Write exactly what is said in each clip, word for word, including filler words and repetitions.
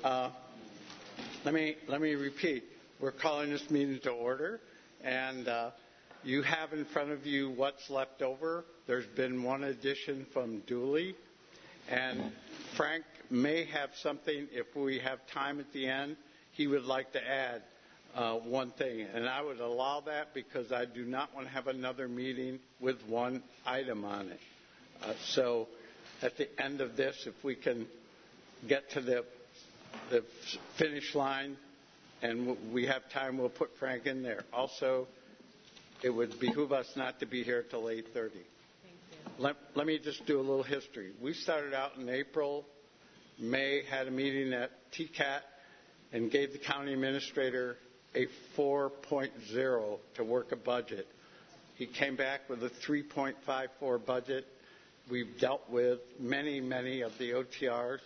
Uh, let me let me repeat. We're calling this meeting to order, and uh, you have in front of you what's left over. There's been one addition from Dooley, and Frank may have something, if we have time at the end, he would like to add uh, one thing. And I would allow that because I do not want to have another meeting with one item on it. Uh, so at the end of this, if we can get to the, the finish line and we have time, we'll put Frank in there. Also, it would behoove us not to be here till eight thirty. Let, let me just do a little history. We started out in April. May had a meeting at T C A T and gave the county administrator a four point oh to work a budget. He came back with a three point five four budget. We've dealt with many, many of the O T Rs,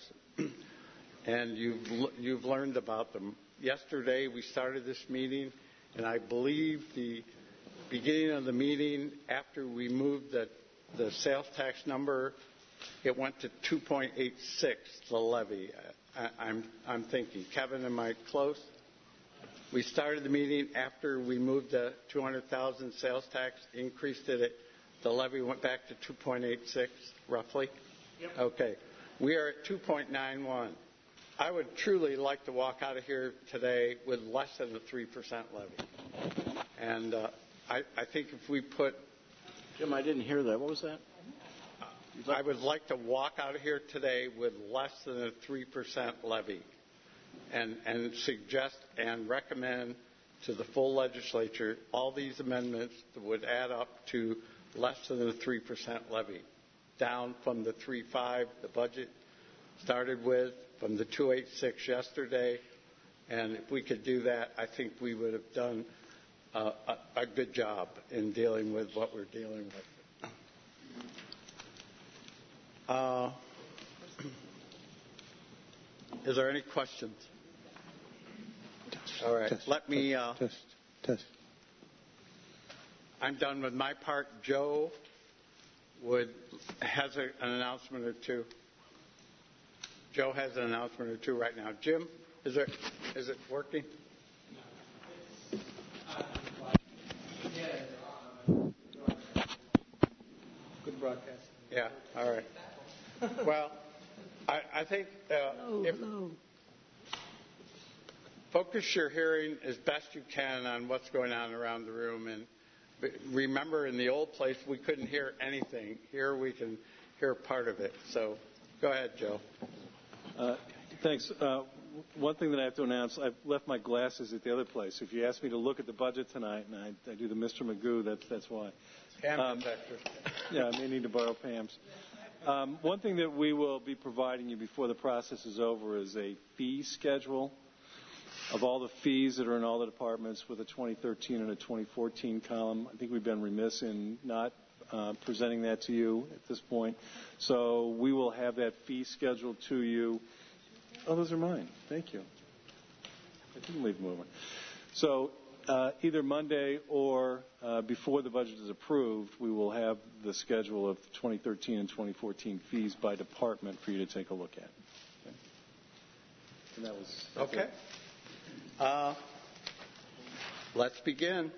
and you've, you've learned about them. Yesterday we started this meeting, and I believe the beginning of the meeting, after we moved the, the sales tax number, it went to two point eight six, the levy. I, I'm, I'm thinking. Kevin, am I close? We started the meeting after we moved the two hundred thousand sales tax, increased it. The levy went back to two point eight six, roughly? Yep. Okay. We are at two point nine one. I would truly like to walk out of here today with less than a three percent levy. And uh, I, I think if we put... Jim, I didn't hear that. What was that? I would like to walk out of here today with less than a three percent levy and, and suggest and recommend to the full legislature all these amendments that would add up to less than a three percent levy, down from the three point five the budget started with, from the two point eight six yesterday. And if we could do that, I think we would have done uh, a, a good job in dealing with what we're dealing with. Uh, is there any questions? All right. Test, Let me. Uh, test, test. I'm done with my part. Joe would has a, an announcement or two. Joe has an announcement or two right now. Jim, is it is it working? Good broadcast. Yeah. All right. Well, I, I think uh, hello, if hello. focus your hearing as best you can on what's going on around the room. And remember, in the old place, we couldn't hear anything. Here we can hear part of it. So go ahead, Joe. Uh, thanks. Uh, one thing that I have to announce, I've left my glasses at the other place. If you ask me to look at the budget tonight, and I, I do the Mister Magoo, that's, that's why. Pam um, Yeah, I may need to borrow Pam's. Um, one thing that we will be providing you before the process is over is a fee schedule of all the fees that are in all the departments with a twenty thirteen and a twenty fourteen column. I think we've been remiss in not uh, presenting that to you at this point. So we will have that fee schedule to you. Oh, those are mine. Thank you. I didn't leave them over. So uh, either Monday or uh, before the budget is approved, we will have the schedule of twenty thirteen and twenty fourteen fees by department for you to take a look at. Okay. And that was okay. Uh, let's begin.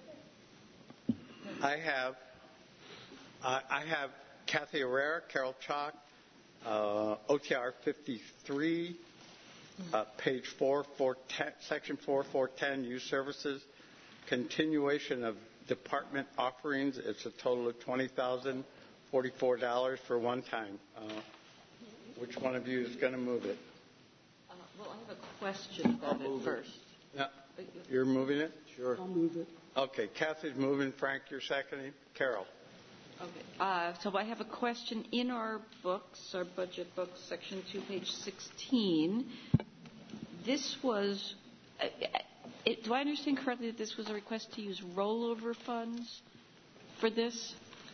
I have uh, I have Kathy Herrera, Carol Chalk, uh, O T R fifty-three, uh, page four, four ten, section four, four ten, youth services, continuation of department offerings. It's a total of twenty thousand forty-four dollars for one time. Uh, which one of you is going to move it? Uh, well, I have a question about it first. No, you're moving it? Sure. I'll move it. Okay, Kathy's moving. Frank, you're seconding. Carol. Okay. Uh, so I have a question. In our books, our budget books, section two, page sixteen, this was, uh, it, do I understand correctly that this was a request to use rollover funds for this?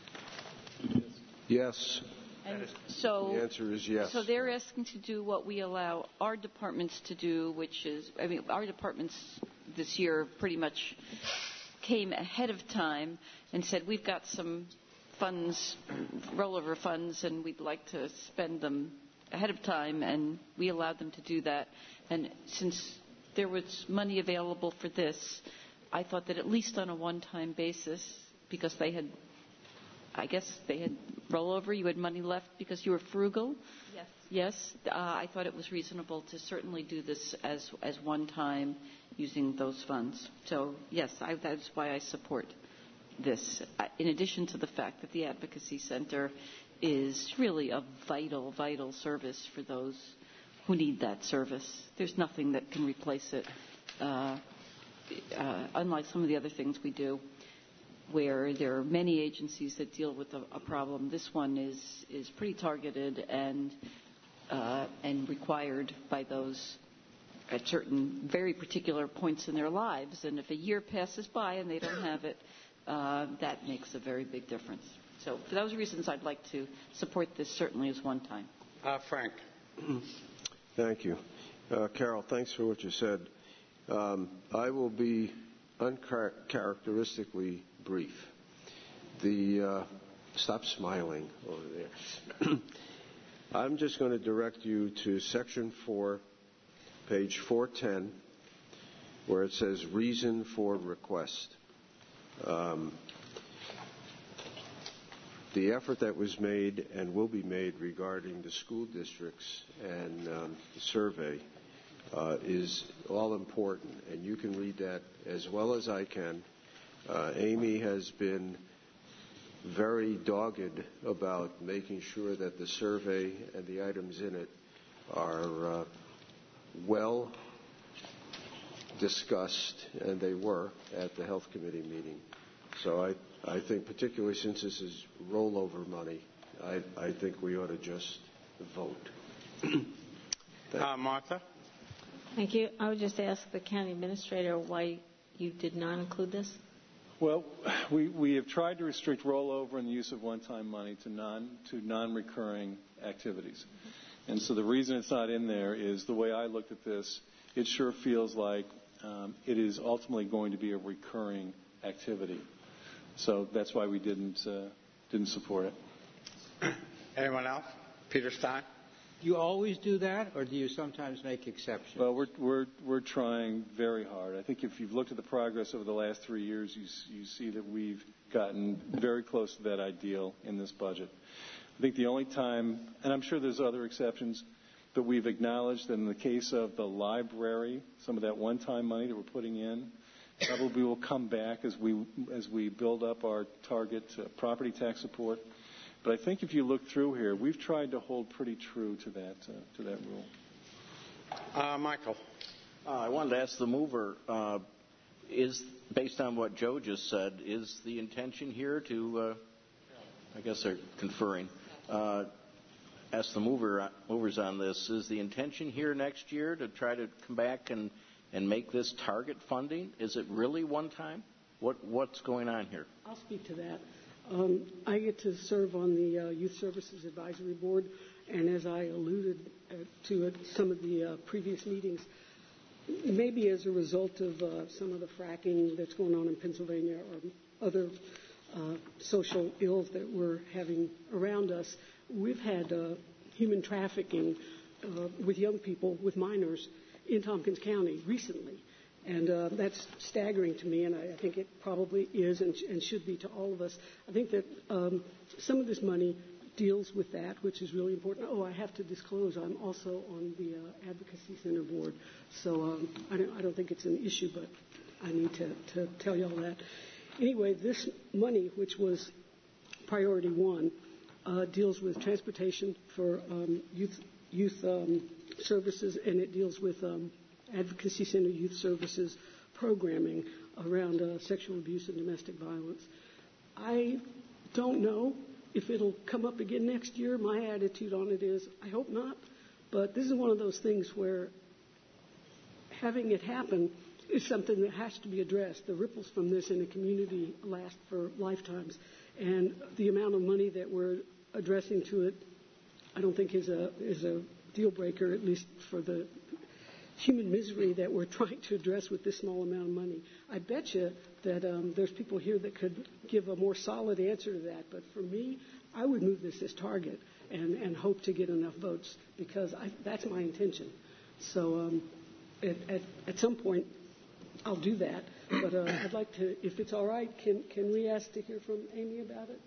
Yes. And so, the answer is yes. So they're asking to do what we allow our departments to do, which is, I mean, our departments this year pretty much came ahead of time and said, we've got some funds, rollover funds, and we'd like to spend them ahead of time, and we allowed them to do that. And since there was money available for this, I thought that at least on a one-time basis, because they had, I guess they had rollover, you had money left because you were frugal. Yes. Yes, uh, I thought it was reasonable to certainly do this as as one time using those funds. So yes, I, that's why I support this. Uh, in addition to the fact that the Advocacy Center is really a vital, vital service for those who need that service. There's nothing that can replace it, uh, uh, unlike some of the other things we do, where there are many agencies that deal with a, a problem. This one is is pretty targeted and uh, and required by those at certain very particular points in their lives. And if a year passes by and they don't have it, uh, that makes a very big difference. So for those reasons, I'd like to support this certainly as one time. Uh, Frank. Thank you. Uh, Carol, thanks for what you said. Um, I will be uncharacteristically brief. The uh, stop smiling over there. I'm just going to direct you to section four, page four ten, where it says reason for request. Um, the effort that was made and will be made regarding the school districts and um, the survey uh, is all important, and you can read that as well as I can. Uh, Amy has been very dogged about making sure that the survey and the items in it are uh, well discussed, and they were at the Health Committee meeting. So I, I think, particularly since this is rollover money, I, I think we ought to just vote. uh, Martha? Thank you. I would just ask the county administrator why you did not include this. Well, we, we have tried to restrict rollover and the use of one-time money to non to non-recurring activities. And so the reason it's not in there is the way I looked at this, it sure feels like um, it is ultimately going to be a recurring activity. So that's why we didn't uh, didn't support it. Anyone else? Peter Stein? Do you always do that, or do you sometimes make exceptions? Well, we're we're we're trying very hard. I think if you've looked at the progress over the last three years, you you see that we've gotten very close to that ideal in this budget. I think the only time, and I'm sure there's other exceptions, but we've acknowledged that in the case of the library, some of that one-time money that we're putting in probably will come back as we as we build up our target uh, property tax support. But I think if you look through here, we've tried to hold pretty true to that uh, to that rule. Uh, Michael. Uh, I wanted to ask the mover, uh, is, based on what Joe just said, is the intention here to, uh, I guess they're conferring, uh, ask the mover, movers on this, is the intention here next year to try to come back and, and make this target funding? Is it really one time? What What's going on here? I'll speak to that. Um, I get to serve on the uh, Youth Services Advisory Board, and as I alluded uh, to at some of the uh, previous meetings, maybe as a result of uh, some of the fracking that's going on in Pennsylvania or other uh, social ills that we're having around us, we've had uh, human trafficking uh, with young people, with minors, in Tompkins County recently. And uh, that's staggering to me, and I, I think it probably is and, sh- and should be to all of us. I think that um, some of this money deals with that, which is really important. Oh, I have to disclose I'm also on the uh, Advocacy Center board, so um, I, don't, I don't think it's an issue, but I need to, to tell you all that. Anyway, this money, which was priority one, uh, deals with transportation for um, youth, youth um, services, and it deals with um, Advocacy Center Youth Services programming around uh, sexual abuse and domestic violence. I don't know if it'll come up again next year. My attitude on it is I hope not, but this is one of those things where having it happen is something that has to be addressed. The ripples from this in the community last for lifetimes, and the amount of money that we're addressing to it, I don't think is a is a deal breaker, at least for the human misery that we're trying to address with this small amount of money. I bet you that um, there's people here that could give a more solid answer to that. But for me, I would move this as target. and, and hope to get enough votes, because I, that's my intention. So um, at, at, at some point, I'll do that. But uh, I'd like to, if it's all right, can, can we ask to hear from Amy about it?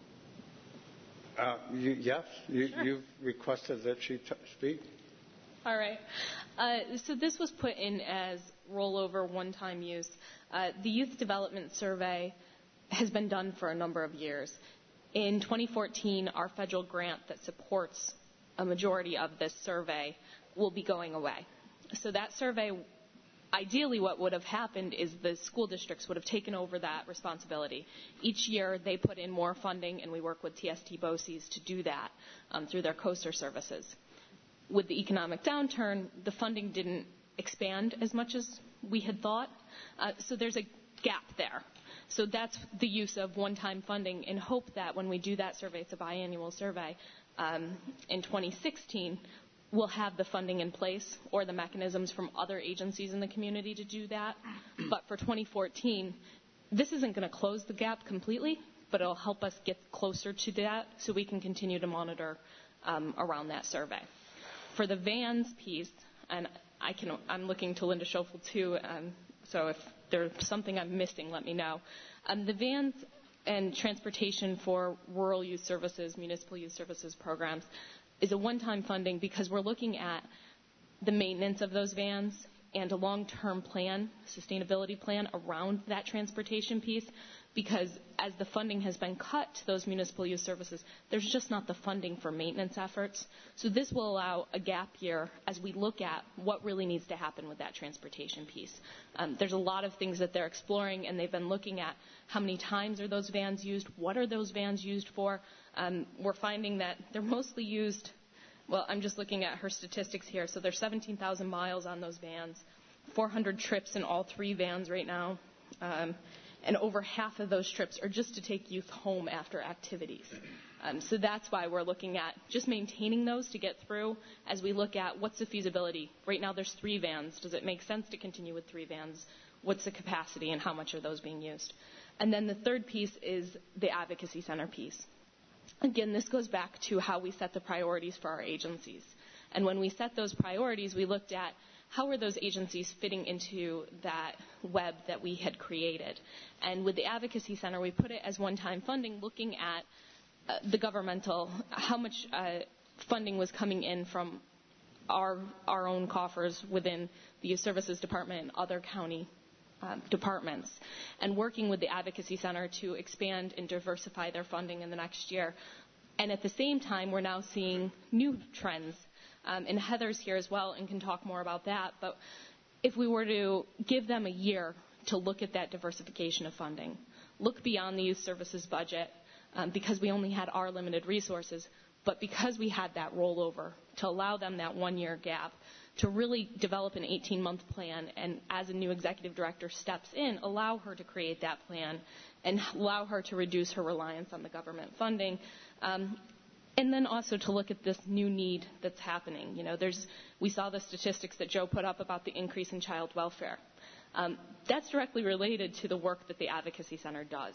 Uh, you, yes, you, Sure. you've requested that she t- speak. All right. Uh, so this was put in as rollover one-time use. Uh, the Youth Development Survey has been done for a number of years. In twenty fourteen, our federal grant that supports a majority of this survey will be going away. So that survey, ideally what would have happened is the school districts would have taken over that responsibility. Each year they put in more funding, and we work with T S T BOCES to do that um, through their COSER services. With the economic downturn, the funding didn't expand as much as we had thought, uh, so there's a gap there. So that's the use of one-time funding in hope that when we do that survey, it's a biannual survey, um, in twenty sixteen, we'll have the funding in place or the mechanisms from other agencies in the community to do that. But for twenty fourteen, this isn't going to close the gap completely, but it'll help us get closer to that so we can continue to monitor um, around that survey. For the vans piece, and I can, I'm looking to Linda Schofel too, um, so if there's something I'm missing, let me know. Um, the vans and transportation for rural youth services, municipal youth services programs is a one-time funding because we're looking at the maintenance of those vans and a long-term plan, sustainability plan around that transportation piece, because as the funding has been cut to those municipal youth services, there's just not the funding for maintenance efforts. So this will allow a gap year as we look at what really needs to happen with that transportation piece. Um, there's a lot of things that they're exploring, and they've been looking at how many times are those vans used, what are those vans used for. Um, we're finding that they're mostly used. Well, I'm just looking at her statistics here. So there's seventeen thousand miles on those vans, four hundred trips in all three vans right now. Um, and over half of those trips are just to take youth home after activities. Um, so that's why we're looking at just maintaining those to get through as we look at what's the feasibility. Right now there's three vans. Does it make sense to continue with three vans? What's the capacity and how much are those being used? And then the third piece is the advocacy center piece. Again, this goes back to how we set the priorities for our agencies. And when we set those priorities, we looked at how are those agencies fitting into that web that we had created. And with the Advocacy Center, we put it as one-time funding, looking at uh, the governmental, how much uh, funding was coming in from our, our own coffers within the Youth Services Department and other county Uh, departments, and working with the Advocacy Center to expand and diversify their funding in the next year. And at the same time, we're now seeing new trends. Um, and Heather's here as well and can talk more about that. But if we were to give them a year to look at that diversification of funding, look beyond the youth services budget, um, because we only had our limited resources, but because we had that rollover to allow them that one-year gap, to really develop an eighteen-month plan, and as a new executive director steps in, allow her to create that plan and allow her to reduce her reliance on the government funding, um, and then also to look at this new need that's happening. You know, there's, we saw the statistics that Joe put up about the increase in child welfare. Um, that's directly related to the work that the Advocacy Center does.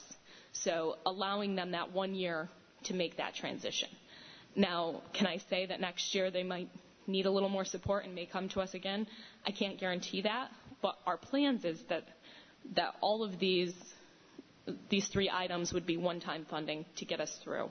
So allowing them that one year to make that transition. Now, can I say that next year they might need a little more support and may come to us again? I can't guarantee that, but our plans is that that all of these these three items would be one-time funding to get us through.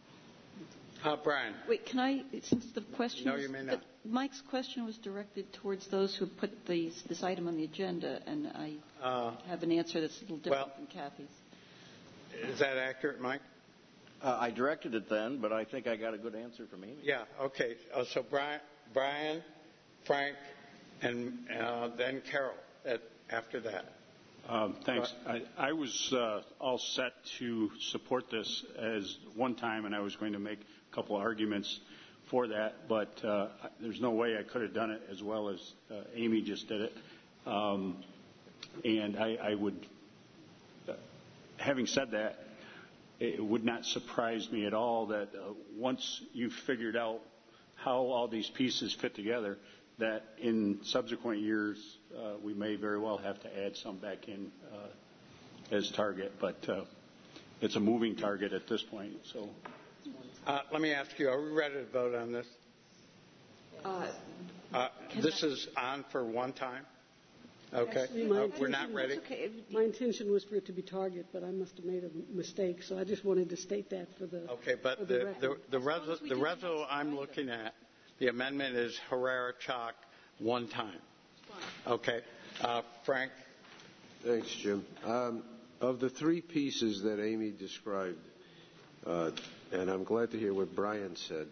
Uh, Brian. Wait, can I, since the question No, was, you may not. Mike's question was directed towards those who put these, this item on the agenda, and I Uh, have an answer that's a little different well- from Kathy's. Is that accurate, Mike? Uh, I directed it then, but I think I got a good answer from Amy. Yeah, okay. Uh, so Brian, Brian, Frank, and uh, then Carol at, after that. Um, thanks. I, I was uh, all set to support this as one time, and I was going to make a couple of arguments for that, but uh, there's no way I could have done it as well as uh, Amy just did it. Um, and I, I would, uh, having said that, it would not surprise me at all that uh, once you've figured out how all these pieces fit together, that in subsequent years uh, we may very well have to add some back in uh, as target. But uh, it's a moving target at this point. So Uh, let me ask you, are we ready to vote on this? Uh, Uh, this is on for one time? Okay. Actually, my Uh, we're not intention- ready? okay. My intention was for it to be Target, but I must have made a mistake, so I just wanted to state that for the Okay, for but the the, the, record. the, As long as reso- we the do the resolution next I'm item. looking at, the amendment is Herrera Chalk one time. Okay. Uh, Frank? Thanks, Jim. Um, of the three pieces that Amy described, uh, and I'm glad to hear what Brian said,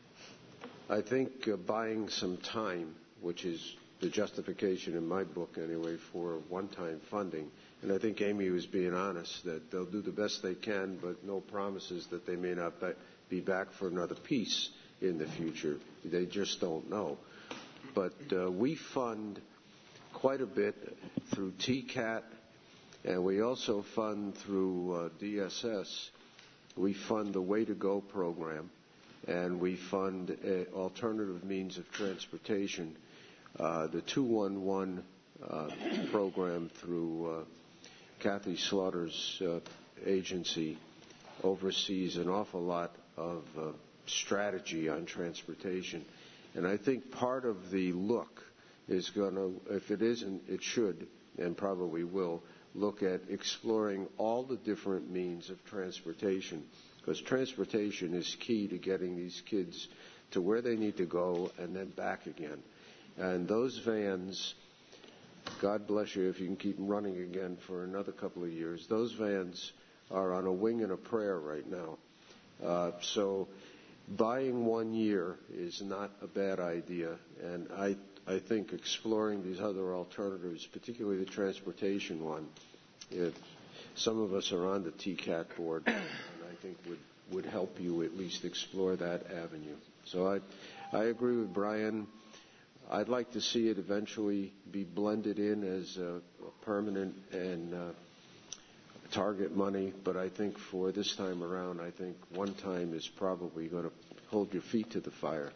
I think uh, buying some time, which is the justification in my book anyway for one-time funding, and I think Amy was being honest that they'll do the best they can, but no promises that they may not be back for another piece in the future. They just don't know. But uh, we fund quite a bit through T CAT, and we also fund through uh, D S S. We fund the Way to Go program, and we fund uh, alternative means of transportation. Uh, the two one one uh, program through uh, Kathy Slaughter's uh, agency oversees an awful lot of uh, strategy on transportation. And I think part of the look is going to, if it isn't, it should, and probably will, look at exploring all the different means of transportation, because transportation is key to getting these kids to where they need to go and then back again. And those vans, God bless you if you can keep them running again for another couple of years, those vans are on a wing and a prayer right now. Uh, so buying one year is not a bad idea, and I, I think exploring these other alternatives, particularly the transportation one, if some of us are on the T CAT board, and I think would, would help you at least explore that avenue. So I, I agree with Brian. I'd like to see it eventually be blended in as a, a permanent and uh, target money, but I think for this time around, I think one time is probably going to hold your feet to the fire.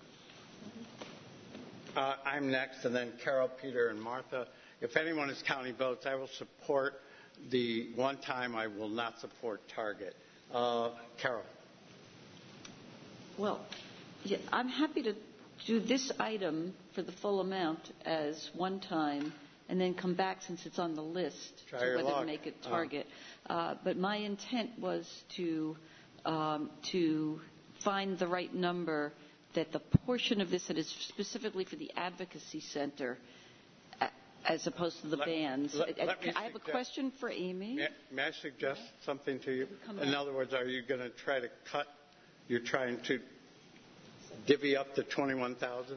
Uh, I'm next, and then Carol, Peter, and Martha. If anyone is counting votes, I will support the one time. I will not support Target. Uh, Carol. Well, yeah, I'm happy to do this item for the full amount as one time and then come back since it's on the list Try to your whether luck. to make it Target. Uh. Uh, but my intent was to um, to find the right number, that the portion of this that is specifically for the advocacy center a- as opposed to the Let- bands. let- I, let me I have a suggest- question for Amy. May, may I suggest something to you? Come In back. other words, are you going to try to cut? You're trying to divvy up the twenty-one thousand?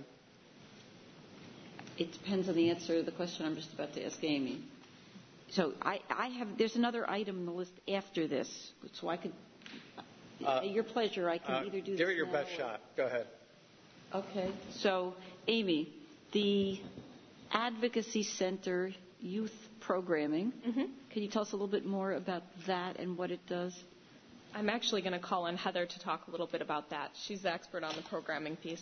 It depends on the answer to the question I'm just about to ask Amy. So I, I have, there's another item on the list after this, so I could, Uh, at your pleasure, I can Uh, either do give this it your now best or- shot. Go ahead. Okay. So, Amy, the Advocacy Center youth programming, Mm-hmm. can you tell us a little bit more about that and what it does? I'm actually going to call on Heather to talk a little bit about that. She's the expert on the programming piece.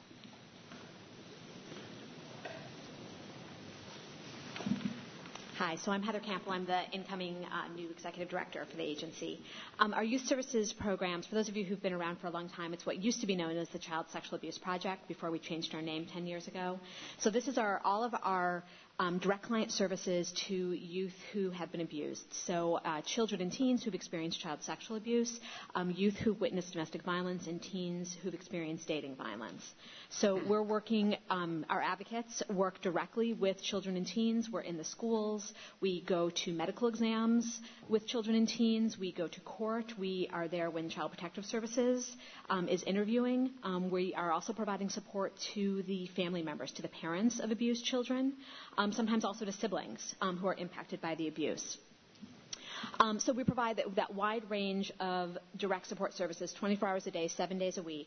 Hi, so I'm Heather Campbell. I'm the incoming uh, new executive director for the agency. Um, our youth services programs, for those of you who've been around for a long time, it's what used to be known as the Child Sexual Abuse Project before we changed our name ten years ago. So this is our all of our um, direct client services to youth who have been abused. So uh, children and teens who've experienced child sexual abuse, um, youth who've witnessed domestic violence, and teens who've experienced dating violence. So we're working, um, our advocates work directly with children and teens. We're in the schools. We go to medical exams with children and teens. We go to court. We are there when Child Protective Services um, is interviewing. Um, we are also providing support to the family members, to the parents of abused children, um, sometimes also to siblings um, who are impacted by the abuse. Um, so we provide that, that wide range of direct support services, twenty-four hours a day, seven days a week.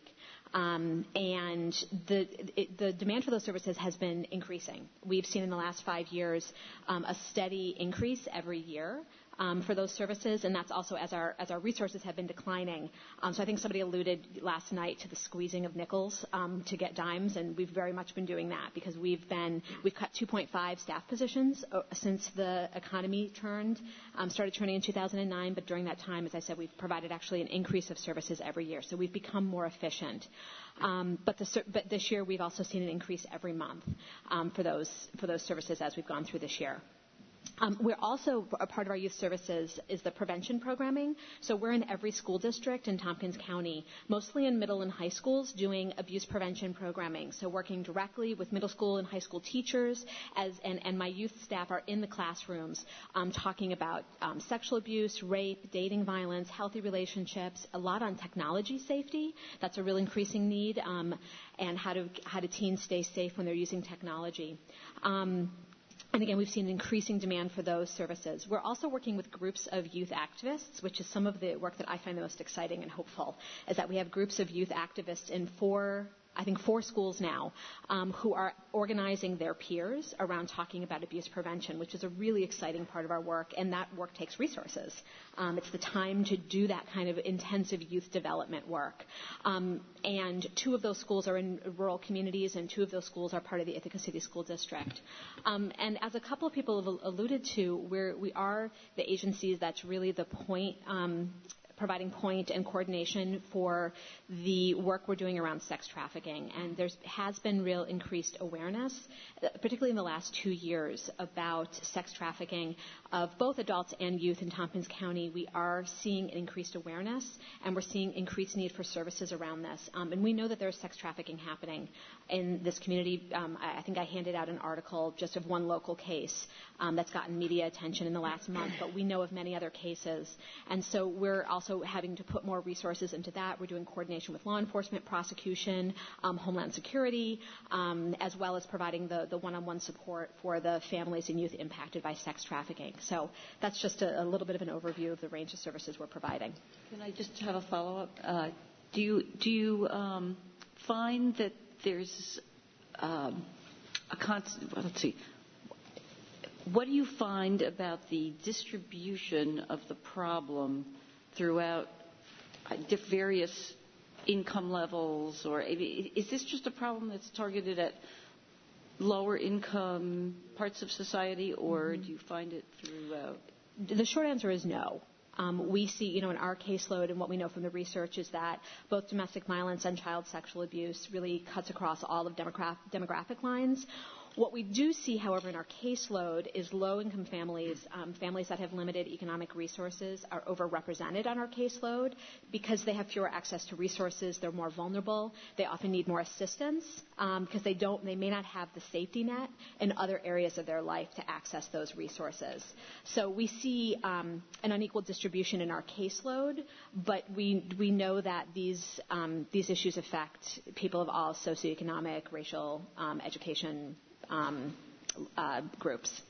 Um, and the, it, the demand for those services has been increasing. We've seen in the last five years um, a steady increase every year. Um, for those services, and that's also as our as our resources have been declining. Um, so I think somebody alluded last night to the squeezing of nickels um, to get dimes, and we've very much been doing that because we've been we've cut two point five staff positions uh, since the economy turned um, started turning in two thousand nine. But during that time, as I said, we've provided actually an increase of services every year. So we've become more efficient. Um, but, the, but this year, we've also seen an increase every month um, for those for those services as we've gone through this year. Um, we're also, a part of our youth services is the prevention programming. So we're in every school district in Tompkins County, mostly in middle and high schools, doing abuse prevention programming. So working directly with middle school and high school teachers, as, and, and my youth staff are in the classrooms um, talking about um, sexual abuse, rape, dating violence, healthy relationships, a lot on technology safety. That's a real increasing need, um, and how to, how do teens stay safe when they're using technology. Um, And again, we've seen an increasing demand for those services. We're also working with groups of youth activists, which is some of the work that I find the most exciting and hopeful, is that we have groups of youth activists in four, I think four schools now, um, who are organizing their peers around talking about abuse prevention, which is a really exciting part of our work, and that work takes resources. Um, it's the time to do that kind of intensive youth development work. Um, and two of those schools are in rural communities, and two of those schools are part of the Ithaca City School District. Um, and as a couple of people have alluded to, we're, we are the agencies that's really the point um, providing point and coordination for the work we're doing around sex trafficking. And there has been real increased awareness, particularly in the last two years, about sex trafficking of both adults and youth in Tompkins County. We are seeing an increased awareness, and we're seeing increased need for services around this. Um, and we know that there's sex trafficking happening in this community. Um, I, I think I handed out an article just of one local case um, that's gotten media attention in the last month, but we know of many other cases. And so we're also having to put more resources into that. We're doing coordination with law enforcement, prosecution, um, Homeland Security, um, as well as providing the, the one-on-one support for the families and youth impacted by sex trafficking. So that's just a, a little bit of an overview of the range of services we're providing. Can I just have a follow-up? Uh, do you, do you um, find that there's um, a constant, well, let's see, what do you find about the distribution of the problem throughout various income levels, or is this just a problem that's targeted at lower income parts of society, or mm-hmm. do you find it throughout? The short answer is no. Um, we see, you know, in our caseload, and what we know from the research is that both domestic violence and child sexual abuse really cuts across all of demogra- demographic lines. What we do see, however, in our caseload is low-income families, um, families that have limited economic resources are overrepresented on our caseload because they have fewer access to resources. They're more vulnerable. They often need more assistance um, because they don't, they may not have the safety net in other areas of their life to access those resources. So we see um, an unequal distribution in our caseload, but we we know that these um, these issues affect people of all socioeconomic, racial, um, education. Um, uh, groups.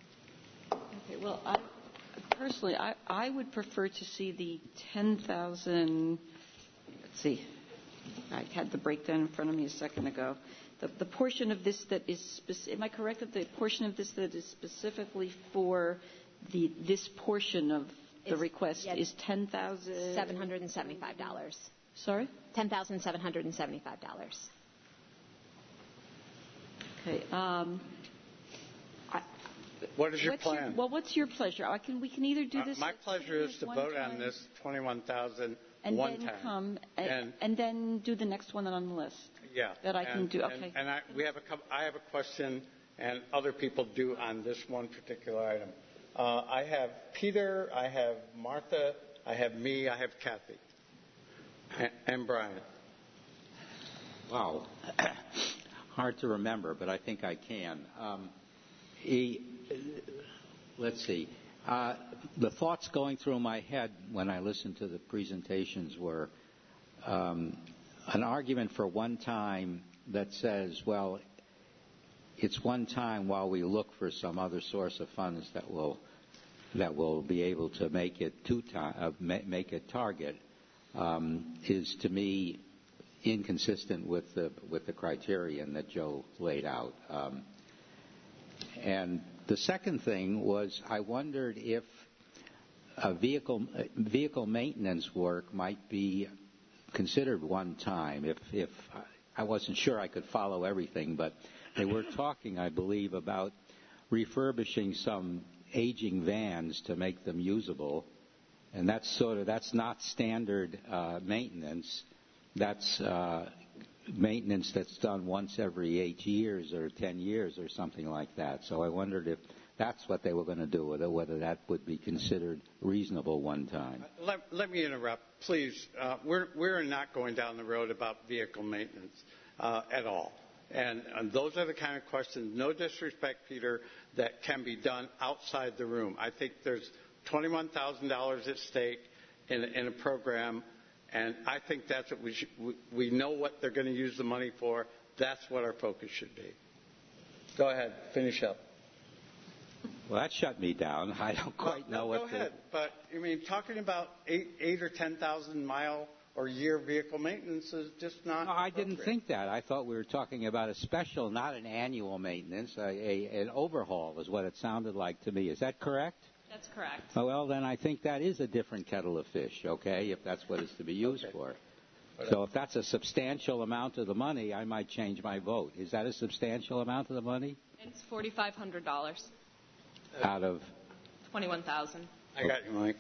Okay, well, I, personally, I, I would prefer to see the ten thousand, let's see, I had the breakdown in front of me a second ago. The, the portion of this that is, speci- am I correct that the portion of this that is specifically for the this portion of the it's, request yeah, is ten thousand seven hundred seventy-five dollars. Sorry? ten thousand seven hundred seventy-five dollars. Okay. Um, I, what is your what's plan? Your, well, what's your pleasure? I can, we can either do this. Uh, my pleasure is to vote time, on this twenty-one thousand and one then time. come and, and, and then do the next one on the list. Yeah. That I and, can do. Okay. And, and I, we have a couple, I have a question, and other people do on this one particular item. Uh, I have Peter, I have Martha, I have me, I have Kathy, and, and Brian. Wow. Hard to remember, but I think I can. Um, he, let's see. Uh, the thoughts going through my head when I listened to the presentations were um, an argument for one time that says, well, it's one time while we look for some other source of funds that will that will be able to make it two time, uh, make it target, um, is to me inconsistent with the with the criterion that Joe laid out. Um, and the second thing was I wondered if a vehicle vehicle maintenance work might be considered one time. If if I wasn't sure I could follow everything, but they were talking, I believe, about refurbishing some aging vans to make them usable, and that's sort of that's not standard uh, maintenance. That's uh, maintenance that's done once every eight years or ten years or something like that. So I wondered if that's what they were going to do with it, whether that would be considered reasonable one time. Let, let me interrupt, please. Uh, we're, we're not going down the road about vehicle maintenance uh, at all. And, and those are the kind of questions, no disrespect, Peter, that can be done outside the room. I think there's twenty-one thousand dollars at stake in, in a program, and I think that's what we should, we, we know what they're going to use the money for. That's what our focus should be. Go ahead, finish up. Well, that shut me down. I don't quite well, know no, what go to... ahead. But, I mean, talking about eight, eight or ten thousand mile or year vehicle maintenance is just not No, I didn't think that. I thought we were talking about a special, not an annual maintenance. A, a, an overhaul is what it sounded like to me. Is that correct? That's correct. Oh, well, then I think that is a different kettle of fish, okay, if that's what it's to be used okay. for. So if that's a substantial amount of the money, I might change my vote. Is that a substantial amount of the money? It's four thousand five hundred dollars. Out of? twenty-one thousand dollars. I got you, Mike.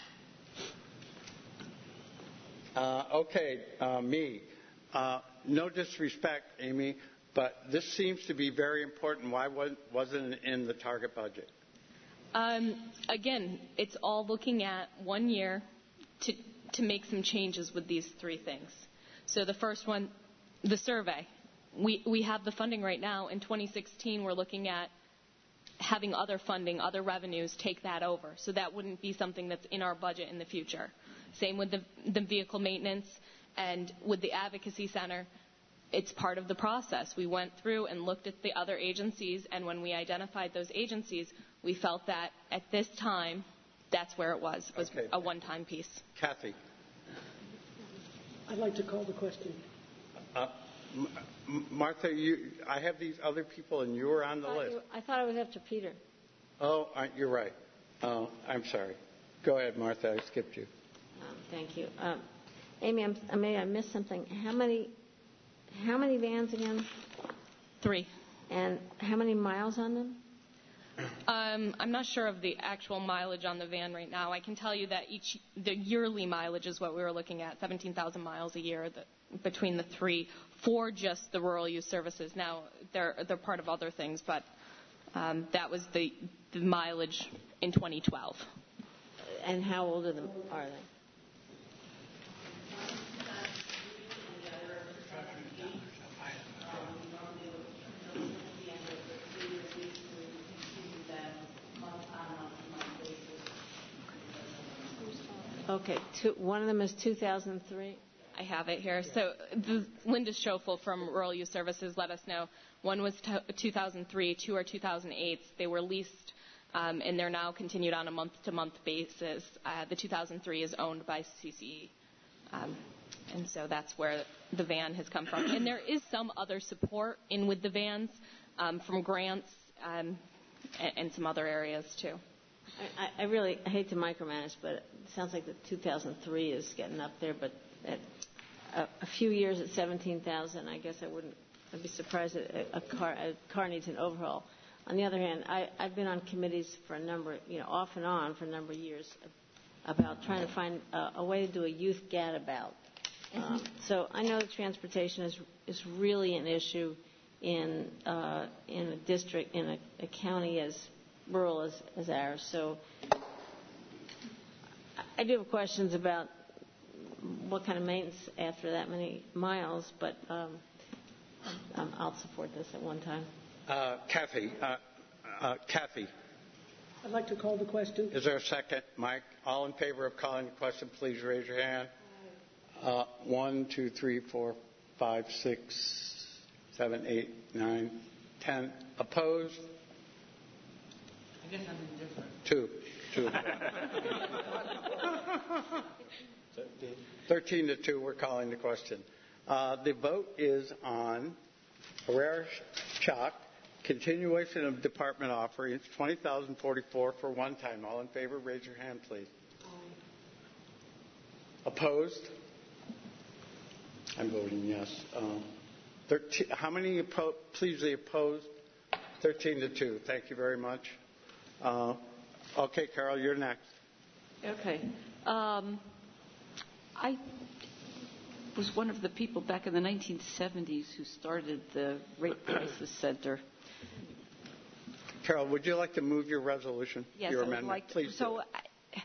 Uh, okay, uh, me. Uh, no disrespect, Amy, but this seems to be very important. Why wasn't it in the target budget? Um, again, it's all looking at one year to to make some changes with these three things. So the first one, the survey. We we have the funding right now. In twenty sixteen, we're looking at having other funding, other revenues take that over. So that wouldn't be something that's in our budget in the future. Same with the, the vehicle maintenance and with the advocacy center. It's part of the process. We went through and looked at the other agencies, and when we identified those agencies, we felt that at this time, that's where it was, was okay. a one-time piece. Kathy. I'd like to call the question. Uh, M- Martha, you, I have these other people, and you were on the I list. You, I thought it was after Peter. Oh, I, you're right. Oh, I'm sorry. Go ahead, Martha. I skipped you. Um, thank you. Um, Amy, I'm, I may I missed something. How many, how many vans again? Three. And how many miles on them? Um, I'm not sure of the actual mileage on the van right now. I can tell you that each the yearly mileage is what we were looking at, seventeen thousand miles a year the, between the three for just the rural youth services. Now, they're they're part of other things, but um, that was the, the mileage in twenty twelve. And how old are, them, are they? Okay, two, one of them is two thousand three. I have it here. So the, Linda Schofel from Rural Youth Services let us know. One was t- two thousand three, two are two thousand eight. They were leased, um, and they're now continued on a month-to-month basis. Uh, the two thousand three is owned by C C E. Um, and so that's where the van has come from. And there is some other support in with the vans um, from grants um, and, and some other areas, too. I, I really I hate to micromanage, but it sounds like the two thousand three is getting up there. But at a, a few years at seventeen thousand, I guess I wouldn't. I'd be surprised that a, a car a car needs an overhaul. On the other hand, I, I've been on committees for a number, you know, off and on for a number of years about trying to find a, a way to do a youth gadabout. Mm-hmm. Um, so I know that transportation is is really an issue in uh, in a district in a, a county as rural as, as ours. So I do have questions about what kind of maintenance after that many miles, but um, um, I'll support this at one time. Uh, Kathy, uh, uh, Kathy. I'd like to call the question. Is there a second? Mike, all in favor of calling the question, please raise your hand. Uh, one, two, three, four, five, six, seven, eight, nine, ten. Opposed? I guess I'm indifferent. Two. Two. Thirteen to two, we're calling the question. Uh, the vote is on Herrera Chalk, continuation of department offerings, twenty thousand forty-four for one time. All in favor, raise your hand, please. Opposed? I'm voting yes. Uh, thirteen, how many opposed? Please, the opposed? thirteen to two. Thank you very much. Uh, okay, Carol, you're next. Okay. Um, I was one of the people back in the nineteen seventies who started the Rape Crisis Center. Carol, would you like to move your resolution? Yes, your I would amendment? like to. Please So, do. I,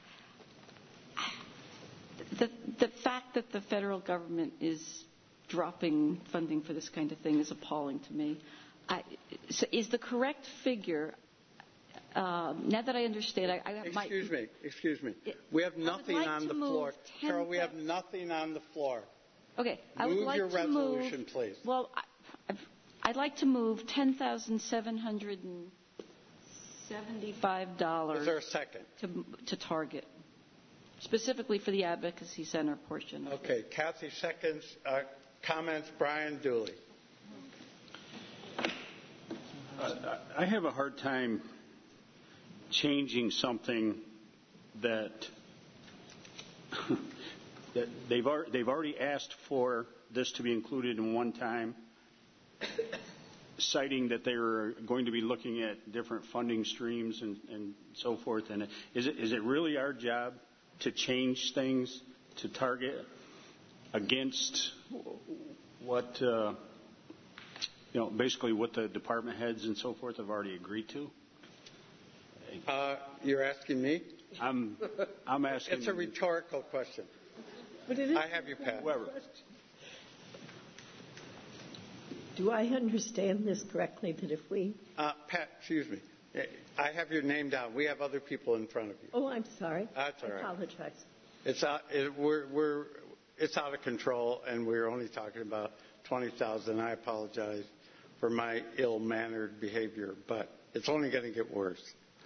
the the fact that the federal government is dropping funding for this kind of thing is appalling to me. I, so is the correct figure? Um, now that I understand, I, I might. Excuse me. Excuse me. We have nothing like on to the move floor. ten Carol, we have nothing on the floor. Okay, I would Move like your to resolution, move, please. Well, I, I've, I'd like to move ten thousand seven hundred and seventy-five dollars. Is there a second? To to Target, specifically for the advocacy center portion. Of Okay, it. Kathy seconds. Uh, comments. Brian Dooley. Uh, I have a hard time changing something that that they've already, they've already asked for this to be included in one time, citing that they were going to be looking at different funding streams and, and so forth. And is it is it really our job to change things to target against what uh, you know, basically what the department heads and so forth have already agreed to? Uh, you're asking me? I'm, I'm asking. It's a rhetorical question. But it is I have you, Pat. Whoever. Do I understand this correctly, that if we... Uh, Pat, excuse me. I have your name down. We have other people in front of you. Oh, I'm sorry. That's all right. I apologize. It's out, it, we're, we're, it's out of control, and we're only talking about twenty thousand. I apologize for my ill-mannered behavior, but it's only going to get worse.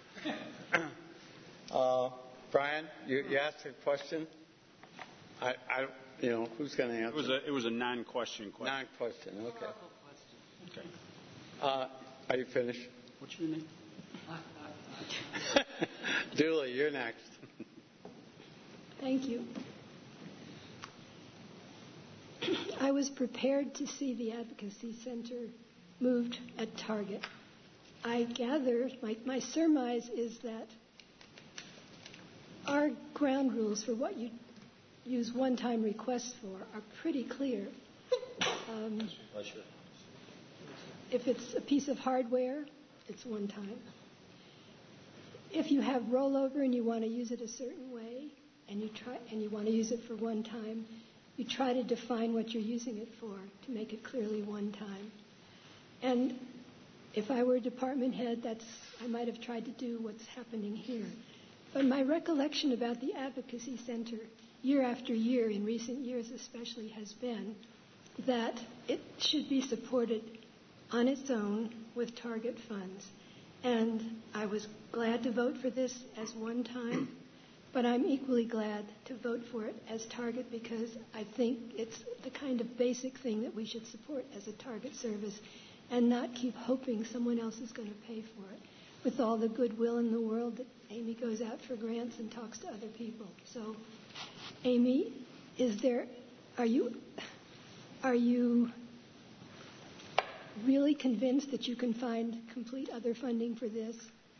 uh, Brian, you, you asked a question. I, I, you know, who's going to answer? It was a, it was a non-question question. Non-question. Okay. Okay. Uh, are you finished? What's your name? Dooley, you're next. Thank you. I was prepared to see the Advocacy Center moved at Target. I gather, my, my surmise is that our ground rules for what you use one-time requests for are pretty clear. Um, if it's a piece of hardware, it's one time. If you have rollover and you want to use it a certain way, and you try and you want to use it for one time, you try to define what you're using it for to make it clearly one time. And if I were a department head, that's I might have tried to do what's happening here. But my recollection about the Advocacy Center, year after year, in recent years especially, has been that it should be supported on its own with Target funds. And I was glad to vote for this as one time, but I'm equally glad to vote for it as Target because I think it's the kind of basic thing that we should support as a Target service and not keep hoping someone else is going to pay for it, with all the goodwill in the world that Amy goes out for grants and talks to other people. So, Amy, is there, are you, are you really convinced that you can find complete other funding for this?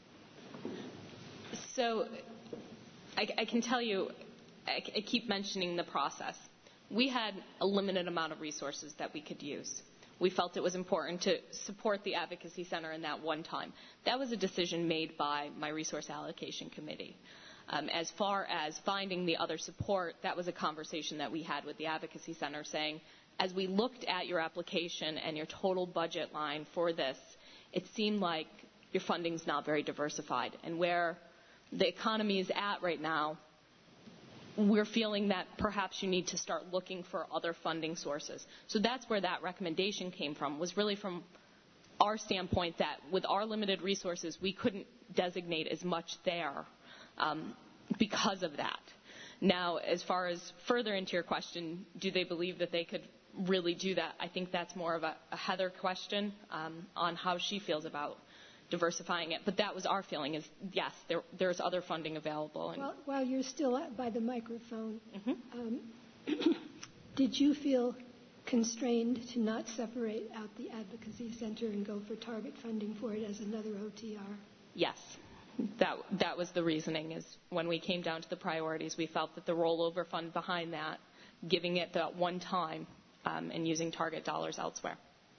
So, I, I can tell you, I, I keep mentioning the process. We had a limited amount of resources that we could use. We felt it was important to support the Advocacy Center in that one time. That was a decision made by my Resource Allocation Committee. Um, as far as finding the other support, that was a conversation that we had with the Advocacy Center saying, as we looked at your application and your total budget line for this, it seemed like your funding's not very diversified. And where the economy is at right now, we're feeling that perhaps you need to start looking for other funding sources. So that's where that recommendation came from, was really from our standpoint that with our limited resources, we couldn't designate as much there um, because of that. Now, as far as further into your question, do they believe that they could really do that. I think that's more of a, a Heather question um, on how she feels about diversifying it. But that was our feeling is, yes, there, there's other funding available. And While, while you're still at, by the microphone, mm-hmm. um, did you feel constrained to not separate out the advocacy center and go for target funding for it as another O T R? Yes. That that was the reasoning, is when we came down to the priorities, we felt that the rollover fund behind that, giving it that one time um, and using target dollars elsewhere.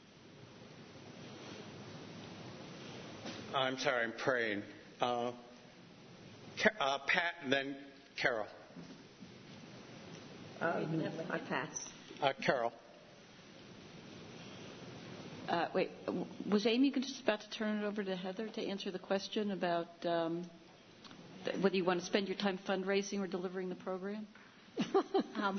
I'm sorry, I'm praying. Uh, uh, Pat and then Carol. Um, I pass. Uh, Carol. Uh, wait, was Amy just about to turn it over to Heather to answer the question about um, th- whether you want to spend your time fundraising or delivering the program? um,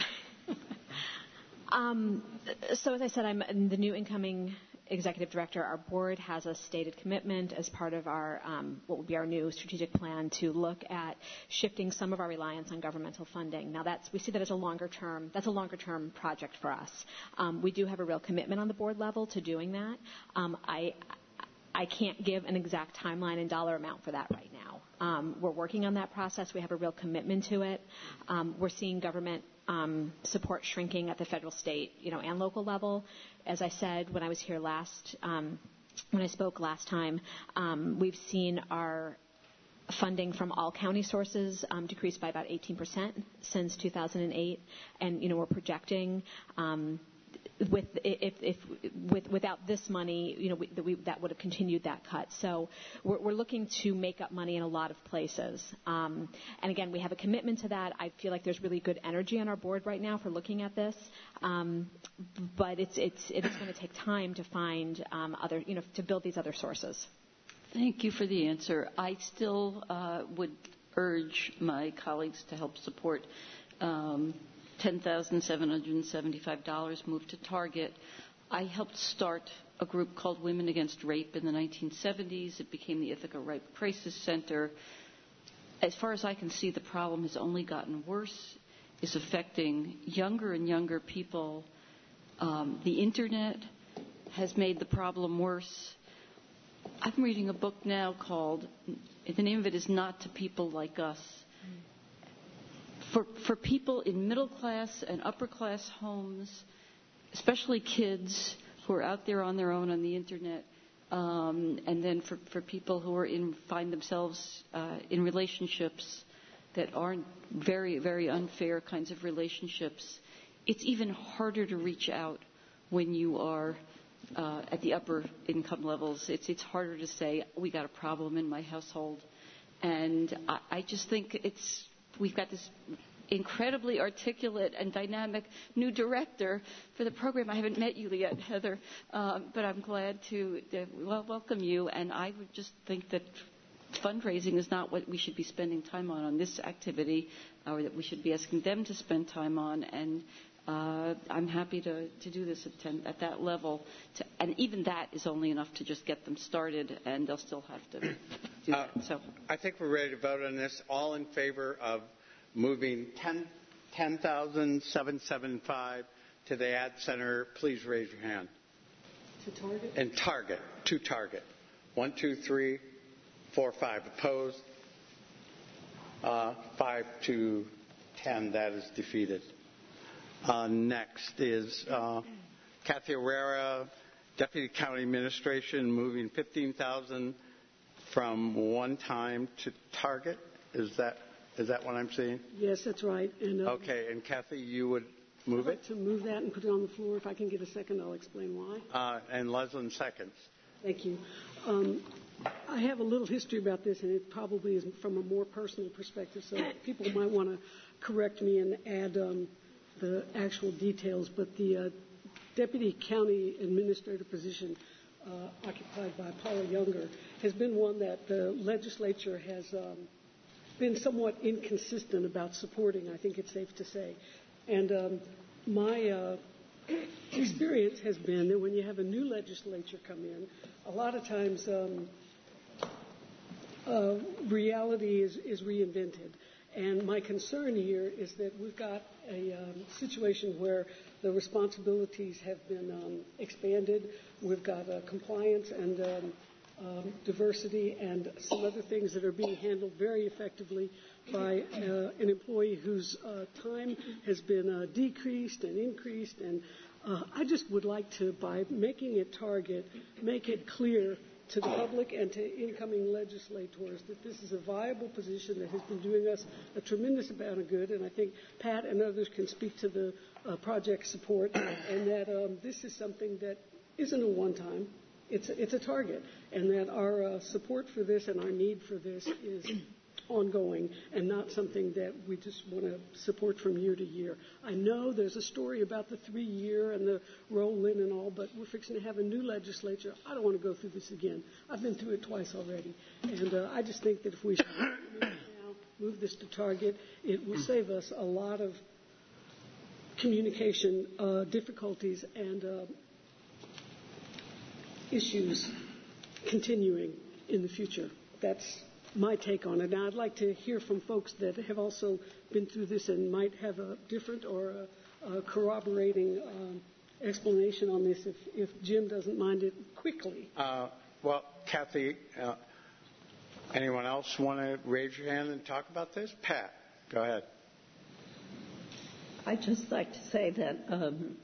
um, so as I said, I'm the new incoming executive director. Our board has a stated commitment as part of our um, what would be our new strategic plan to look at shifting some of our reliance on governmental funding. Now, that's we see that as a longer term. That's a longer term project for us. Um, we do have a real commitment on the board level to doing that. Um, I I can't give an exact timeline and dollar amount for that right now. Um, we're working on that process. We have a real commitment to it. Um, we're seeing government Um, support shrinking at the federal, state, you know, and local level. As I said when I was here last, um, when I spoke last time, um, we've seen our funding from all county sources um, decrease by about eighteen percent since two thousand eight, and you know we're projecting. Um, With if, if with without this money, you know, we, we, that would have continued that cut. So we're, we're looking to make up money in a lot of places. Um, and again, we have a commitment to that. I feel like there's really good energy on our board right now for looking at this. Um, but it's it's it's going to take time to find um, other, you know, to build these other sources. Thank you for the answer. I still uh, would urge my colleagues to help support Um, ten thousand seven hundred seventy-five dollars moved to Target. I helped start a group called Women Against Rape in the nineteen seventies. It became the Ithaca Rape Crisis Center. As far as I can see, the problem has only gotten worse. It's affecting younger and younger people. Um, the Internet has made the problem worse. I'm reading a book now called, the name of it is Not to People Like Us. For, for people in middle class and upper class homes, especially kids who are out there on their own on the Internet, um, and then for, for people who are in, find themselves uh, in relationships that aren't very, very unfair kinds of relationships, it's even harder to reach out when you are uh, at the upper income levels. It's, it's harder to say, we got a problem in my household. And I, I just think it's... We've got this incredibly articulate and dynamic new director for the program. I haven't met you yet, Heather, um, but I'm glad to uh, well, welcome you. And I would just think that fundraising is not what we should be spending time on on this activity, or that we should be asking them to spend time on. And uh, I'm happy to, to do this at, ten, at that level. To, and even that is only enough to just get them started, and they'll still have to do uh, that. So I think we're ready to vote on this. All in favor of moving ten thousand seven hundred seventy-five to the Ad Center, please raise your hand. To Target? And Target, to Target. One, two, three, four, five. Opposed? Uh, five to ten. That is defeated. Uh, next is uh, Kathy Herrera, Deputy County Administration, moving fifteen thousand from one time to Target. Is that is that what I'm seeing? Yes, that's right. And, uh, okay, and Kathy, you would move I'd like it? to move that and put it on the floor. If I can get a second, I'll explain why. Uh, and Leslin seconds. Thank you. Um, I have a little history about this, and it probably is from a more personal perspective, so people might want to correct me and add um, the actual details. But the uh, Deputy County Administrator position uh, occupied by Paula Younger has been one that the legislature has um, been somewhat inconsistent about supporting, I think it's safe to say. And um, my uh, experience has been that when you have a new legislature come in, a lot of times um, uh, reality is, is reinvented. And my concern here is that we've got a um, situation where the responsibilities have been um, expanded. We've got uh, compliance and um, um, diversity and some other things that are being handled very effectively by uh, an employee whose uh, time has been uh, decreased and increased. And uh, I just would like to, by making it target, make it clear to the public and to incoming legislators that this is a viable position that has been doing us a tremendous amount of good, and I think Pat and others can speak to the uh, project support, and that um, this is something that isn't a one-time, it's, it's a target, and that our uh, support for this and our need for this is ongoing and not something that we just want to support from year to year. I know there's a story about the three-year and the roll-in and all, but we're fixing to have a new legislature. I don't want to go through this again. I've been through it twice already. And uh, I just think that if we should move now, move this to target, it will save us a lot of communication uh, difficulties and uh, issues continuing in the future. That's my take on it. Now, I'd like to hear from folks that have also been through this and might have a different or a, a corroborating um, explanation on this, if, if Jim doesn't mind it quickly. Uh, well, Kathy, uh, anyone else want to raise your hand and talk about this? Pat, go ahead. I'd just like to say that um,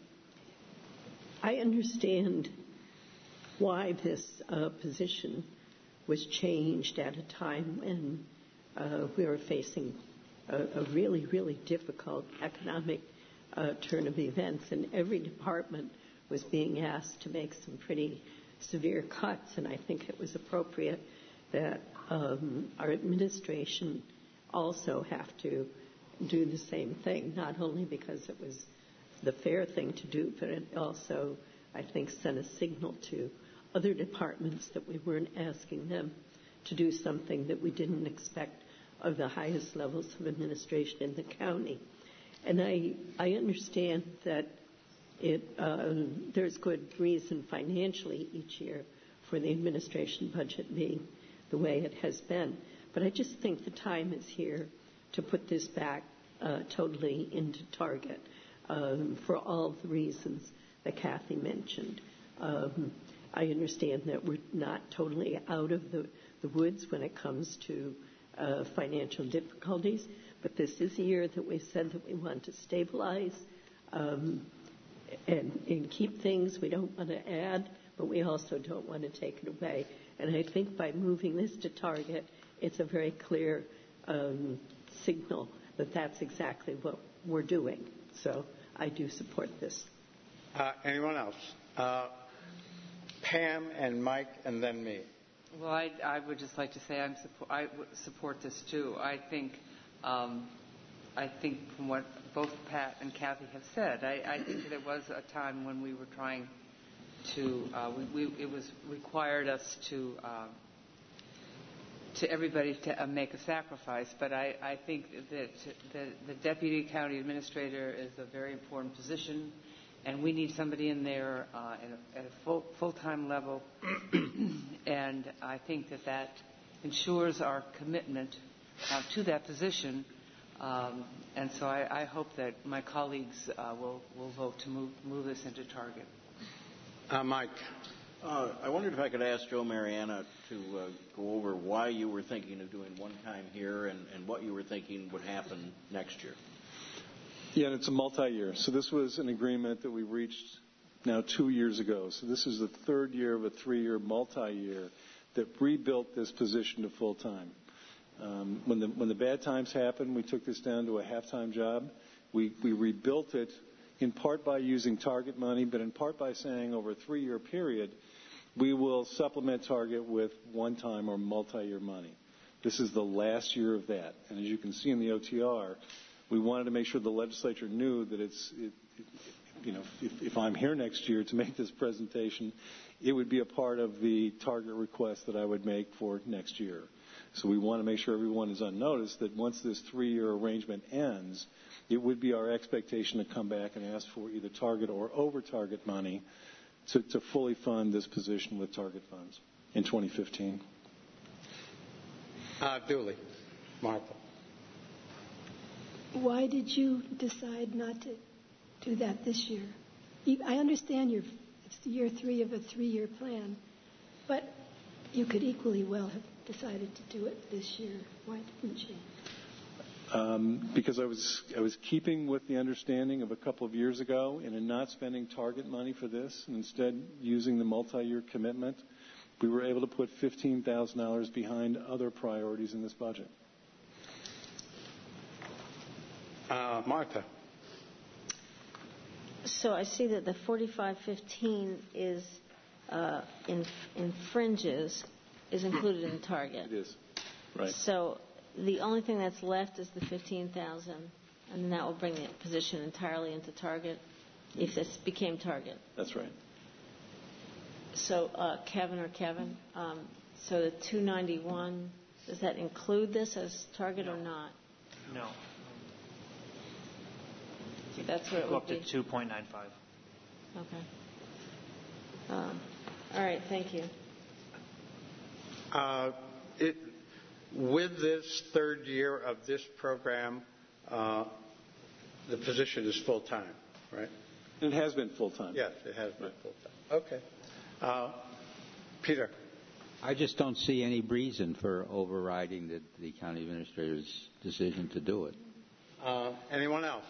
I understand why this uh, position was changed at a time when uh, we were facing a, a really, really difficult economic uh, turn of events, and every department was being asked to make some pretty severe cuts, and I think it was appropriate that um, our administration also have to do the same thing, not only because it was the fair thing to do, but it also, I think, sent a signal to other departments that we weren't asking them to do something that we didn't expect of the highest levels of administration in the county. And I, I understand that it, uh, there's good reason financially each year for the administration budget being the way it has been. But I just think the time is here to put this back uh, totally into target um, for all the reasons that Kathy mentioned. Um, I understand that we're not totally out of the, the woods when it comes to uh, financial difficulties, but this is a year that we said that we want to stabilize um, and, and keep things. We don't want to add, but we also don't want to take it away. And I think by moving this to target, it's a very clear um, signal that that's exactly what we're doing. So I do support this. Uh, anyone else? Uh, Pam and Mike, and then me. Well, I, I would just like to say I'm support, I support this too. I think, um, I think from what both Pat and Kathy have said, I, I think that there was a time when we were trying to, uh, we, we, it was required us to, uh, to everybody to uh, make a sacrifice. But I, I think that the, the deputy county administrator is a very important position. And we need somebody in there uh, at a, at a full, full-time level. And I think that that ensures our commitment uh, to that position. Um, and so I, I hope that my colleagues uh, will, will vote to move, move this into target. Uh, Mike. Uh, I wondered if I could ask Joe Mariana to uh, go over why you were thinking of doing one time here and, and what you were thinking would happen next year. Yeah, and it's a multi-year. So this was an agreement that we reached now two years ago. So this is the third year of a three-year multi-year that rebuilt this position to full-time. Um, when the when the bad times happened, we took this down to a half-time job. We we rebuilt it in part by using target money, but in part by saying over a three-year period, we will supplement target with one-time or multi-year money. This is the last year of that. And as you can see in the O T R, we wanted to make sure the legislature knew that it's, it, it, you know, if, if I'm here next year to make this presentation, it would be a part of the target request that I would make for next year. So we want to make sure everyone is on notice that once this three-year arrangement ends, it would be our expectation to come back and ask for either target or over-target money to, to fully fund this position with target funds in twenty fifteen. Uh, Dooley. Martha. why did you decide not to do that this year? I understand you're, it's year three of a three-year plan, but you could equally well have decided to do it this year. Why didn't you? Um, because I was I was keeping with the understanding of a couple of years ago, and in not spending target money for this, and instead using the multi-year commitment, we were able to put fifteen thousand dollars behind other priorities in this budget. Uh, Martha. So I see that the forty-five fifteen is uh, in, in fringes is included in target. It is, right. So the only thing that's left is the fifteen thousand, and then that will bring the position entirely into target if this became target. That's right. So uh, Kevin or Kevin, um, so the two ninety-one, does that include this as target no. or not? No. That's what it Go would up be. to two point nine five. Okay. Um, all right. Thank you. Uh, it, with this third year of this program, uh, the position is full time, right? It has been full time. Yes, it has been full time. Okay. Uh, Peter. I just don't see any reason for overriding the, the county administrator's decision to do it. Uh, anyone else?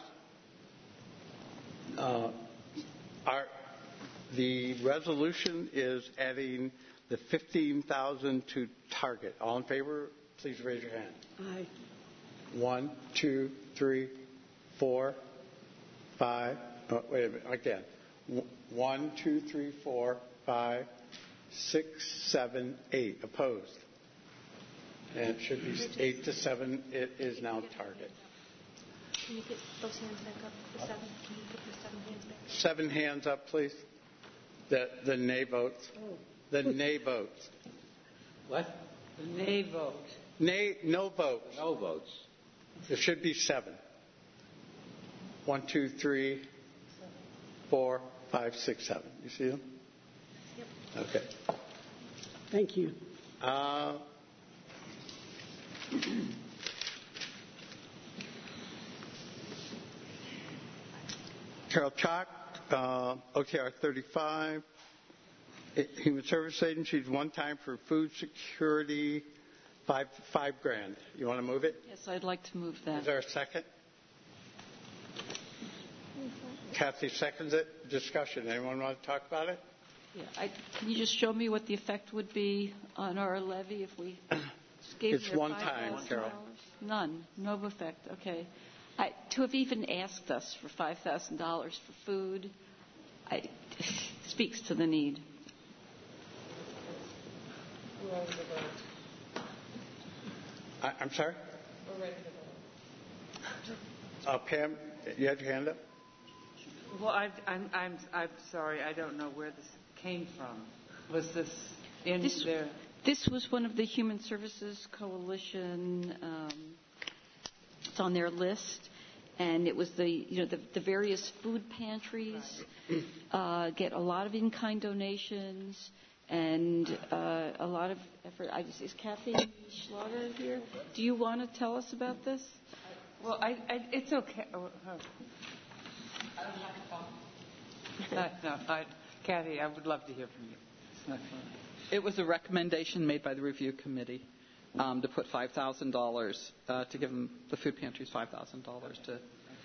Uh, our, the resolution is adding the fifteen thousand to target. All in favor, please raise your hand. Aye. One, two, three, four, five. Oh, wait a minute. Again. One, two, three, four, five, six, seven, eight. Opposed. And it should be eight to seven. It is now target. Can you get those hands back up? The seven. Can you put the seven hands back up? Seven hands up, please. The the nay votes. Oh. The nay votes. What? The nay vote. Nay, no votes. No votes. There should be seven. One, two, three, four, five, six, seven. You see them? Yep. Okay. Thank you. Uh, Carol Chalk, uh, O T R thirty-five. Human Service Agencies, one time for food security, five five grand. You want to move it? Yes, I'd like to move that. Is there a second? Kathy seconds it. Discussion. Anyone want to talk about it? Yeah, I, can you just show me what the effect would be on our levy if we just gave It's her one five time, thousand Carol. dollars? None. No effect. Okay. I, to have even asked us for five thousand dollars for food I, speaks to the need. I, I'm sorry? Uh, Pam, you had your hand up? Well, I, I'm, I'm, I'm sorry. I don't know where this came from. Was this in This, there? this was one of the Human Services Coalition. Um, it's on their list, and it was the you know the, the various food pantries uh, get a lot of in-kind donations and uh, a lot of effort. I just, is Kathy Schlager here? Do you want to tell us about this? Well, I, I, it's okay. Oh, oh. Uh, no, I, Kathy, I would love to hear from you. It's not fun. It was a recommendation made by the review committee um, to put five thousand dollars uh, to give them the food pantries five thousand dollars to.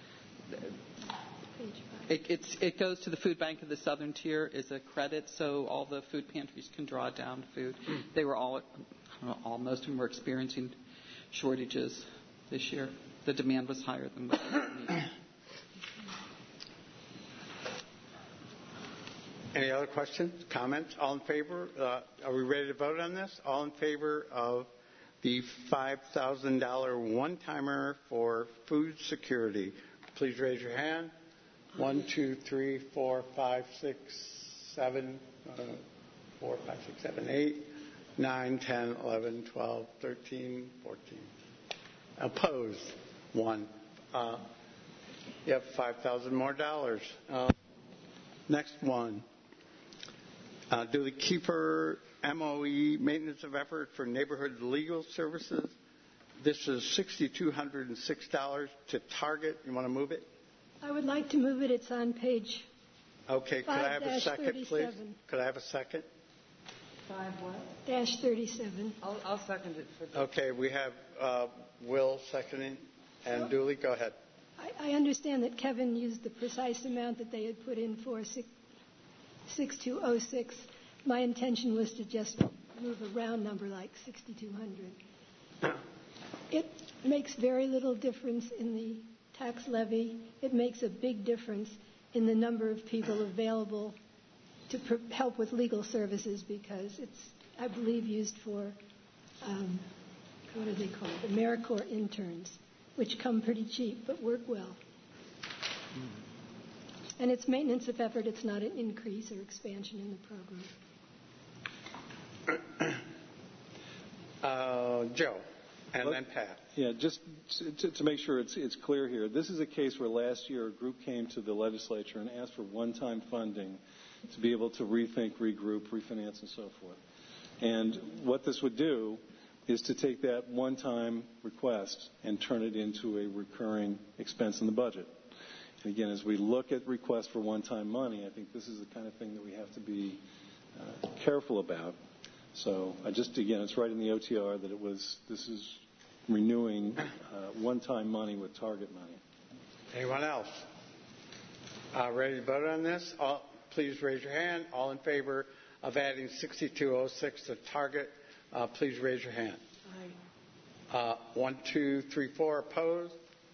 It, it's, it goes to the food bank of the Southern Tier as a credit, so all the food pantries can draw down food. They were all, all most of them were experiencing shortages this year. The demand was higher than what they needed. Any other questions, comments? All in favor? Uh, are we ready to vote on this? All in favor of the five thousand dollars one-timer for food security? Please raise your hand. One, two, three, four, five, six, seven, uh, four, five, six, seven, eight, nine, ten, eleven, twelve, thirteen, fourteen. Opposed? One. Uh, you have five thousand more dollars. Uh, next one. Uh, do the Keeper M O E maintenance of effort for neighborhood legal services. this is six thousand two hundred six dollars to Target. You want to move it? I would like to move it. It's on page Okay, could I have a second, please? Could I have a second? Five what? Dash thirty-seven. I'll, I'll second it for the... Okay, we have uh, Will seconding, and Well- Dooley, go ahead. I, I understand that Kevin used the precise amount that they had put in for six two oh six. My intention was to just move a round number like sixty-two hundred. It makes very little difference in the tax levy. It makes a big difference in the number of people available to pr- help with legal services because it's, I believe, used for, um, what do they call it, AmeriCorps interns, which come pretty cheap but work well. And it's maintenance of effort. It's not an increase or expansion in the program. Uh, Joe, and Well, then Pat. Yeah, just to, to make sure it's, it's clear here, this is a case where last year a group came to the legislature and asked for one-time funding to be able to rethink, regroup, refinance, and so forth. And what this would do is to take that one-time request and turn it into a recurring expense in the budget. And again, as we look at requests for one-time money, I think this is the kind of thing that we have to be uh, careful about. So I just, again, it's right in the O T R that it was, this is renewing uh, one-time money with target money. Anyone else? Uh, ready to vote on this? All, please raise your hand. All in favor of adding sixty-two oh six to target, uh, please raise your hand. Aye. Uh, one, two, three, four. Opposed?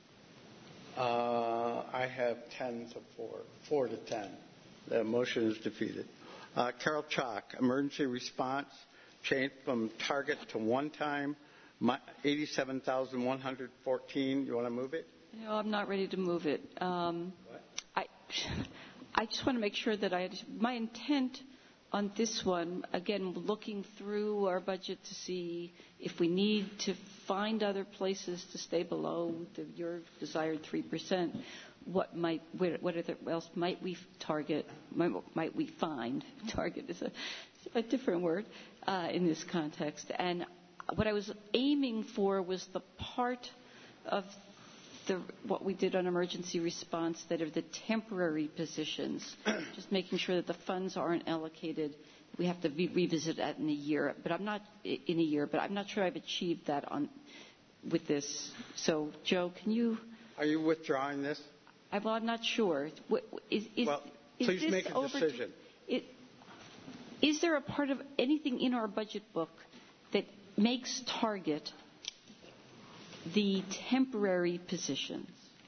Uh, I have ten to four, four to ten. The motion is defeated. Uh, Carol Chalk, emergency response, changed from target to one-time, eighty-seven thousand one hundred fourteen. You want to move it? No, I'm not ready to move it. Um, I, I just want to make sure that I, my intent on this one, again, looking through our budget to see if we need to find other places to stay below the, your desired three percent, what might, what other, else might we target, might, might we find, target is a, a different word uh, in this context. And what I was aiming for was the part of the, what we did on emergency response that are the temporary positions, just making sure that the funds aren't allocated. We have to re- revisit that in a year, but I'm not in a year. But I'm not sure I've achieved that on with this. So, Joe, can you? Are you withdrawing this? I, well, I'm not sure. What, is, is, well, is please this make a over, decision. It, is there a part of anything in our budget book that makes target the temporary positions?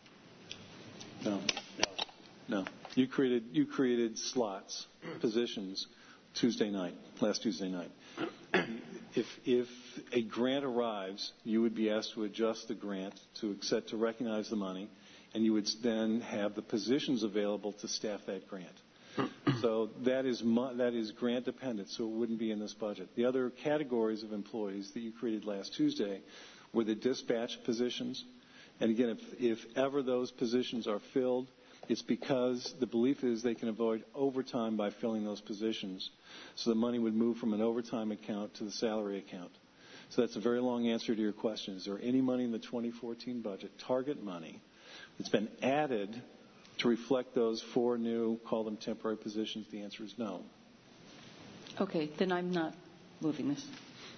No. No. No. You created you created slots, positions, Tuesday night, last Tuesday night. If if a grant arrives, you would be asked to adjust the grant to accept to recognize the money, and you would then have the positions available to staff that grant. So that is that is grant dependent, so it wouldn't be in this budget. The other categories of employees that you created last Tuesday were the dispatch positions. And again, if, if ever those positions are filled, it's because the belief is they can avoid overtime by filling those positions. So the money would move from an overtime account to the salary account. So that's a very long answer to your question. Is there any money in the twenty fourteen budget, target money, that's been added to reflect those four new, call them temporary positions? The answer is no. Okay, then I'm not moving this.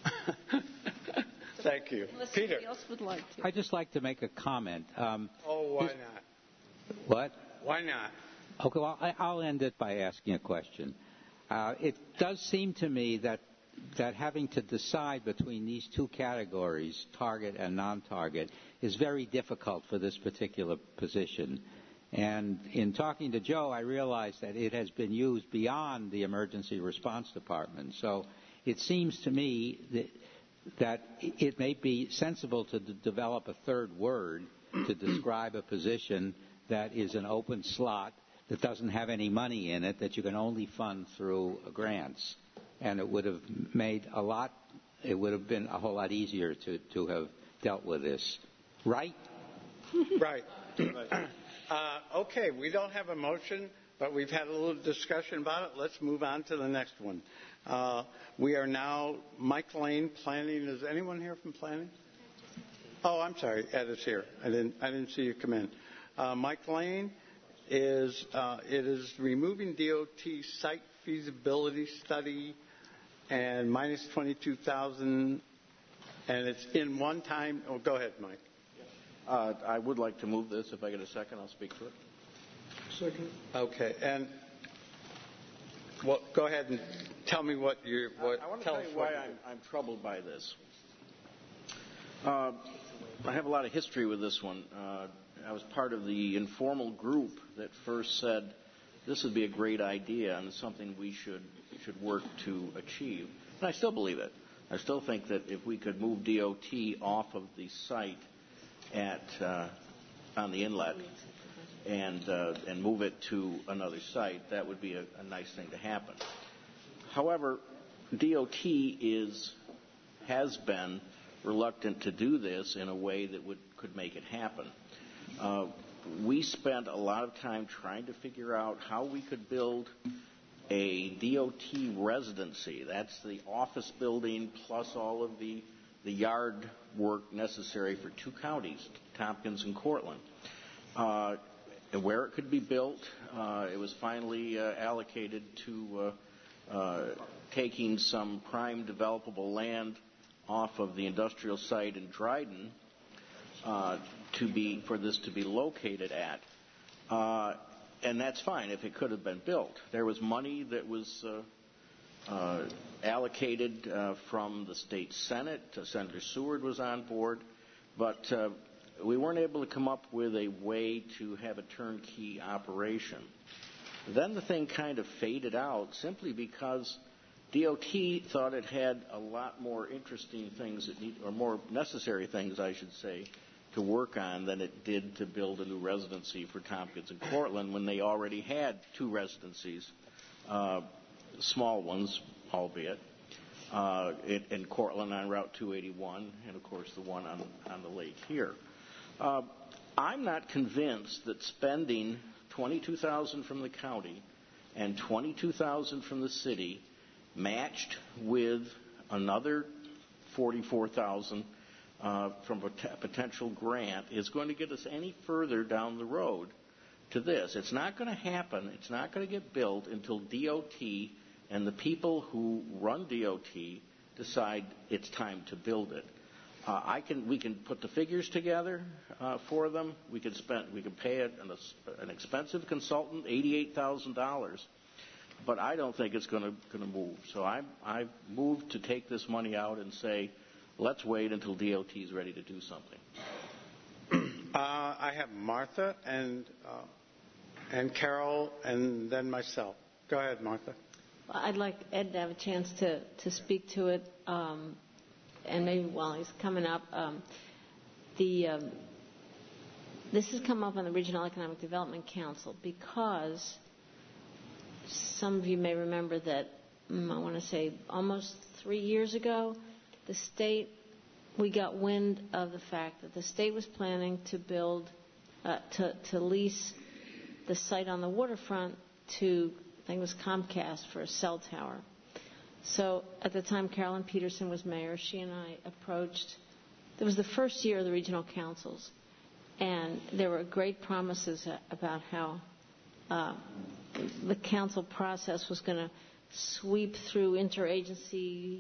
Thank you. Unless Peter. somebody else would like to. I'd just like to make a comment. Um, oh, why this, not? What? Why not? Okay, well, I, I'll end it by asking a question. Uh, it does seem to me that that having to decide between these two categories, target and non-target, is very difficult for this particular position. And in talking to Joe, I realized that it has been used beyond the emergency response department. So it seems to me that, that it may be sensible to d- develop a third word to describe a position that is an open slot that doesn't have any money in it, that you can only fund through grants. And it would have made a lot, it would have been a whole lot easier to, to have dealt with this. Right? Right. Uh, okay, we don't have a motion, but we've had a little discussion about it. Let's move on to the next one. Uh, we are now, Mike Lane, Planning. Is anyone here from Planning? Oh, I'm sorry. Ed is here. I didn't. I didn't see you come in. Uh, Mike Lane is. Uh, it is removing D O T site feasibility study, and minus twenty-two thousand, and it's in one time. Oh, go ahead, Mike. Uh, I would like to move this. If I get a second, I'll speak to it. Second. Okay, and well, go ahead and tell me what you. What, I want to tell tell us you what why I'm, I'm troubled by this. Uh, I have a lot of history with this one. Uh, I was part of the informal group that first said this would be a great idea and something we should should work to achieve. And I still believe it. I still think that if we could move D O T off of the site at uh, on the inlet and uh, and move it to another site, that would be a, a nice thing to happen. However, D O T is has been reluctant to do this in a way that would could make it happen. Uh, we spent a lot of time trying to figure out how we could build a D O T residency. That's the office building plus all of the the yard work necessary for two counties, Tompkins and Cortland. Uh, and where it could be built, uh, it was finally uh, allocated to uh, uh, taking some prime developable land off of the industrial site in Dryden uh, to be for this to be located at. Uh, and that's fine if it could have been built. There was money that was uh, uh, allocated uh, from the state Senate. Uh, Senator Seward was on board, but uh, we weren't able to come up with a way to have a turnkey operation. Then the thing kind of faded out simply because D O T thought it had a lot more interesting things, that need, or more necessary things, I should say, to work on than it did to build a new residency for Tompkins and Cortland when they already had two residencies, uh, small ones, albeit, uh, in, in Cortland on Route two eighty-one, and of course the one on, on the lake here. Uh, I'm not convinced that spending twenty-two thousand dollars from the county and twenty-two thousand dollars from the city matched with another forty-four thousand dollars uh, from a t- potential grant is going to get us any further down the road to this. It's not going to happen. It's not going to get built until D O T and the people who run D O T decide it's time to build it. Uh, I can, we can put the figures together uh, for them. We can spend, we can pay an, an expensive consultant eighty-eight thousand dollars. But I don't think it's going to going to move. So I I've moved to take this money out and say, let's wait until D O T is ready to do something. Uh, I have Martha and uh, and Carol and then myself. Go ahead, Martha. Well, I'd like Ed to have a chance to, to speak to it, um, and maybe while he's coming up, um, the um, this has come up on the Regional Economic Development Council because some of you may remember that, um, I want to say almost three years ago, the state, we got wind of the fact that the state was planning to build, uh, to, to lease the site on the waterfront to, I think it was Comcast, for a cell tower. So at the time Carolyn Peterson was mayor, she and I approached, it was the first year of the regional councils, and there were great promises about how uh, the council process was going to sweep through interagency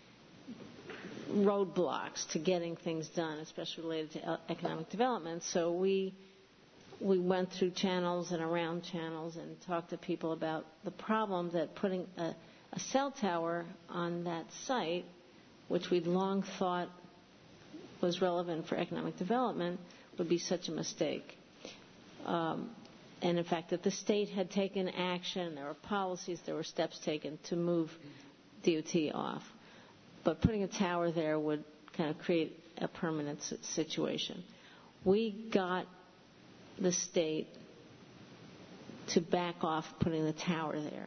roadblocks to getting things done, especially related to economic development. So we we went through channels and around channels and talked to people about the problem that putting a, a cell tower on that site, which we'd long thought was relevant for economic development, would be such a mistake. Um, and in fact, that the state had taken action, there were policies, there were steps taken to move D O T off. But putting a tower there would kind of create a permanent situation. We got the state to back off putting the tower there.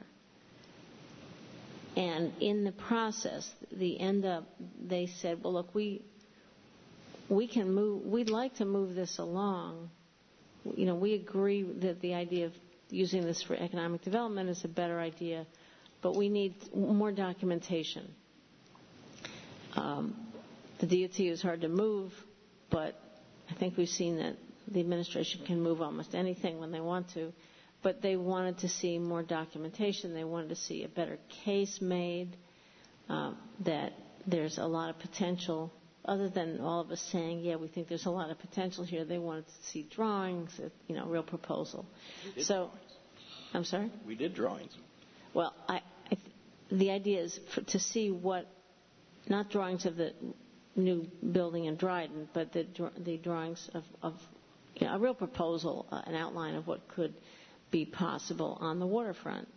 And in the process, the end up, they said, well, look, we we can move, we'd like to move this along. You know, we agree that the idea of using this for economic development is a better idea, but we need more documentation. Um, the D O T is hard to move. but I think we've seen that the administration can move almost anything when they want to. But they wanted to see more documentation. They wanted to see a better case made, um, that there's a lot of potential. Other than all of us saying, yeah, we think there's a lot of potential here, they wanted to see drawings, you know, real proposal. So, drawings. I'm sorry? We did drawings. Well, I, I th- the idea is for, to see what, not drawings of the new building in Dryden, but the, the drawings of, of you know, a real proposal, uh, an outline of what could be possible on the waterfront.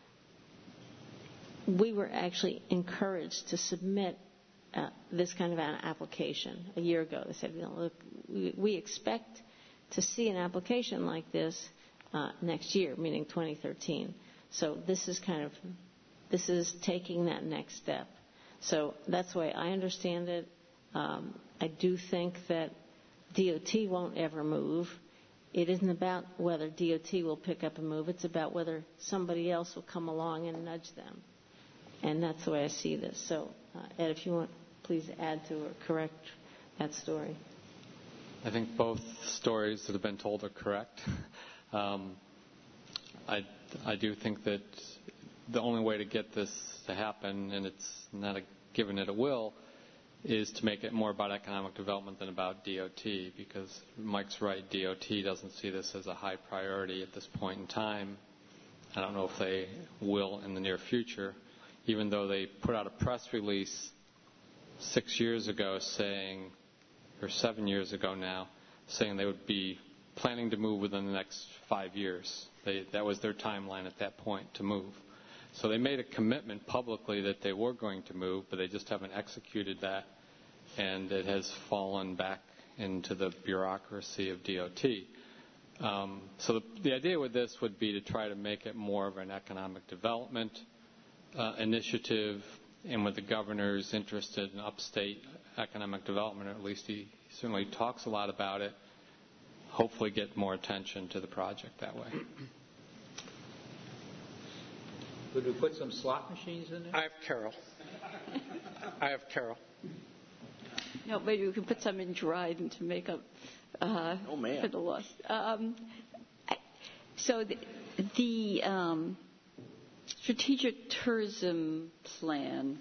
We were actually encouraged to submit uh, this kind of an application a year ago. They said, you know, look, we, we expect to see an application like this uh, next year, meaning twenty thirteen. So this is kind of, this is taking that next step. So that's the way I understand it. Um, I do think that D O T won't ever move. It isn't about whether D O T will pick up and move. It's about whether somebody else will come along and nudge them. And that's the way I see this. So, uh, Ed, if you want, please add to or correct that story. I think both stories that have been told are correct. um, I, I do think that the only way to get this to happen, and it's not a given that it will, is to make it more about economic development than about D O T, because Mike's right, D O T doesn't see this as a high priority at this point in time. I don't know if they will in the near future, even though they put out a press release six years ago saying, or seven years ago now, saying they would be planning to move within the next five years. They, that was their timeline at that point to move. So they made a commitment publicly that they were going to move, but they just haven't executed that, and it has fallen back into the bureaucracy of D O T. Um, so the, the idea with this would be to try to make it more of an economic development uh, initiative, and with the governor's interested in upstate economic development, or at least he certainly talks a lot about it, hopefully get more attention to the project that way. Could we put some slot machines in there? I have Carol. I have Carol. No, maybe we could put some in Dryden to make up uh, oh, man. for the loss. Um, so the, the um, strategic tourism plan,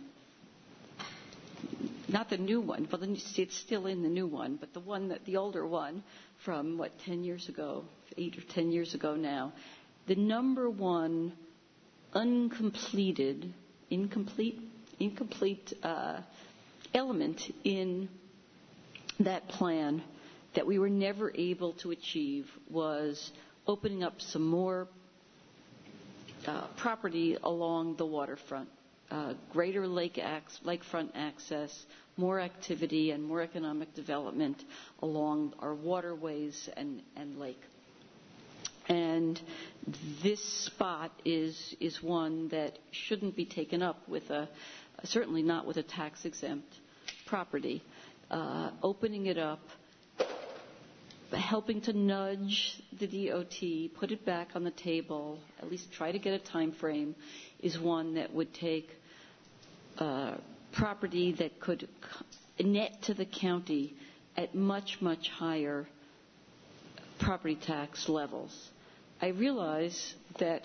not the new one, but it's still in the new one, but the one that the older one from what ten years ago, eight or ten years ago now, the number one uncompleted, incomplete, incomplete uh, element in that plan that we were never able to achieve was opening up some more uh, property along the waterfront, uh, greater lake ac- lakefront access, more activity and more economic development along our waterways and, and lake. And this spot is is one that shouldn't be taken up with a, certainly not with a tax-exempt property. Uh, opening it up, helping to nudge the D O T, put it back on the table, at least try to get a time frame, is one that would take uh, property that could net to the county at much, much higher property tax levels. I realize that,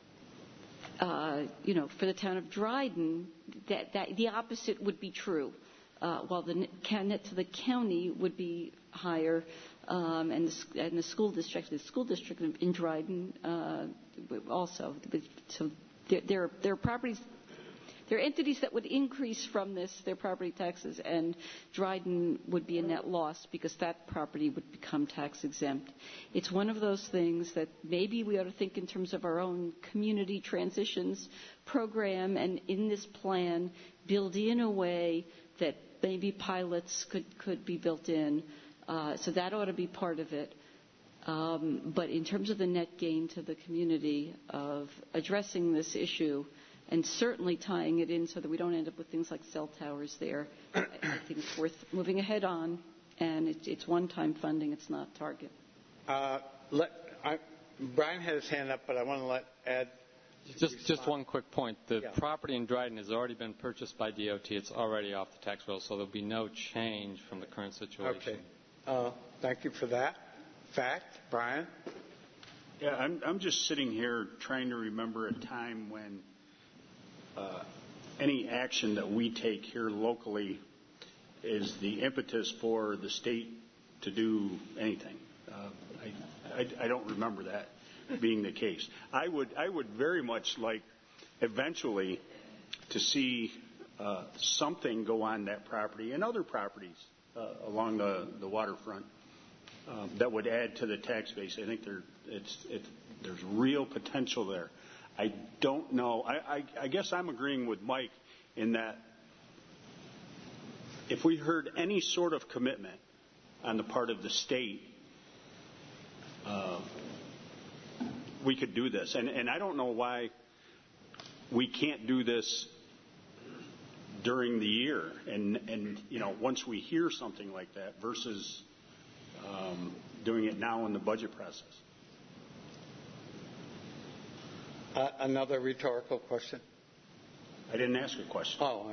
uh, you know, for the town of Dryden, that, that the opposite would be true. Uh, while the net to the county would be higher, um, and, the, and the school district, the school district in Dryden uh, also. So there, there, there are properties. There are entities that would increase from this, their property taxes, and Dryden would be a net loss because that property would become tax exempt. It's one of those things that maybe we ought to think in terms of our own community transitions program, and in this plan build in a way that maybe pilots could, could be built in. Uh, so that ought to be part of it. Um, but in terms of the net gain to the community of addressing this issue, and certainly tying it in so that we don't end up with things like cell towers there, I, I think it's worth moving ahead on. And it, it's one-time funding. It's not target. Uh, let, I, Brian had his hand up, but I want to let Ed. Just, just one quick point. The yeah. property in Dryden has already been purchased by D O T. It's already off the tax roll, so there'll be no change from the current situation. Okay. Uh, thank you for that fact. Brian? Yeah, I'm, I'm just sitting here trying to remember a time when uh, any action that we take here locally is the impetus for the state to do anything. Uh, I, I, I don't remember that being the case. I would, I would very much like eventually to see uh, something go on that property and other properties uh, along the, the waterfront um, that would add to the tax base. I think there, it's, it's, there's real potential there. I don't know. I, I, I guess I'm agreeing with Mike in that if we heard any sort of commitment on the part of the state, uh, we could do this. And, and I don't know why we can't do this during the year. And, and you know, once we hear something like that versus um, doing it now in the budget process. Uh, another rhetorical question? I didn't ask a question. Oh, all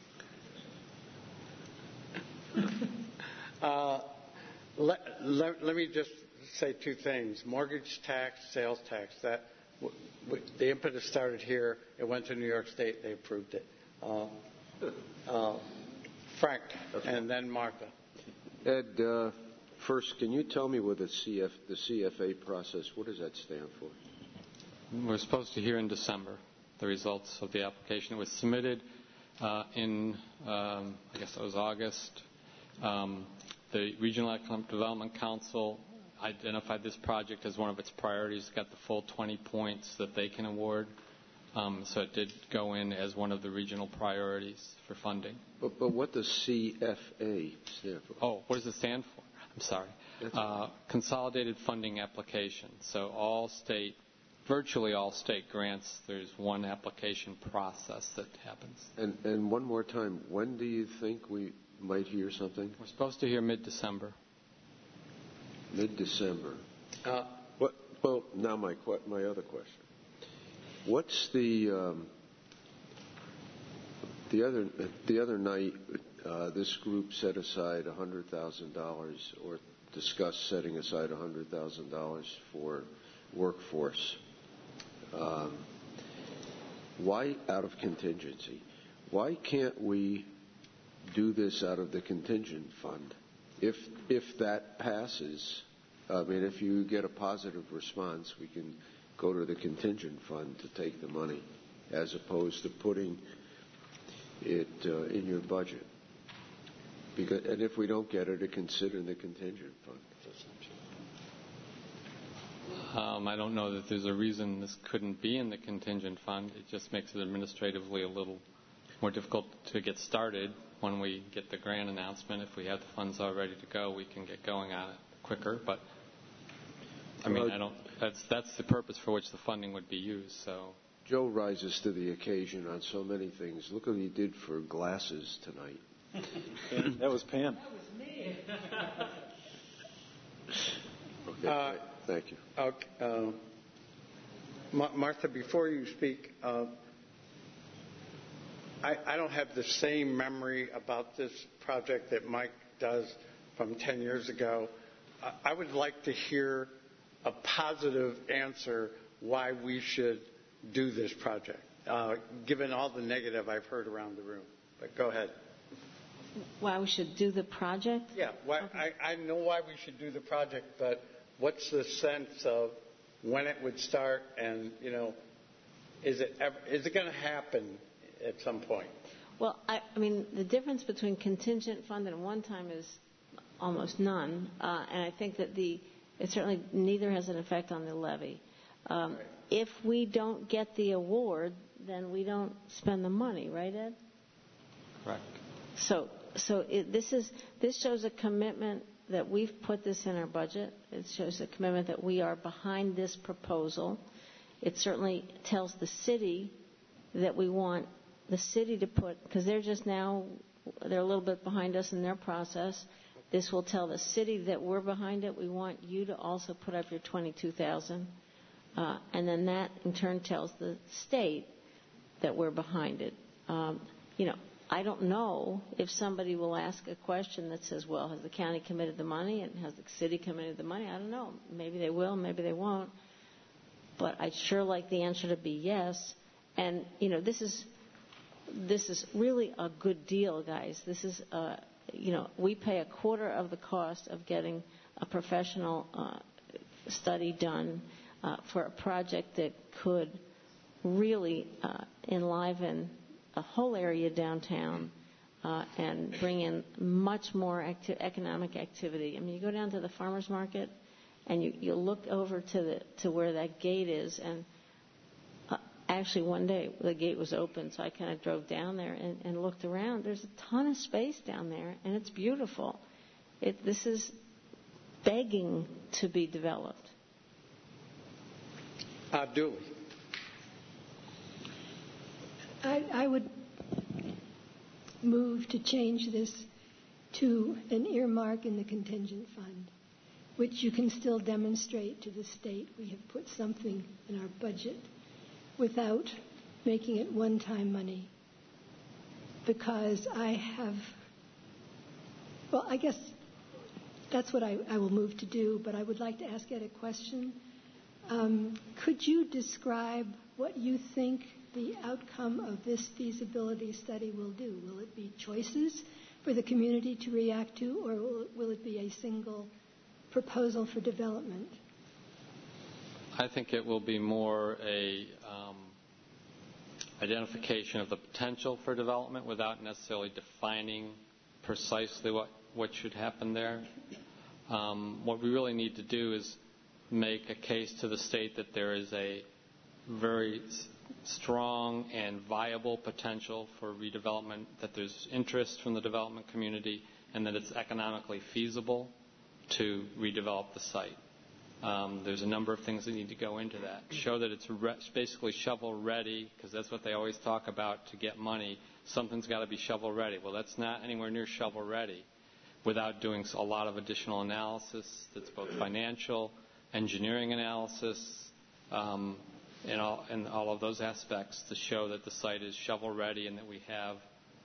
right. uh, let, let, let me just say two things. Mortgage tax, sales tax, that w- w- the impetus started here. It went to New York State. They approved it. Uh, uh, Frank, and then Martha. Ed, uh, first, can you tell me what the, C F, the C F A process, what does that stand for? We're supposed to hear in December the results of the application. It was submitted uh, in, um, I guess it was August. Um, the Regional Economic Development Council identified this project as one of its priorities, got the full twenty points that they can award. Um, so it did go in as one of the regional priorities for funding. But, but what does C F A stand for? Oh, what does it stand for? I'm sorry. Uh, Consolidated Funding Application. So all state, virtually all state grants, there's one application process that happens. And, and one more time, when do you think we might hear something? We're supposed to hear mid-December. Mid-December. Uh, what, well, now my, my other question. What's the um, the other the other night? Uh, this group set aside one hundred thousand dollars, or discussed setting aside one hundred thousand dollars for workforce. Um, why out of contingency? Why can't we do this out of the contingent fund? If if that passes, I mean, if you get a positive response, we can go to the contingent fund to take the money, as opposed to putting it uh, in your budget. Because, and if we don't get it, to consider the contingent fund. Um, I don't know that there's a reason this couldn't be in the contingent fund. It just makes it administratively a little more difficult to get started when we get the grant announcement. If we have the funds all ready to go, we can get going on it quicker. But I mean, I don't. That's that's the purpose for which the funding would be used. So Joe rises to the occasion on so many things. Look what he did for glasses tonight. Pam, that was Pam. That was me. Okay, Uh, thank you. Okay, uh, Ma- Martha, before you speak, uh, I, I don't have the same memory about this project that Mike does from ten years ago. I, I would like to hear a positive answer why we should do this project, uh, given all the negative I've heard around the room. But go ahead. Why we should do the project? Yeah, why, I, I know why we should do the project, but what's the sense of when it would start, and you know, is it ever, is it going to happen at some point? Well, I, I mean, the difference between contingent fund and one time is almost none, uh, and I think that the it certainly neither has an effect on the levy. Um, Right. If we don't get the award, then we don't spend the money, right, Ed? correct. So, so it, this is this shows a commitment that we've put this in our budget. It shows a commitment that we are behind this proposal. It certainly tells the city that we want the city to put, because they're just now, they're a little bit behind us in their process. This will tell the city that we're behind it. We want you to also put up your twenty-two thousand dollars. Uh, and then that, in turn, tells the state that we're behind it. Um, you know, I don't know if somebody will ask a question that says, well, has the county committed the money and has the city committed the money? I don't know. Maybe they will, maybe they won't. But I'd sure like the answer to be yes. And, you know, this is this is really a good deal, guys. This is, uh, you know, we pay a quarter of the cost of getting a professional uh, study done uh, for a project that could really uh, enliven a whole area downtown uh, and bring in much more acti- economic activity. I mean, you go down to the farmers market and you, you look over to the to where that gate is, and uh, actually one day the gate was open, so I kind of drove down there and, and looked around. There's a ton of space down there, and it's beautiful. It, this is begging to be developed. Uh, Dooley. I, I would move to change this to an earmark in the contingent fund, which you can still demonstrate to the state we have put something in our budget without making it one-time money. Because I have, well, I guess that's what I, I will move to do, but I would like to ask Ed a question. Um, could you describe what you think the outcome of this feasibility study will do? Will it be choices for the community to react to, or will, will it be a single proposal for development? I think it will be more a um, identification of the potential for development without necessarily defining precisely what, what should happen there. Um, what we really need to do is make a case to the state that there is a very strong and viable potential for redevelopment, that there's interest from the development community, and that it's economically feasible to redevelop the site. Um, there's a number of things that need to go into that. Show that it's re- basically shovel-ready, because that's what they always talk about to get money. Something's got to be shovel-ready. Well, that's not anywhere near shovel-ready without doing a lot of additional analysis that's both financial, engineering analysis, um, and all, and all of those aspects to show that the site is shovel-ready and that we have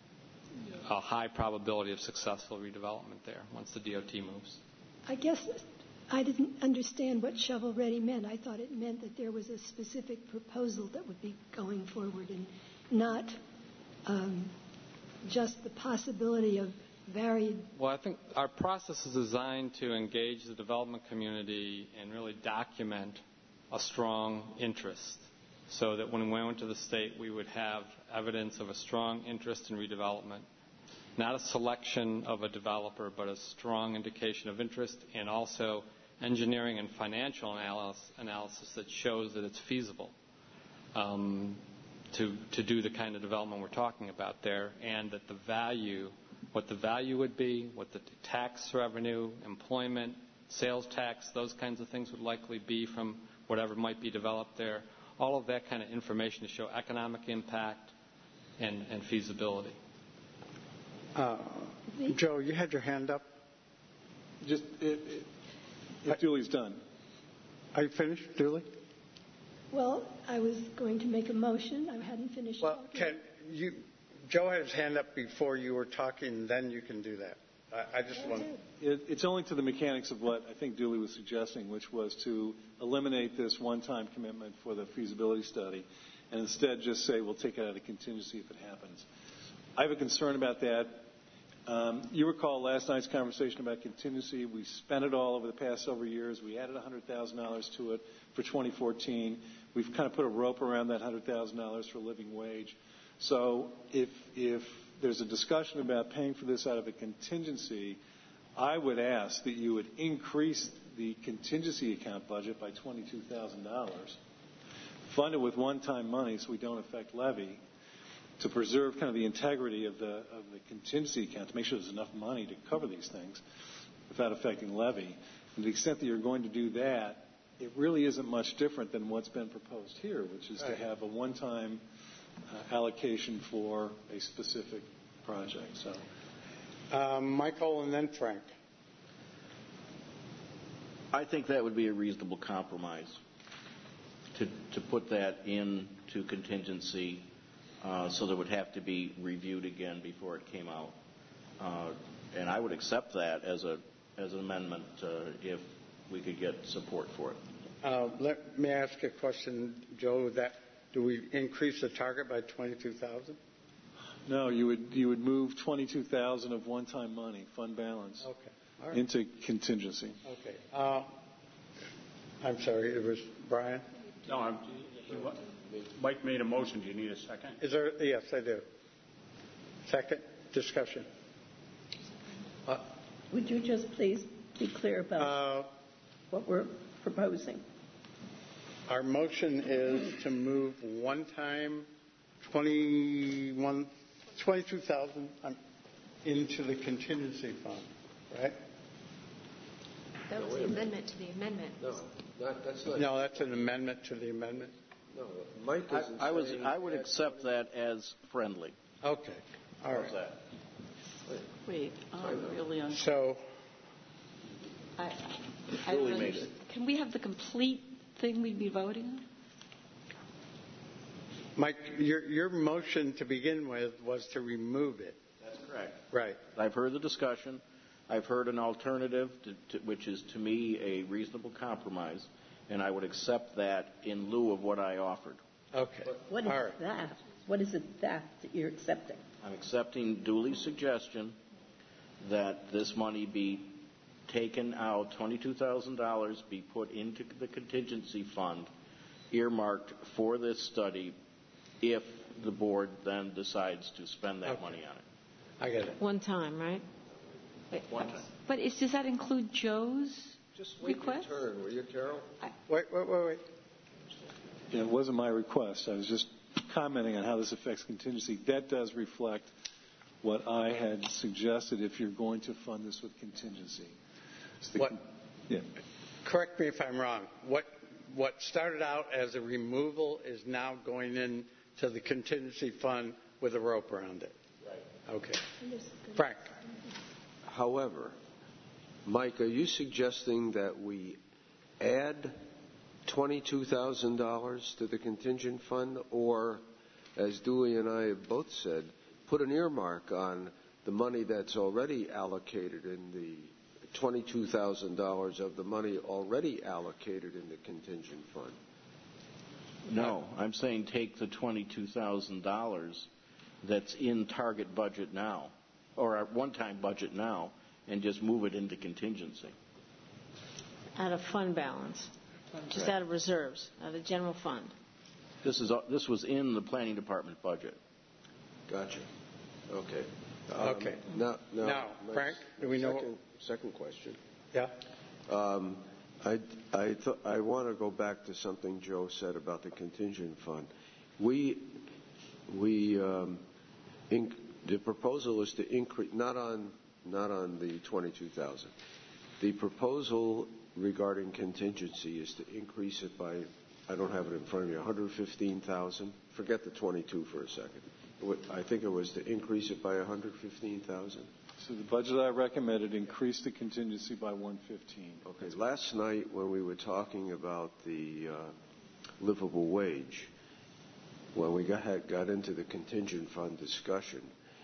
a high probability of successful redevelopment there once the D O T moves. I guess I didn't understand what shovel-ready meant. I thought it meant that there was a specific proposal that would be going forward and not um, just the possibility of varied. Well, I think our process is designed to engage the development community and really document a strong interest, so that when we went to the state, we would have evidence of a strong interest in redevelopment. Not a selection of a developer, but a strong indication of interest, and also engineering and financial analysis, analysis that shows that it's feasible um, to, to do the kind of development we're talking about there, and that the value, what the value would be, what the tax revenue, employment, sales tax, those kinds of things would likely be from whatever might be developed there. All of that kind of information to show economic impact and, and feasibility. Uh, Joe, you had your hand up. Just if, if Dooley's done. Are you finished, Dooley? Well, I was going to make a motion. I hadn't finished Well, talking. can you? Joe had his hand up before you were talking. Then you can do that. I, I just want. It, it's only to the mechanics of what I think Dooley was suggesting, which was to eliminate this one-time commitment for the feasibility study, and instead just say we'll take it out of contingency if it happens. I have a concern about that. Um, you recall last night's conversation about contingency. We spent it all over the past several years. We added one hundred thousand dollars to it for twenty fourteen. We've kind of put a rope around that one hundred thousand dollars for living wage. So if, if there's a discussion about paying for this out of a contingency, I would ask that you would increase the contingency account budget by twenty-two thousand dollars, fund it with one-time money so we don't affect levy, to preserve kind of the integrity of the of the contingency account, to make sure there's enough money to cover these things without affecting levy. And to the extent that you're going to do that, it really isn't much different than what's been proposed here, which is to have a one-time uh, allocation for a specific project. So, um, Michael, and then Frank. I think that would be a reasonable compromise to to put that into contingency uh, so that would have to be reviewed again before it came out. Uh, and I would accept that as a as an amendment uh, if we could get support for it. Uh, let me ask a question, Joe. That do we increase the target by twenty-two thousand? No, you would you would move twenty-two thousand of one-time money, fund balance, okay. All right. into contingency. Okay. Uh, I'm sorry. It was Brian. No, I'm, Mike made a motion. Do you need a second? Is there? Yes, I do. Second discussion. Uh, Would you just please be clear about uh, what we're proposing? Our motion is to move one-time twenty-one, twenty-two thousand um, into the contingency fund, right? That was the amendment to the amendment. No, not, that's not. No, that's an amendment to the amendment. No, Mike isn't I, I was saying I would accept that as friendly. Okay. All How's right. that? Wait, I'm really unsure. So, I, I Julie don't made understand. Can we have the complete thing we'd be voting on? Mike, your your motion to begin with was to remove it. That's correct. Right. I've heard the discussion. I've heard an alternative, to, to, which is to me a reasonable compromise, and I would accept that in lieu of what I offered. Okay. What is All right. that? What is it that that you're accepting? I'm accepting Dooley's suggestion that this money be taken out, twenty-two thousand dollars be put into the contingency fund, earmarked for this study, if the board then decides to spend that Okay. money on it. I get it. One time, right? One time. But is, does that include Joe's Just wait request? your turn, will you, Carol? Wait, wait, wait, wait. Yeah, it wasn't my request. I was just commenting on how this affects contingency. That does reflect what I had suggested if you're going to fund this with contingency. It's the- What? Yeah. Correct me if I'm wrong. What what started out as a removal is now going into the contingency fund with a rope around it. Right. Okay. Frank. However, Mike, are you suggesting that we add twenty-two thousand dollars to the contingent fund, or, as Dooley and I have both said, put an earmark on the money that's already allocated in the twenty-two thousand dollars of the money already allocated in the contingent fund? No, I'm saying take the twenty-two thousand dollars that's in target budget now, or our one-time budget now, and just move it into contingency. Out of fund balance, just Right. out of reserves, out of general fund. This is this was in the planning department budget. Gotcha. Okay. Um, Okay. Now, now, Now, my Frank, do we know what- Second, second question. Yeah. Um, I, I, th- I want to go back to something Joe said about the contingent fund. We, we, um, inc- the proposal is to increase, not on, not on the twenty-two thousand. The proposal regarding contingency is to increase it by, I don't have it in front of me, one hundred fifteen thousand. Forget the twenty-two for a second. It would- I think it was to increase it by one hundred fifteen thousand. So the budget I recommended increased the contingency by one hundred fifteen. Okay. Last night when we were talking about the uh, livable wage, when we got, had, got into the contingent fund discussion,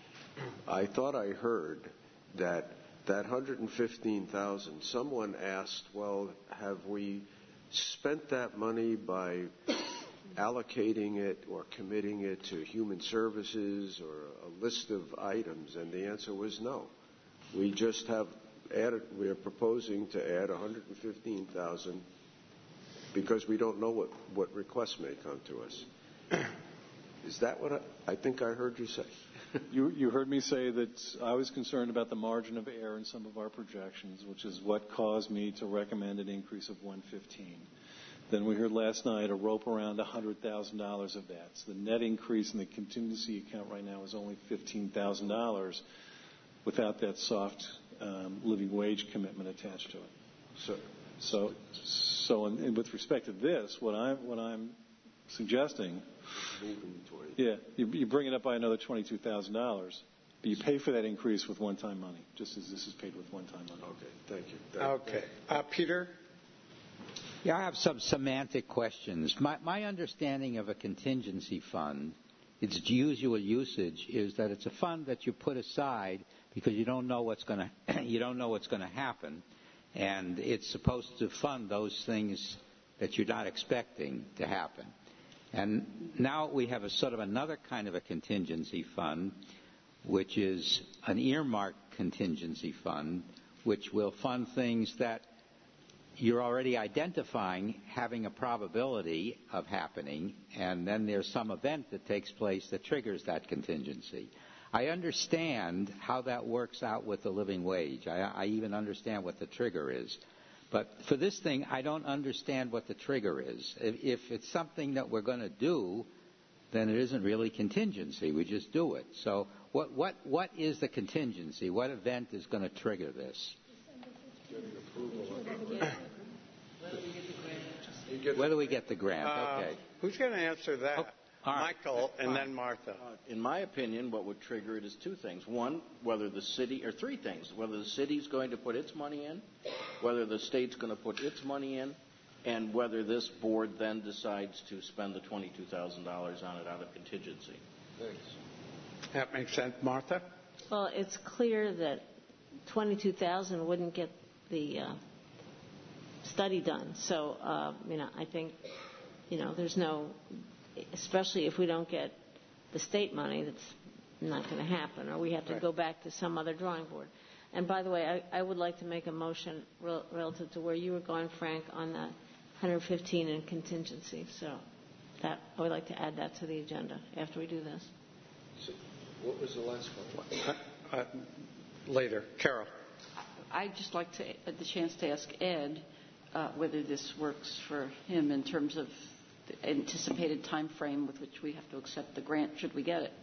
I thought I heard that that one hundred fifteen thousand, someone asked, well, have we spent that money by allocating it or committing it to human services or a list of items? And the answer was no. We just have added, we are proposing to add one hundred fifteen thousand because we don't know what, what requests may come to us. Is that what I, I think I heard you say? You, you heard me say that I was concerned about the margin of error in some of our projections, which is what caused me to recommend an increase of one hundred fifteen. Then we heard last night a rope around one hundred thousand dollars of that. So the net increase in the contingency account right now is only fifteen thousand dollars without that soft um, living wage commitment attached to it. So, so, so in, in, with respect to this, what I'm, what I'm suggesting, yeah, you, you bring it up by another twenty-two thousand dollars, but you pay for that increase with one-time money, just as this is paid with one-time money. Okay, thank you. Thank Okay. Uh, Peter? Yeah, I have some semantic questions. My, my understanding of a contingency fund its usual usage is that it's a fund that you put aside because you don't know what's going to you don't know what's going to happen, and it's supposed to fund those things that you're not expecting to happen. And now we have a sort of another kind of a contingency fund, which is an earmarked contingency fund, which will fund things that you're already identifying having a probability of happening, and then there's some event that takes place that triggers that contingency. I understand how that works out with the living wage. I, I even understand what the trigger is. But for this thing, I don't understand what the trigger is. If, if it's something that we're going to do, then it isn't really contingency. We just do it. So what, what, what is the contingency? What event is going to trigger this? Where do we get the grant? Okay. Uh, who's going to answer that? Oh, right. Michael and then Martha. Uh, in my opinion, what would trigger it is two things. One, whether the city, or three things. Whether the city's going to put its money in, whether the state's going to put its money in, and whether this board then decides to spend the twenty-two thousand dollars on it out of contingency. Thanks. That makes sense. Martha? Well, it's clear that twenty-two thousand dollars wouldn't get the uh, study done. So, uh, you know, I think, you know, there's no, especially if we don't get the state money, that's not going to happen, or we have to right. go back to some other drawing board. And by the way, I, I would like to make a motion rel- relative to where you were going, Frank, on the one hundred fifteen in contingency. So that I would like to add that to the agenda after we do this. So what was the last one? Uh, uh, later. Carol. I'd just like to the chance to ask Ed uh, whether this works for him in terms of the anticipated time frame with which we have to accept the grant should we get it.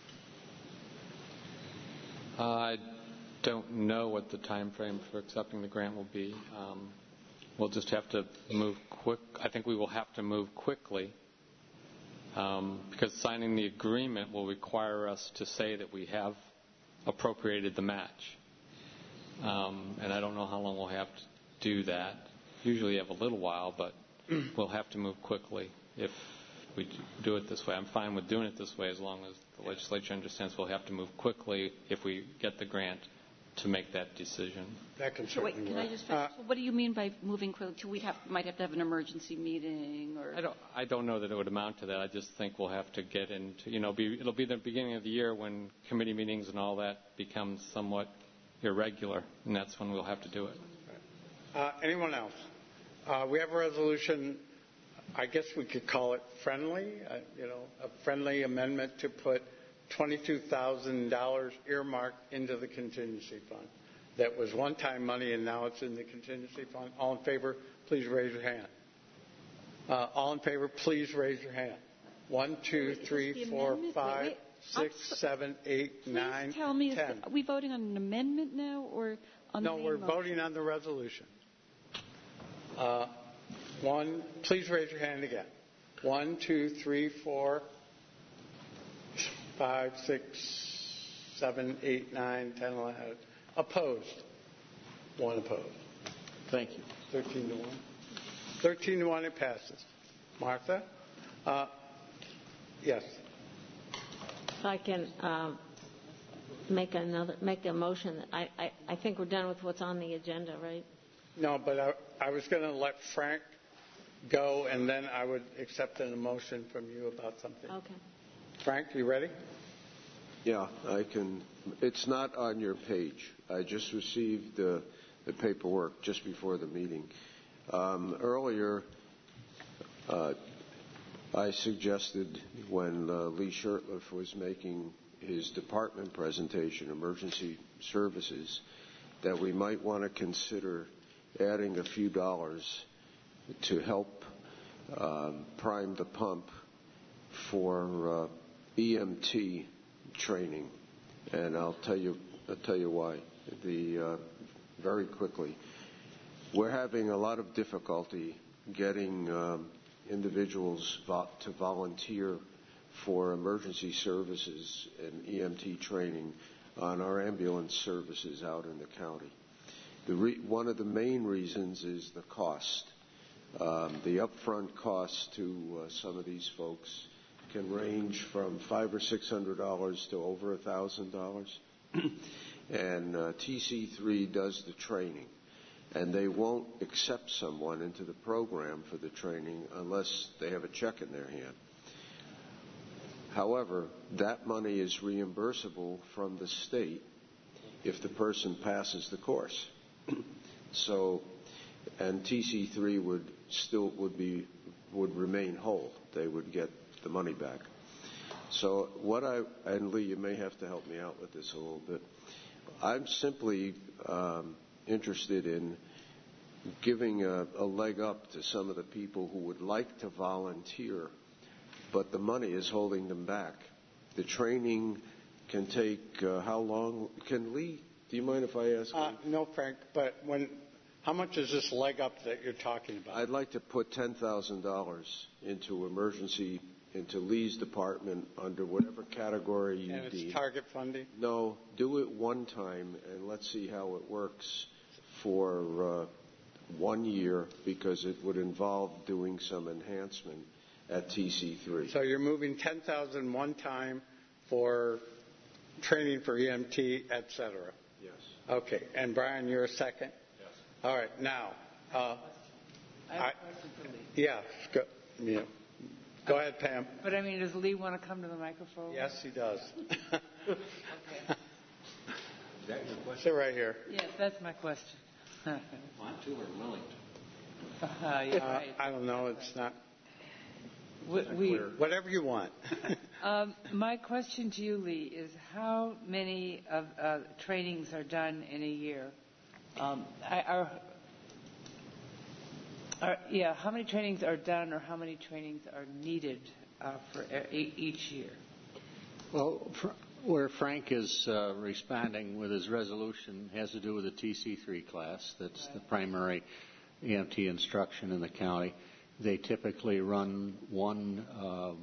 Uh, I don't know what the time frame for accepting the grant will be. Um, we'll just have to move quick. I think we will have to move quickly um, because signing the agreement will require us to say that we have appropriated the match. Um, and I don't know how long we'll have to do that. Usually you have a little while, but we'll have to move quickly if we do it this way. I'm fine with doing it this way as long as the legislature understands we'll have to move quickly if we get the grant to make that decision. That can So certainly wait, can work. I just finish? Uh, So what do you mean by moving quickly? We have might have to have an emergency meeting, or I don't. I don't know that it would amount to that. I just think we'll have to get into. You know, be, it'll be the beginning of the year when committee meetings and all that becomes somewhat irregular, and that's when we'll have to do it. uh, anyone else? Uh, we have a resolution. I guess we could call it friendly. Uh, you know, a friendly amendment to put twenty-two thousand dollars earmarked into the contingency fund. That was one-time money, and now it's in the contingency fund. All in favor, please raise your hand. Uh, all in favor, please raise your hand. One, two, three, four, five, wait, six, so, seven, eight, please nine, tell me, ten. Is the, are we voting on an amendment now, or on No, the main we're motion? voting on the resolution. Uh, one, please raise your hand again. One, two, three, four, five, six, seven, eight, nine, ten, eleven. Opposed? One opposed. Thank you. Thirteen to one. Thirteen to one, it passes. Martha? Uh, yes. If I can um, make another, make a motion. That I, I, I think we're done with what's on the agenda, right? No, but I, I was going to let Frank go, and then I would accept an emotion from you about something. Okay. Frank, you ready? Yeah, I can. It's not on your page. I just received the, the paperwork just before the meeting. Um, earlier, uh, I suggested when uh, Lee Shurtleff was making his department presentation, emergency services, that we might want to consider adding a few dollars to help um, prime the pump for uh, E M T training, and I'll tell you I'll tell you why. The uh, very quickly, we're having a lot of difficulty getting um, individuals vo- to volunteer for emergency services and E M T training on our ambulance services out in the county. The re- one of the main reasons is the cost. Um, the upfront cost to uh, some of these folks can range from five or six hundred dollars to over a thousand dollars, and uh, T C three does the training, and they won't accept someone into the program for the training unless they have a check in their hand. However, that money is reimbursable from the state if the person passes the course. So, and T C three would still would be would remain whole. They would get the money back. So what I, and Lee, you may have to help me out with this a little bit. I'm simply um, interested in giving a, a leg up to some of the people who would like to volunteer, but the money is holding them back. The training can take uh, how long? Can Lee, do you mind if I ask? Uh, no, Frank, but when, how much is this leg up that you're talking about? I'd like to put ten thousand dollars into emergency, into Lee's department under whatever category you and it's deem. target funding? No, do it one time and let's see how it works for uh, one year, because it would involve doing some enhancement at T C three. So you're moving ten thousand dollars one time for training for E M T, et cetera. Yes. Okay. And Brian, you're a second? Yes. All right. Now, uh, I have I, a question for Lee. yeah, go, yeah. Go ahead, Pam. But I mean, does Lee want to come to the microphone? Yes, he does. Okay. Is that your question? Sit right here. Yes, that's my question. Want to or willing to? Uh, you're Uh, right. I don't know. It's not. We, we, Whatever you want. um, my question to you, Lee, is how many of uh, trainings are done in a year? Um, I, are, are, yeah, how many trainings are done, or how many trainings are needed uh, for e- each year? Well, fr- where Frank is uh, responding with his resolution has to do with the T C three class. That's Right. the primary E M T instruction in the county. They typically run one uh,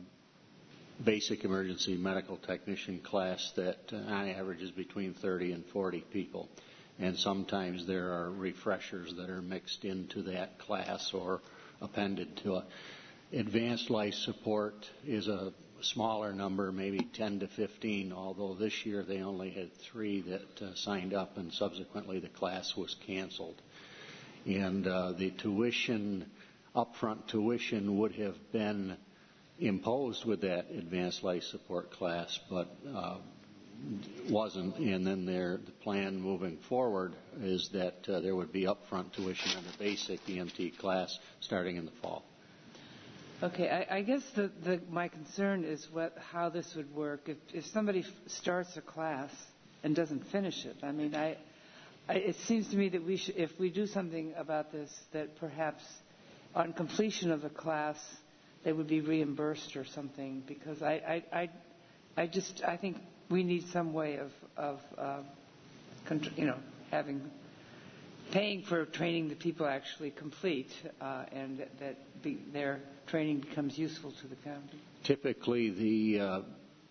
basic emergency medical technician class that uh, on average is between thirty and forty people. And sometimes there are refreshers that are mixed into that class or appended to it. Advanced life support is a smaller number, maybe ten to fifteen, although this year they only had three that uh, signed up, and subsequently the class was canceled. And uh, the tuition, upfront tuition, would have been imposed with that advanced life support class, but uh, wasn't. And then there, the plan moving forward is that uh, there would be upfront tuition in the basic E M T class starting in the fall. Okay, I, I guess the, the, my concern is what, how this would work if, if somebody f- starts a class and doesn't finish it. I mean, I, I, it seems to me that we should, if we do something about this, that perhaps on completion of the class they would be reimbursed or something. Because I, I, I, I just I think we need some way of, of uh, contr- you know, having paying for training that people actually complete, uh, and that, that be, their training becomes useful to the county. Typically, the uh,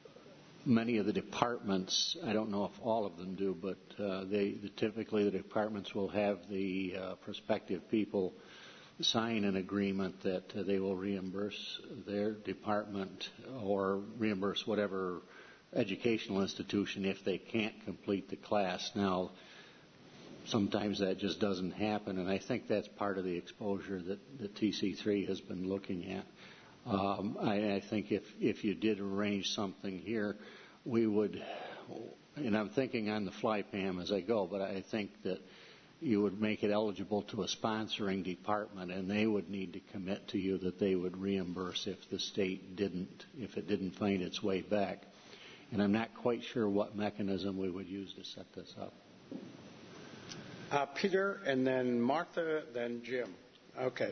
many of the departments, I don't know if all of them do, but uh, they the, typically the departments will have the uh, prospective people sign an agreement that uh, they will reimburse their department or reimburse whatever educational institution if they can't complete the class. Now, sometimes that just doesn't happen, and I think that's part of the exposure that the T C three has been looking at. Um, I, I think if, if you did arrange something here, we would, and I'm thinking on the fly, Pam, as I go, but I think that you would make it eligible to a sponsoring department, and they would need to commit to you that they would reimburse if the state didn't, if it didn't find its way back. And I'm not quite sure what mechanism we would use to set this up. Uh, Peter, and then Martha, then Jim. Okay.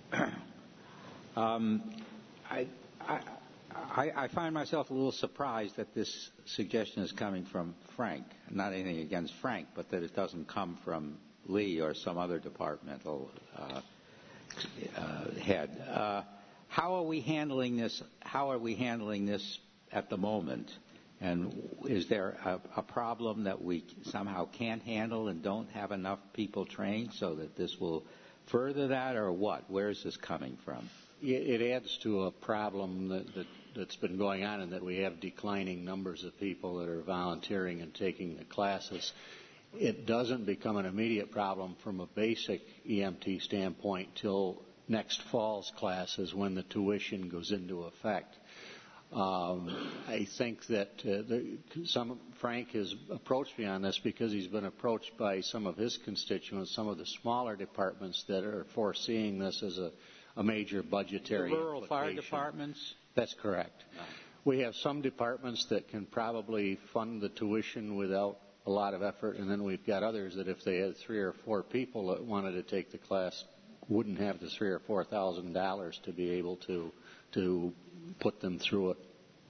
um, I, I, I find myself a little surprised that this suggestion is coming from Frank. Not anything against Frank, but that it doesn't come from Lee or some other departmental uh, uh, head. Uh, how are we handling this? How are we handling this at the moment? And is there a, a problem that we somehow can't handle and don't have enough people trained so that this will further that, or what? Where is this coming from? It adds to a problem that, that that's been going on and that we have declining numbers of people that are volunteering and taking the classes. It doesn't become an immediate problem from a basic E M T standpoint till next fall's classes when the tuition goes into effect. Um, I think that uh, the, some Frank has approached me on this because he's been approached by some of his constituents, some of the smaller departments that are foreseeing this as a, a major budgetary the rural fire departments. That's correct. No. We have some departments that can probably fund the tuition without a lot of effort, and then we've got others that if they had three or four people that wanted to take the class, wouldn't have the three or four thousand dollars to be able to to put them through it.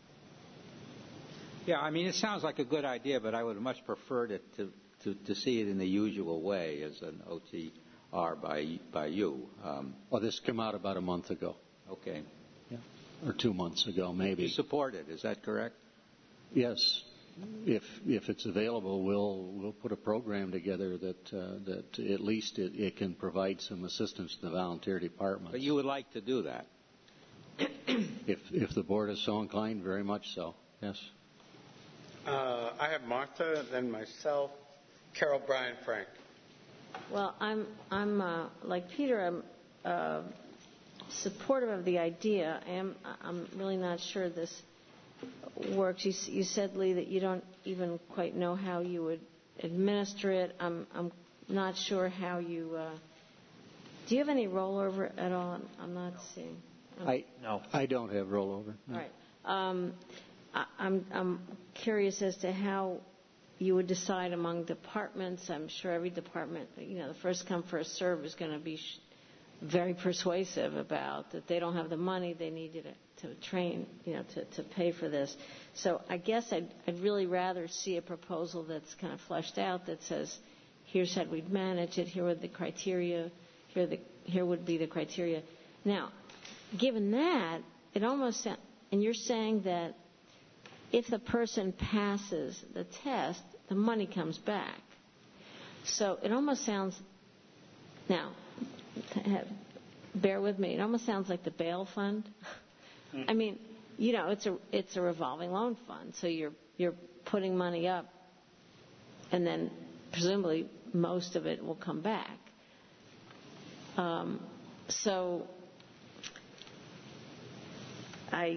Yeah, I mean, it sounds like a good idea, but I would have much preferred it to, to, to see it in the usual way as an O T R by by you. Um, well, this came out about a month ago. Okay. Yeah. Or two months ago, maybe. You support it, is that correct? Yes. If if it's available, we'll we'll put a program together that uh, that at least it, it can provide some assistance to the volunteer departments. But you would like to do that? if if the board is so inclined, very much so. Yes. Uh, I have Martha, then myself, Carol, Brian, Frank. Well, I'm I'm uh, like Peter. I'm uh, supportive of the idea. I am I'm really not sure this works. You, you said, Lee, that you don't even quite know how you would administer it. I'm I'm not sure how you. Uh, do you have any rollover at all? I'm, I'm not seeing. I'm, I no. I don't have rollover. No. All right. Um, I, I'm I'm curious as to how you would decide among departments. I'm sure every department, you know, the first come first serve is going to be sh- very persuasive about that they don't have the money they need to, to train, you know, to, to pay for this. So I guess I'd, I'd really rather see a proposal that's kind of fleshed out that says, here's how we'd manage it, here are the criteria, here the here would be the criteria. Now, given that, it almost, and you're saying that if the person passes the test, the money comes back. So it almost sounds, now, bear with me, it almost sounds like the bail fund. I mean, you know, it's a it's a revolving loan fund, so you're you're putting money up, and then presumably most of it will come back. Um, so I.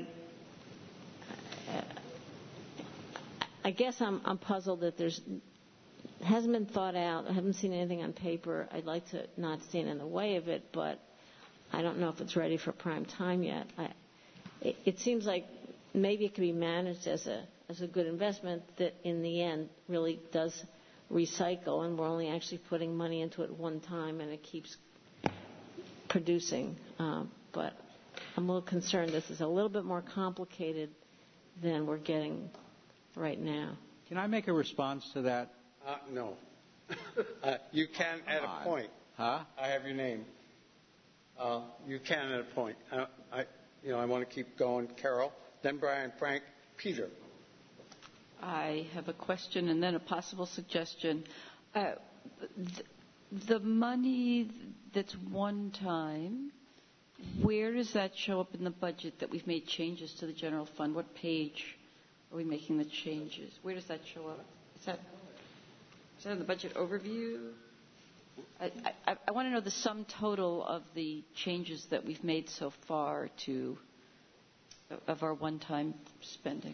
I guess I'm, I'm puzzled that there's hasn't been thought out. I haven't seen anything on paper. I'd like to not stand in the way of it, but I don't know if it's ready for prime time yet. I, it, it seems like maybe it could be managed as a as a good investment that in the end really does recycle, and we're only actually putting money into it one time, and it keeps producing. Um, but I'm a little concerned this is a little bit more complicated than we're getting right now. Can I make a response to that? Uh, no. uh, you can at a point. Huh? I have your name. Uh, you can at a point. Uh, I, you know, I want to keep going. Carol, then Brian, Frank, Peter. I have a question and then a possible suggestion. Uh, the, the money that's one time, where does that show up in the budget that we've made changes to the general fund? What page are we making the changes? Where does that show up? Is that, is that in the budget overview? I, I, I want to know the sum total of the changes that we've made so far to of our one-time spending.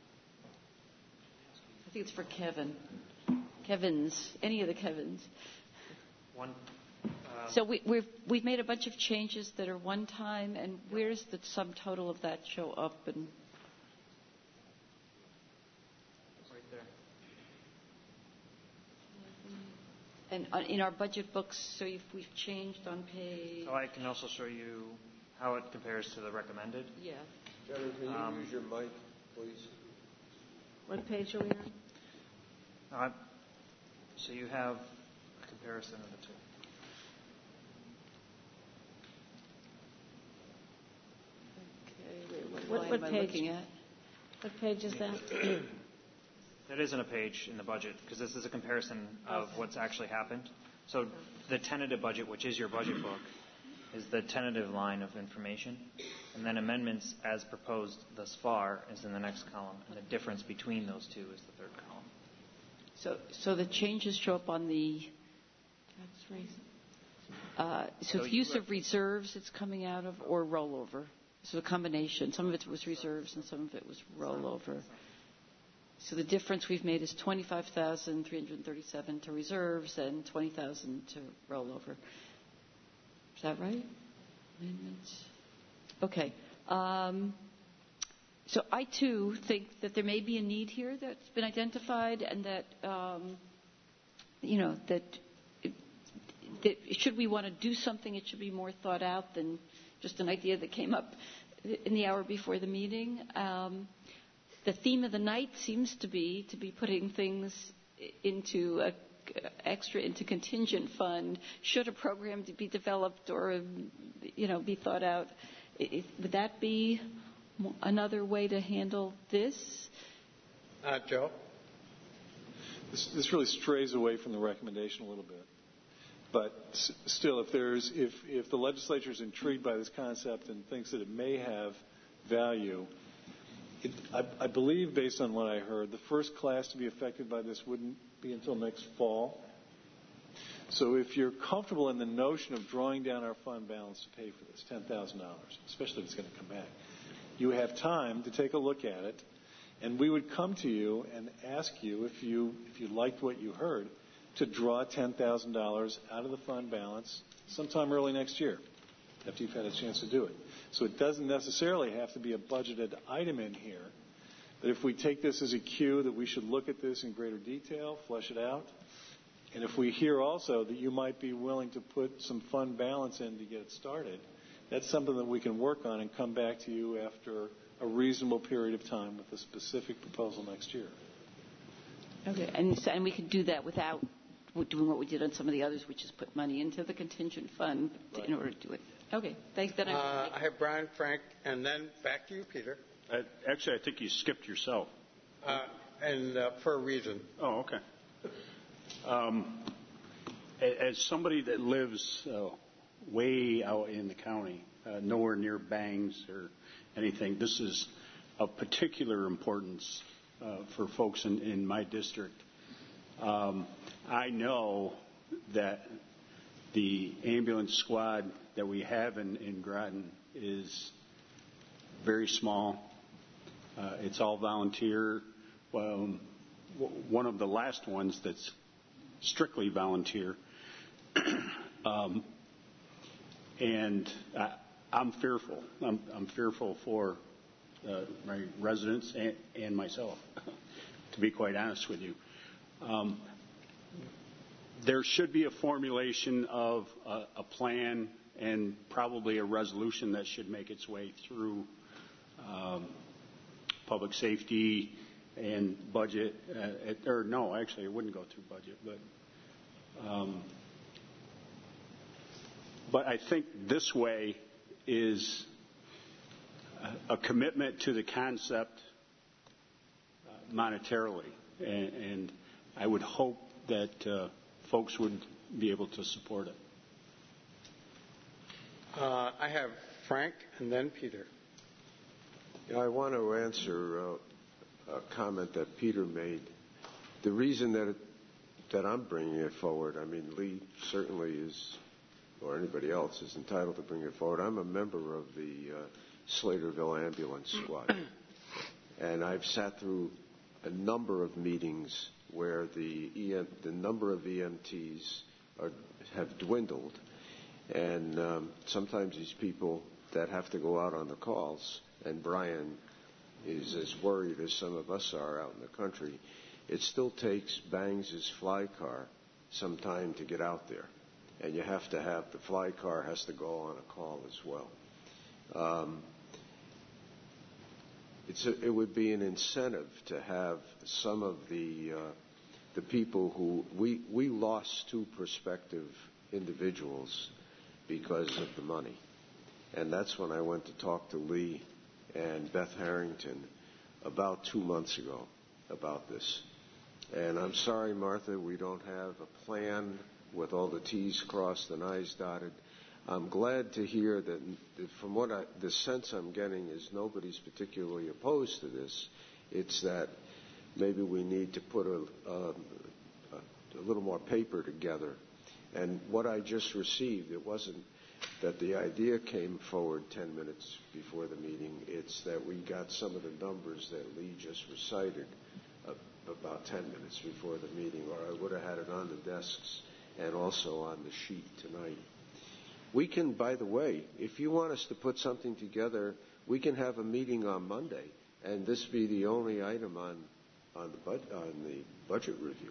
I think it's for Kevin. Kevin's, any of the Kevins. One. Um, so we, we've we've made a bunch of changes that are one-time, and where's the sum total of that show up? And And in our budget books, so if we've changed on page... So I can also show you how it compares to the recommended. Yeah. Jenny, can you um, use your mic, please? What page are we on? Uh, so you have a comparison of the two. Okay, wait, what, what, what am I page? looking at? What page is that? That isn't a page in the budget because this is a comparison of Okay. what's actually happened. So the tentative budget, which is your budget book, is the tentative line of information, and then amendments as proposed thus far is in the next column, and the difference between those two is the third column. So, so the changes show up on the. Uh, so, So if you use were- of reserves, it's coming out of, or rollover. So a combination. Some of it was reserves, and some of it was rollover. So the difference we've made is twenty-five thousand three hundred thirty-seven to reserves and twenty thousand to rollover. Is that right? Amendments. Okay. Um, so I too think that there may be a need here that's been identified, and that um, you know that, it, that should we want to do something, it should be more thought out than just an idea that came up in the hour before the meeting. Um, the theme of the night seems to be to be putting things into a extra into contingent fund should a program be developed or you know be thought out. It, would that be another way to handle this? Uh, Joe? This, this really strays away from the recommendation a little bit. But s- still, if there's if if the legislature is intrigued by this concept and thinks that it may have value, it, I, I believe, based on what I heard, the first class to be affected by this wouldn't be until next fall. So if you're comfortable in the notion of drawing down our fund balance to pay for this, ten thousand dollars, especially if it's going to come back, you have time to take a look at it, and we would come to you and ask you if you if you liked what you heard, to draw ten thousand dollars out of the fund balance sometime early next year, after you've had a chance to do it. So it doesn't necessarily have to be a budgeted item in here, but if we take this as a cue that we should look at this in greater detail, flesh it out, and if we hear also that you might be willing to put some fund balance in to get it started, that's something that we can work on and come back to you after a reasonable period of time with a specific proposal next year. Okay, and so, and we could do that without doing what we did on some of the others, which is put money into the contingent fund to, in order to do it. Okay, thanks. Then I, Uh, I have Brian, Frank, and then back to you, Peter. Uh, actually, I think you skipped yourself. Uh, and uh, for a reason. Oh, okay. Um, a- as somebody that lives uh, way out in the county, uh, nowhere near Bangs or anything, this is of particular importance uh, for folks in, in my district. Um, I know that the ambulance squad that we have in, in Groton is very small. Uh, it's all volunteer. Well, w- one of the last ones that's strictly volunteer. um, and I, I'm fearful. I'm, I'm fearful for uh, my residents and, and myself, to be quite honest with you. Um, there should be a formulation of a, a plan and probably a resolution that should make its way through um, public safety and budget. Uh, it, or no, actually, it wouldn't go through budget. But, um, but I think this way is a, a commitment to the concept uh, monetarily, and, and I would hope that uh, folks would be able to support it. Uh, I have Frank and then Peter. Yeah, I want to answer uh, a comment that Peter made. The reason that it, that I'm bringing it forward, I mean, Lee certainly is, or anybody else is entitled to bring it forward. I'm a member of the uh, Slaterville Ambulance Squad, and I've sat through a number of meetings where the E M, the number of E M Ts are, have dwindled, and um, sometimes these people that have to go out on the calls, and Brian is as worried as some of us are out in the country, it still takes Bangs' fly car some time to get out there, and you have to have the fly car has to go on a call as well. Um, It's a, it would be an incentive to have some of the uh, the people who we we lost two prospective individuals because of the money, and that's when I went to talk to Lee and Beth Harrington about two months ago about this. And I'm sorry, Martha, we don't have a plan with all the T's crossed and I's dotted. I'm glad to hear that, that from what I, the sense I'm getting is nobody's particularly opposed to this. It's that maybe we need to put a, a, a little more paper together. And what I just received, it wasn't that the idea came forward ten minutes before the meeting. It's that we got some of the numbers that Lee just recited uh, about ten minutes before the meeting, or I would have had it on the desks and also on the sheet tonight. We can, by the way, if you want us to put something together, we can have a meeting on Monday, and this be the only item on on the, bud, on the budget review.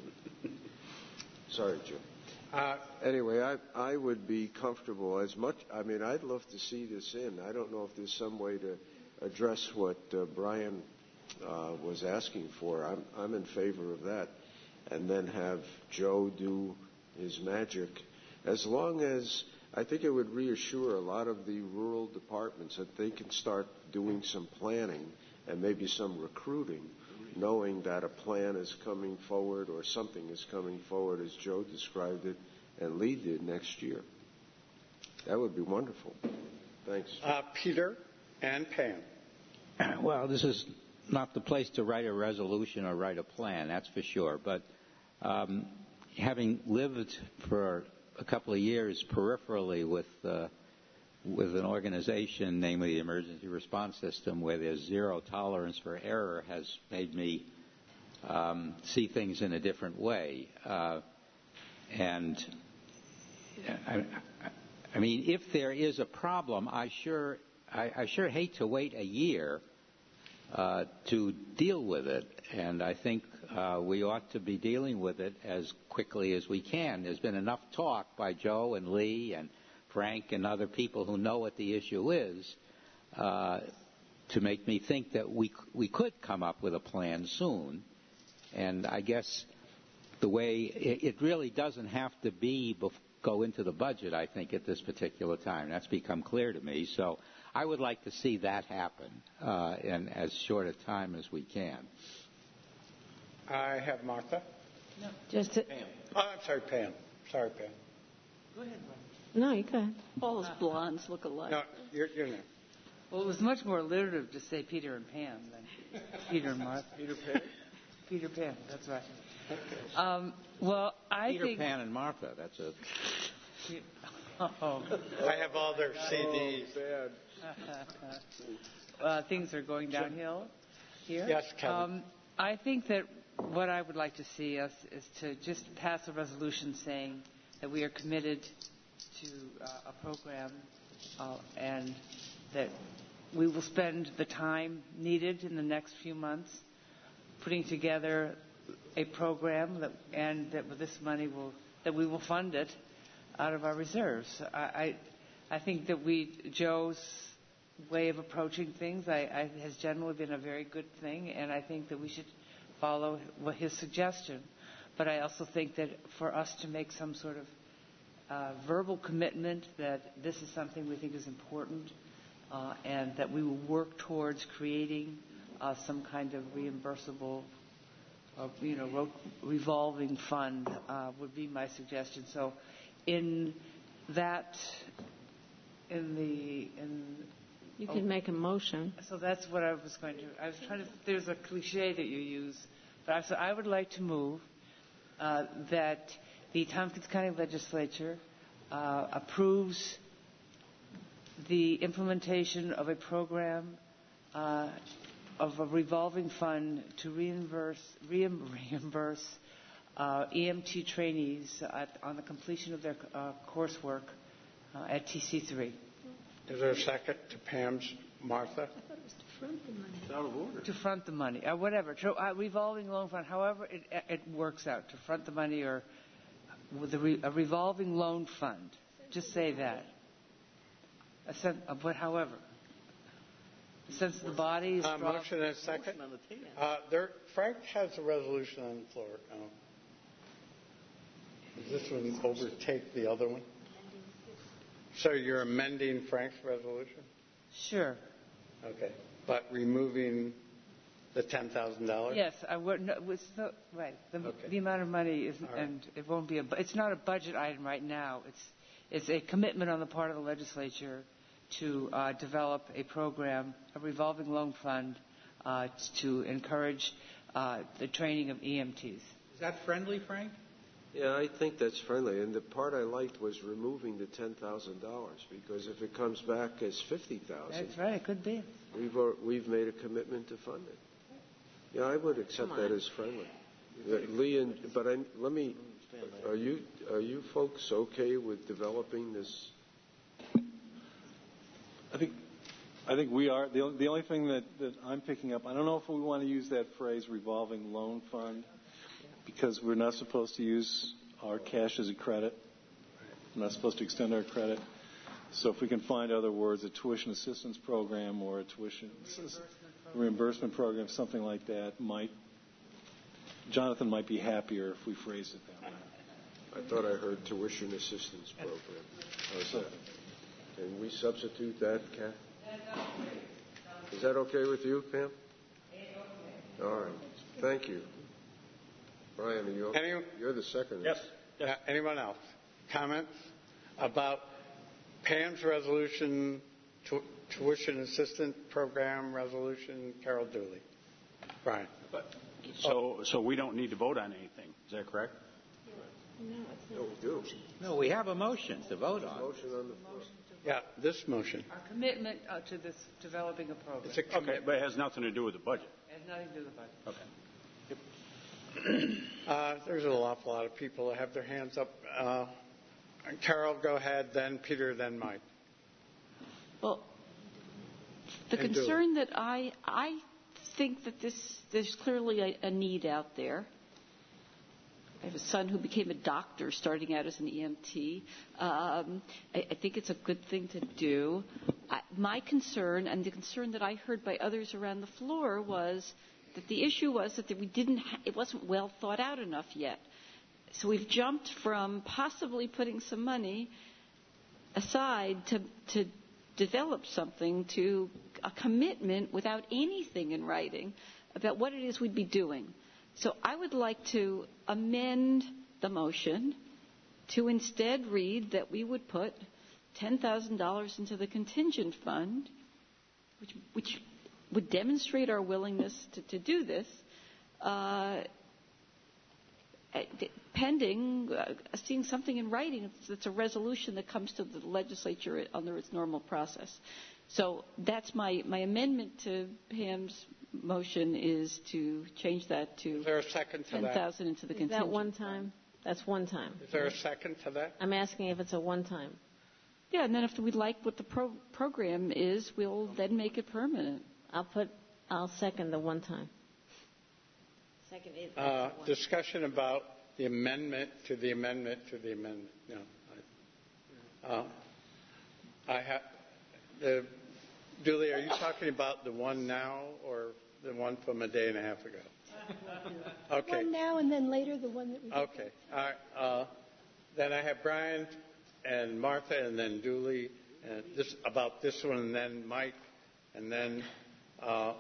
Sorry, Jim. Uh, anyway, I, I would be comfortable as much. I mean, I'd love to see this in. I don't know if there's some way to address what uh, Brian uh, was asking for. I'm, I'm in favor of that. And then have Joe do his magic. As long as I think it would reassure a lot of the rural departments that they can start doing some planning and maybe some recruiting, knowing that a plan is coming forward or something is coming forward as Joe described it and Lee did next year. That would be wonderful. Thanks. Uh, Peter and Pam. Well, this is not the place to write a resolution or write a plan, that's for sure. But um, having lived for a couple of years peripherally with uh, with an organization, namely the Emergency Response System, where there's zero tolerance for error, has made me um, see things in a different way. Uh, and I, I mean, if there is a problem, I sure I, I sure hate to wait a year uh, to deal with it. And I think uh, we ought to be dealing with it as quickly as we can. There's been enough talk by Joe and Lee and Frank and other people who know what the issue is uh, to make me think that we we could come up with a plan soon. And I guess the way it, it really doesn't have to be bef- go into the budget, I think, at this particular time. That's become clear to me. So I would like to see that happen uh, in as short a time as we can. I have Martha. No. Just to, Pam. Oh, I'm sorry, Pam. Sorry, Pam. Go ahead, Brian. No, you go ahead. All those blondes look alike. No, you're, you're not. Well, it was much more alliterative to say Peter and Pam than Peter and Martha. Peter Pan? Peter Pan, that's right. Um, well, I Peter think... Pan and Martha, that's a... Oh. I have all their C Ds. Oh, uh, things are going downhill here. Yes, Kevin. Um, I think that what I would like to see us is to just pass a resolution saying that we are committed to uh, a program uh, and that we will spend the time needed in the next few months putting together a program that, and that with this money will that we will fund it out of our reserves. I, I, I think that we Joe's way of approaching things I, I, has generally been a very good thing, and I think that we should follow his suggestion. But I also think that for us to make some sort of uh, verbal commitment that this is something we think is important uh, and that we will work towards creating uh, some kind of reimbursable, uh, you know, ro- revolving fund uh, would be my suggestion. So in that, in the... in You can make a motion. So that's what I was going to. I was trying to. There's a cliche that you use, but I, so I would like to move uh, that the Tompkins County Legislature uh, approves the implementation of a program uh, of a revolving fund to reimburse reimburse uh, E M T trainees at, on the completion of their uh, coursework uh, at T C three. Is there a second to Pam's Martha? I thought it was to front the money. It's out of order. To front the money, uh, whatever. To, uh, revolving loan fund, however it, it works out. To front the money or with a, re, a revolving loan fund. Just say that. A sen- uh, but however. The sense of the body is uh, strong. Motion and a second. Motion on the table. Uh, there, Frank has a resolution on the floor. Um, does this one overtake the other one? So you're amending Frank's resolution? Sure. Okay. But removing the ten thousand dollars? Yes, I would. No, it's not, right. The, Okay. the amount of money is, All right. and it won't be a. bu- It's not a budget item right now. It's it's a commitment on the part of the legislature to uh, develop a program, a revolving loan fund, uh, to encourage uh, the training of E M Ts. Is that friendly, Frank? Yeah, I think that's friendly. And the part I liked was removing the ten thousand dollars, because if it comes back as fifty thousand dollars, That's right, it could be. we've, al- we've made a commitment to fund it. Yeah, I would accept that as friendly. Uh, Lee, and, but I, let me, are you, are you folks okay with developing this? I think, I think we are. The, the only thing that, that I'm picking up, I don't know if we want to use that phrase revolving loan fund, because we're not supposed to use our cash as a credit. We're not supposed to extend our credit. So if we can find other words, a tuition assistance program or a tuition reimbursement program, something like that, might, Jonathan might be happier if we phrased it that way. I thought I heard tuition assistance program. How's that? Can we substitute that, Kat? Is that okay with you, Pam? All right. Thank you. Brian, are you, Any, you're the second. Yes. Uh, anyone else? Comments about Pam's resolution, tu- tuition assistance program resolution, Carol Dooley? Brian. So, so we don't need to vote on anything. Is that correct? No, we do. No, we have a motion to vote on. Motion on the floor. Yeah, this motion. Our commitment uh, to this developing a program. It's a Okay, but it has nothing to do with the budget. It has nothing to do with the budget. Okay. Uh, there's an awful lot of people that have their hands up. Uh, Carol, go ahead, then Peter, then Mike. Well, the And concern that I I think that this there's clearly a, a need out there. I have a son who became a doctor starting out as an E M T. Um, I, I think it's a good thing to do. I, my concern, and the concern that I heard by others around the floor, was that the issue was that we didn't. Ha- it wasn't well thought out enough yet. So we've jumped from possibly putting some money aside to to develop something to a commitment without anything in writing about what it is we'd be doing. So I would like to amend the motion to instead read that we would put ten thousand dollars into the contingent fund, which, which would demonstrate our willingness to, to do this, uh, pending uh, seeing something in writing. It's, it's a resolution that comes to the legislature under its normal process. So that's my, my amendment to Pam's motion, is to change that to Is there a second to ten thousand into the Is contingent. that one time? That's one time. Is there a second to that? I'm asking if it's a one time. Yeah, and then if we like what the pro- program is, we'll then make it permanent. I'll put. I'll second the one time. Second is. Uh, discussion about the amendment to the amendment to the amendment. No. I, uh, I have. The, Julie, are you talking about the one now or the one from a day and a half ago? Okay. One now and then later the one that we. Okay. All right. Uh, then I have Brian and Martha and then Julie and this about this one and then Mike and then uh,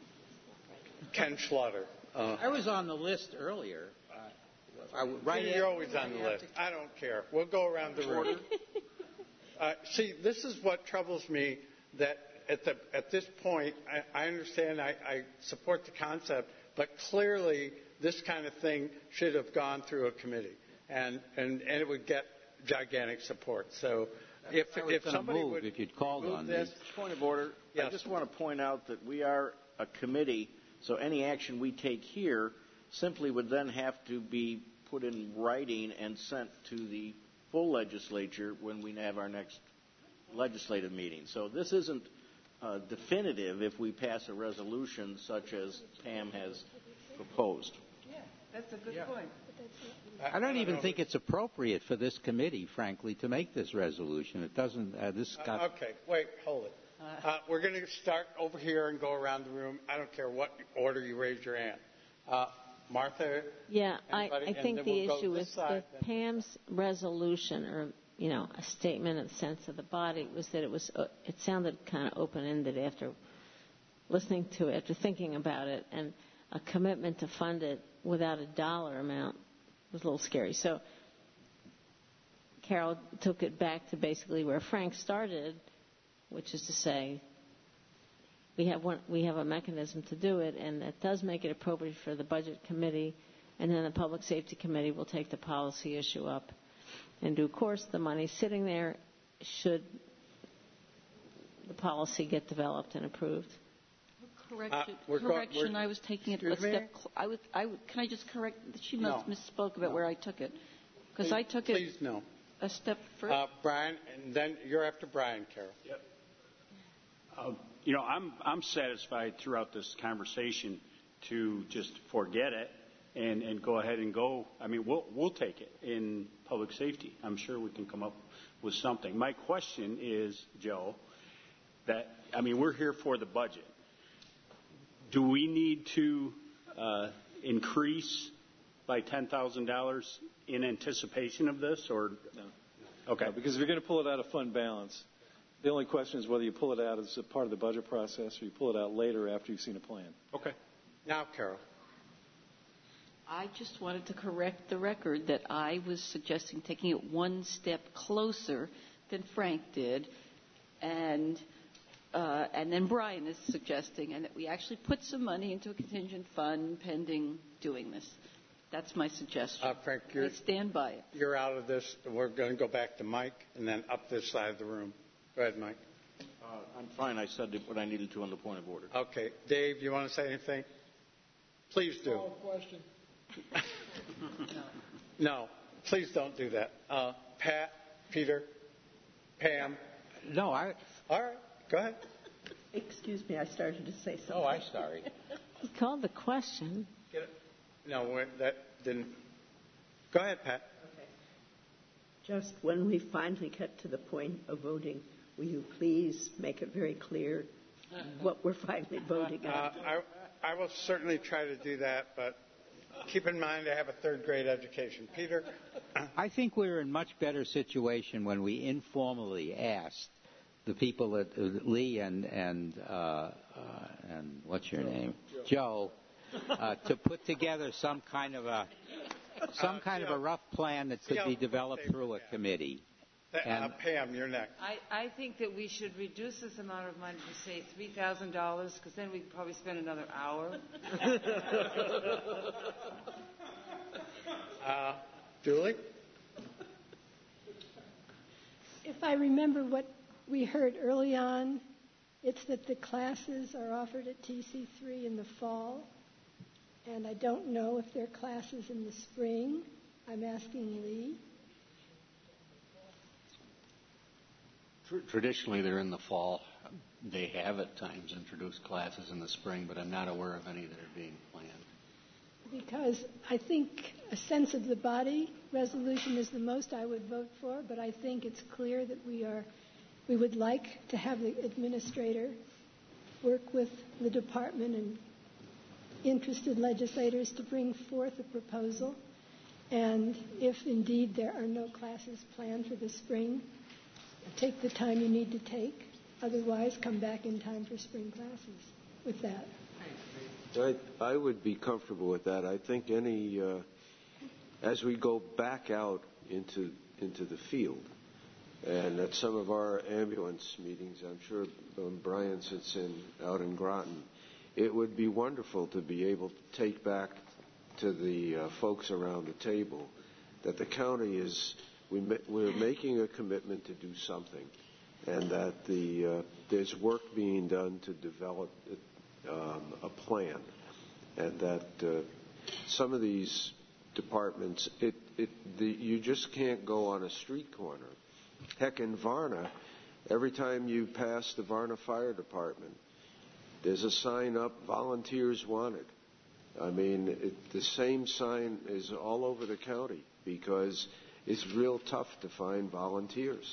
Ken Schlatter. Uh, I was on the list earlier. Uh, I, right You're always on the list. I don't care. We'll go around the room. Uh, see, this is what troubles me, that at, the, at this point, I, I understand, I, I support the concept, but clearly this kind of thing should have gone through a committee, and, and, and it would get gigantic support. So if, I was if gonna somebody move would if you'd called move on this, me. Point of order. Yes. I just want to point out that we are a committee, so any action we take here simply would then have to be put in writing and sent to the full legislature when we have our next legislative meeting. So this isn't uh, definitive if we pass a resolution such as Pam has proposed. Yeah, that's a good yeah. point. I don't even think it's appropriate for this committee, frankly, to make this resolution. It doesn't. Uh, this got. Uh, okay, wait, hold it. Uh, we're going to start over here and go around the room. I don't care what order you raise your hand. Uh, Martha? Yeah, I, anybody? I think And the then we'll issue go is this side, that Pam's resolution, or you know, a statement of the sense of the body, was that it was. Uh, it sounded kind of open-ended after listening to it, after thinking about it, and a commitment to fund it without a dollar amount was a little scary. So, Carol took it back to basically where Frank started, which is to say we have one, we have a mechanism to do it, and it does make it appropriate for the Budget Committee, and then the Public Safety Committee will take the policy issue up. In due course, the money sitting there should the policy get developed and approved. Correction. Uh, we're correction. Go, I was taking it a Excuse step. me? Cl- I would. I would. Can I just correct? She must No. misspoke about No. where I took it, because I took it Please, no. a step further. Uh, Brian, and then you're after Brian, Carol. Yep. Uh, you know, I'm I'm satisfied throughout this conversation to just forget it and, and go ahead and go. I mean, we'll we'll take it in public safety. I'm sure we can come up with something. My question is, Joe, that I mean, we're here for the budget. Do we need to uh, increase by ten thousand dollars in anticipation of this, or no? Okay. No, because if you're going to pull it out of fund balance, the only question is whether you pull it out as a part of the budget process or you pull it out later after you've seen a plan. Okay. Now, Carol. I just wanted to correct the record that I was suggesting taking it one step closer than Frank did, and uh, and then Brian is suggesting, and that we actually put some money into a contingent fund pending doing this. That's my suggestion. Uh, Frank, you're, I stand by it. You're out of this. We're going to go back to Mike and then up this side of the room. Go ahead, Mike. Uh, I'm fine. I said what I needed to on the point of order. Okay. Dave, you want to say anything? Please do. No question. No, please don't do that. Uh, Pat, Peter, Pam. No, I. All right, go ahead. Excuse me, I started to say something. Oh, I'm sorry. He called the question. Get it? No, we're- that didn't. Go ahead, Pat. Okay. Just when we finally get to the point of voting, will you please make it very clear what we're finally voting on? Uh, I, I will certainly try to do that, but keep in mind I have a third grade education. Peter? I think we were in much better situation when we informally asked the people at uh, Lee and and uh, uh, and what's your name, Joe, uh, to put together some kind of a some kind of a rough plan that could be developed through a committee. Uh, And Pam, you're next. I, I think that we should reduce this amount of money to, say, three thousand dollars, because then we could probably spend another hour. uh, Julie? If I remember what we heard early on, it's that the classes are offered at T C three in the fall, and I don't know if there are classes in the spring. I'm asking Lee. Traditionally, they're in the fall. They have at times introduced classes in the spring, but I'm not aware of any that are being planned. Because I think a sense of the body resolution is the most I would vote for, but I think it's clear that we are, we would like to have the administrator work with the department and interested legislators to bring forth a proposal. And if indeed there are no classes planned for the spring, take the time you need to take. Otherwise, come back in time for spring classes with that. I, I would be comfortable with that. I think any, uh, as we go back out into into the field, and at some of our ambulance meetings, I'm sure um, Brian sits in out in Groton, it would be wonderful to be able to take back to the uh, folks around the table that the county is, we ma- we're making a commitment to do something, and that the uh, there's work being done to develop um, a plan, and that uh, some of these departments, it, it, the, you just can't go on a street corner. Heck, in Varna, every time you pass the Varna Fire Department, there's a sign up, volunteers wanted. I mean, it, the same sign is all over the county because it's real tough to find volunteers.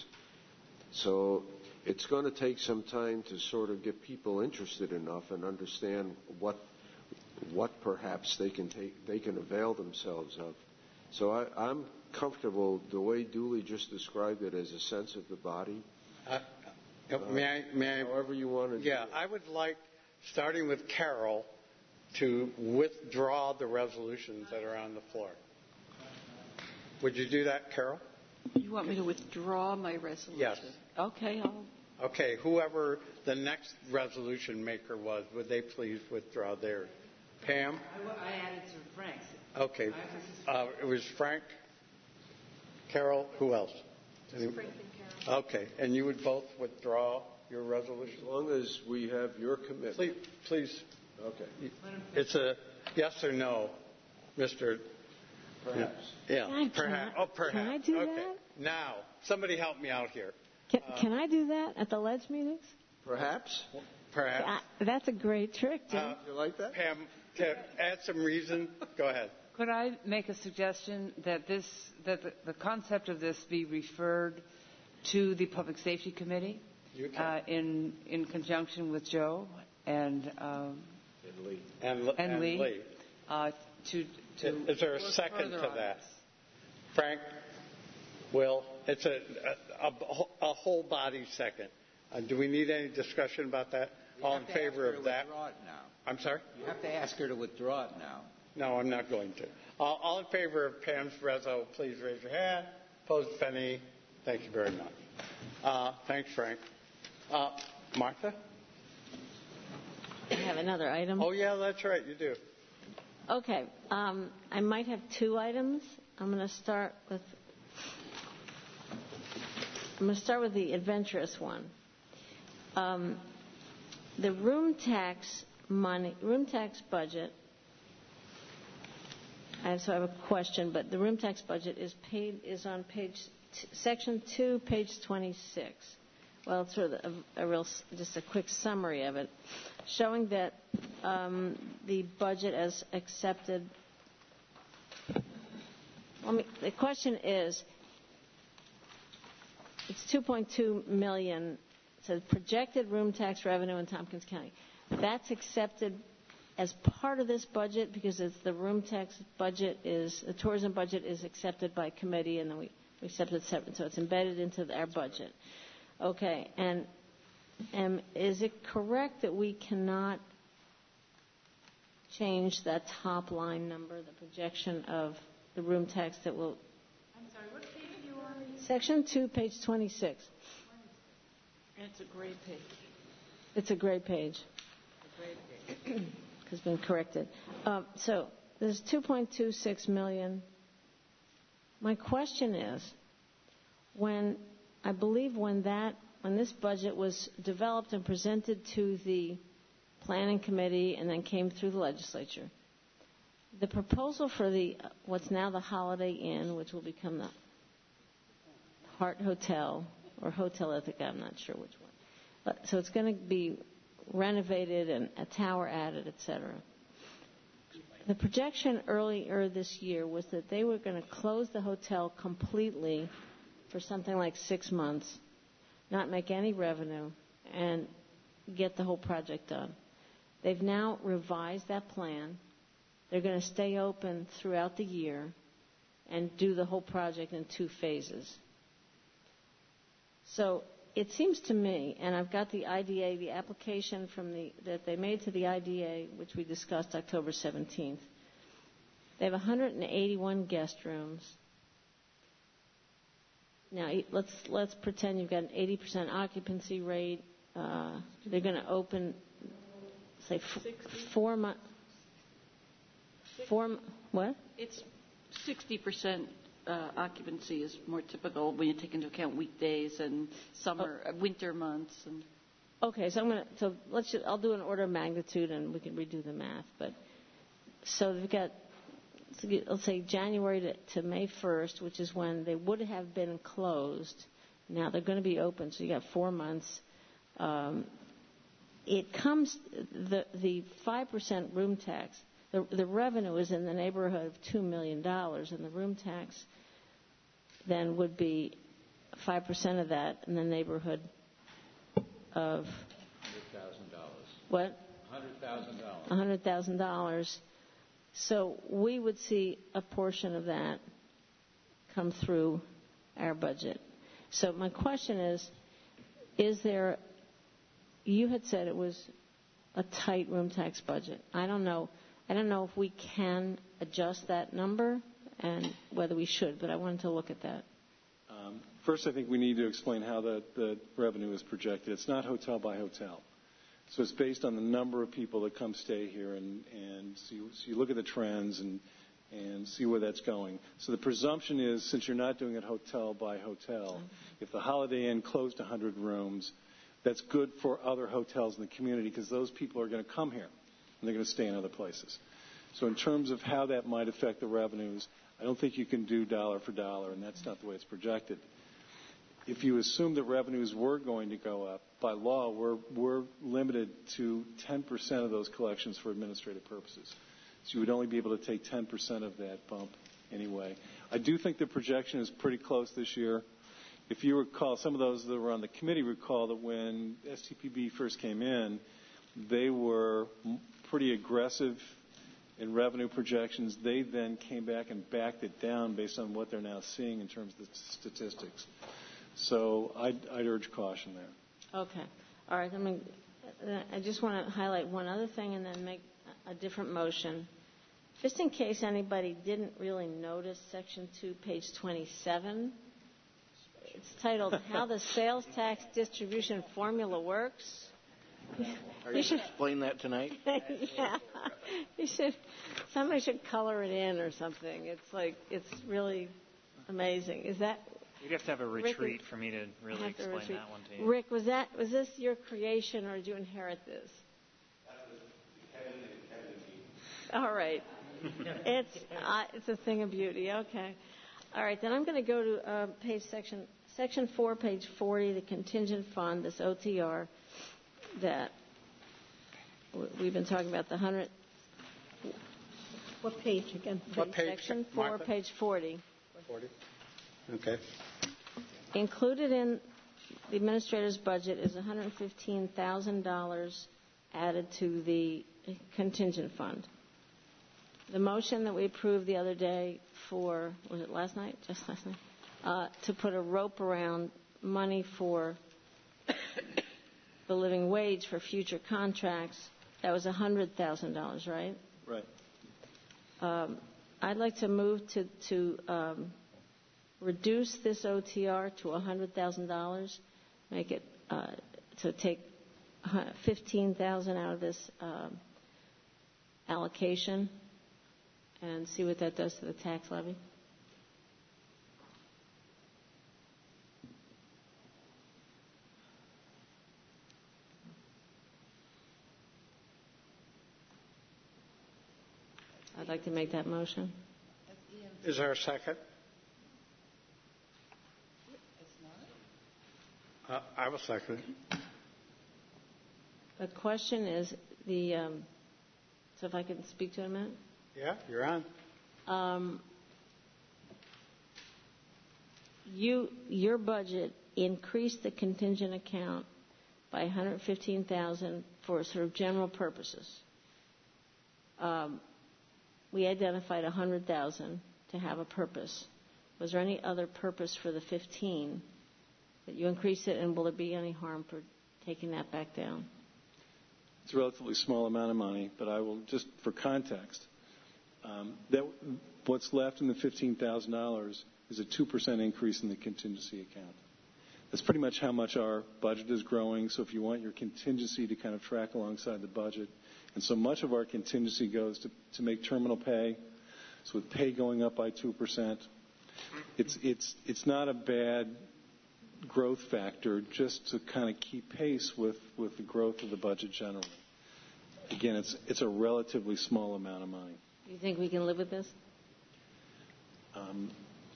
So it's going to take some time to sort of get people interested enough and understand what what perhaps they can take, they can avail themselves of. So I, I'm comfortable the way Dooley just described it as a sense of the body. Uh, may I? May I? However you want to. Yeah, do it. I would like, starting with Carol, to withdraw the resolutions that are on the floor. Would you do that, Carol? You want me to withdraw my resolution? Yes. Okay, I'll. Okay, whoever the next resolution maker was, would they please withdraw theirs? Pam? I added to Frank's. Okay. Uh, it was Frank, Carol, who else? Any- Frank and Carol. Okay, and you would both withdraw your resolution? As long as we have your commitment. Please, please. Okay. It's a yes or no, Mister Perhaps. Yeah, Can I- perhaps. can I- Oh, perhaps. can I do okay. that? Now, somebody help me out here. Can, Uh, can I do that at the ledge meetings? Perhaps. Perhaps. I, that's a great trick, Jim. Uh, You like that? Pam, to add some reason, go ahead. Could I make a suggestion that this, that the, the concept of this be referred to the Public Safety Committee You can. uh, in in conjunction with Joe and um, And Lee. And, and Lee, Lee. Uh, to to Is there a work second further to on that? this. Frank? Will? It's a, a, a, a whole body second. Uh, do we need any discussion about that? You All have in to ask favor her of to that? withdraw it now. I'm sorry? You have to ask her to withdraw it now. No, I'm not going to. All, all in favor of Pam's reso, please raise your hand. Opposed, if any? Thank you very much. Uh, thanks, Frank. Uh, Martha? I have another item. Oh, yeah, that's right, you do. Okay, um, I might have two items. I'm going to start with. I'm going to start with the adventurous one. Um, the room tax money, room tax budget. I have, so I have a question, but the room tax budget is paid is on page t- section two, page twenty-six. Well, it's sort of a, a real, just a quick summary of it, showing that um, the budget as accepted. Let me, the question is, it's two point two million. It says projected room tax revenue in Tompkins County. That's accepted as part of this budget because it's the room tax budget is the tourism budget is accepted by committee and then we, we accept it separate, so it's embedded into our budget. Okay, and and is it correct that we cannot change that top line number, the projection of the room tax that will? I'm sorry, what page are you on? Section two, page twenty-six. It's a great page. It's a great page. A great page. Has been corrected. Um, so there's two point two six million. My question is, when I believe when that when this budget was developed and presented to the planning committee and then came through the legislature, the proposal for the what's now the Holiday Inn, which will become the Hart Hotel or Hotel Ithaca, I'm not sure which one. But, so it's going to be renovated and a tower added, et cetera. The projection earlier this year was that they were going to close the hotel completely for something like six months, not make any revenue, and get the whole project done. They've now revised that plan. They're going to stay open throughout the year and do the whole project in two phases. So it seems to me, and I've got the I D A, the application from the, that they made to the I D A, which we discussed October seventeenth. They have one hundred eighty-one guest rooms. Now, let's let's pretend you've got an eighty percent occupancy rate. Uh, they're going to open, say, f- four months. Four, what? It's sixty percent uh, occupancy is more typical when you take into account weekdays and summer, oh. uh, winter months. And okay, so I'm going to so let's just, I'll do an order of magnitude and we can redo the math. But so we've got, let's say January to, to May first, which is when they would have been closed. Now they're going to be open, so you got four months. Um, it comes the the five percent room tax. The, the revenue is in the neighborhood of two million dollars, and the room tax then would be five percent of that in the neighborhood of one hundred thousand dollars. What? one hundred thousand dollars. one hundred thousand dollars. So we would see a portion of that come through our budget. So my question is, is there, you had said it was a tight room tax budget. I don't know. I don't know if we can adjust that number and whether we should, but I wanted to look at that. Um, First, I think we need to explain how the, the revenue is projected. It's not hotel by hotel. So it's based on the number of people that come stay here, and, and so, you, so you look at the trends and, and see where that's going. So the presumption is, since you're not doing it hotel by hotel, if the Holiday Inn closed one hundred rooms, that's good for other hotels in the community because those people are going to come here, and they're going to stay in other places. So in terms of how that might affect the revenues, I don't think you can do dollar for dollar, and that's not the way it's projected. If you assume that revenues were going to go up, by law, we're, we're limited to ten percent of those collections for administrative purposes. So you would only be able to take ten percent of that bump anyway. I do think the projection is pretty close this year. If you recall, some of those that were on the committee recall that when S T P B first came in, they were pretty aggressive in revenue projections. They then came back and backed it down based on what they're now seeing in terms of the statistics. So I'd, I'd urge caution there. Okay. All right. I mean, I just want to highlight one other thing and then make a different motion. Just in case anybody didn't really notice Section two, page twenty-seven, it's titled How the Sales Tax Distribution Formula Works. Are you, you should explain that tonight? Yeah. You should, somebody should color it in or something. It's like, it's really amazing. Is that... You'd have to have a retreat Rick, for me to really explain retreat. that one to you. Rick, was that was this your creation or did you inherit this? All right. It's uh, it's a thing of beauty. Okay. All right. Then I'm going to go to uh, page section section four, page forty, the contingent fund, this O T R that we've been talking about, the hundred. What page again? What page? Section four, Martha? page forty. forty. Okay. Included in the administrator's budget is one hundred fifteen thousand dollars added to the contingent fund. The motion that we approved the other day for, was it last night? Just last night? Uh, to put a rope around money for the living wage for future contracts, that was one hundred thousand dollars, right? Right. Um, I'd like to move to, to um, reduce this O T R to one hundred thousand dollars, make it, uh, to take fifteen thousand dollars out of this um, allocation and see what that does to the tax levy. I'd like to make that motion. Is there a second? Uh, I will second it. The question is the. Um, so if I can speak to it a minute. Yeah, you're on. Um, you your budget increased the contingent account by one hundred fifteen thousand dollars for sort of general purposes. Um, we identified one hundred thousand dollars to have a purpose. Was there any other purpose for the fifteen that you increased it, and will there be any harm for taking that back down? It's a relatively small amount of money, but I will just for context. Um, that what's left in the fifteen thousand dollars is a two percent increase in the contingency account. That's pretty much how much our budget is growing. So if you want your contingency to kind of track alongside the budget, and so much of our contingency goes to, to make terminal pay. So with pay going up by two percent, it's it's it's not a bad growth factor just to kind of keep pace with, with the growth of the budget generally. Again, it's it's a relatively small amount of money. Do you think we can live with this? Um,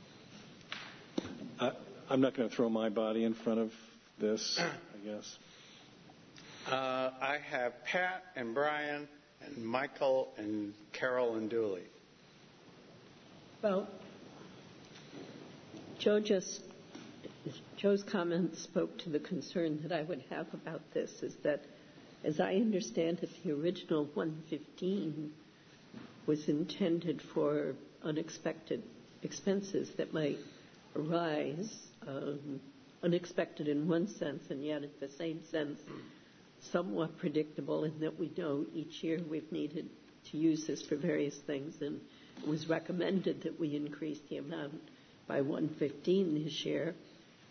I, I'm not going to throw my body in front of this, I guess. Uh, I have Pat and Brian and Michael and Carol and Dooley. Well, Joe just, Joe's comment spoke to the concern that I would have about this, is that, as I understand it, the original one fifteen was intended for unexpected expenses that might arise, um, unexpected in one sense, and yet at the same sense, somewhat predictable in that we know each year we've needed to use this for various things, and it was recommended that we increase the amount by one fifteen this year.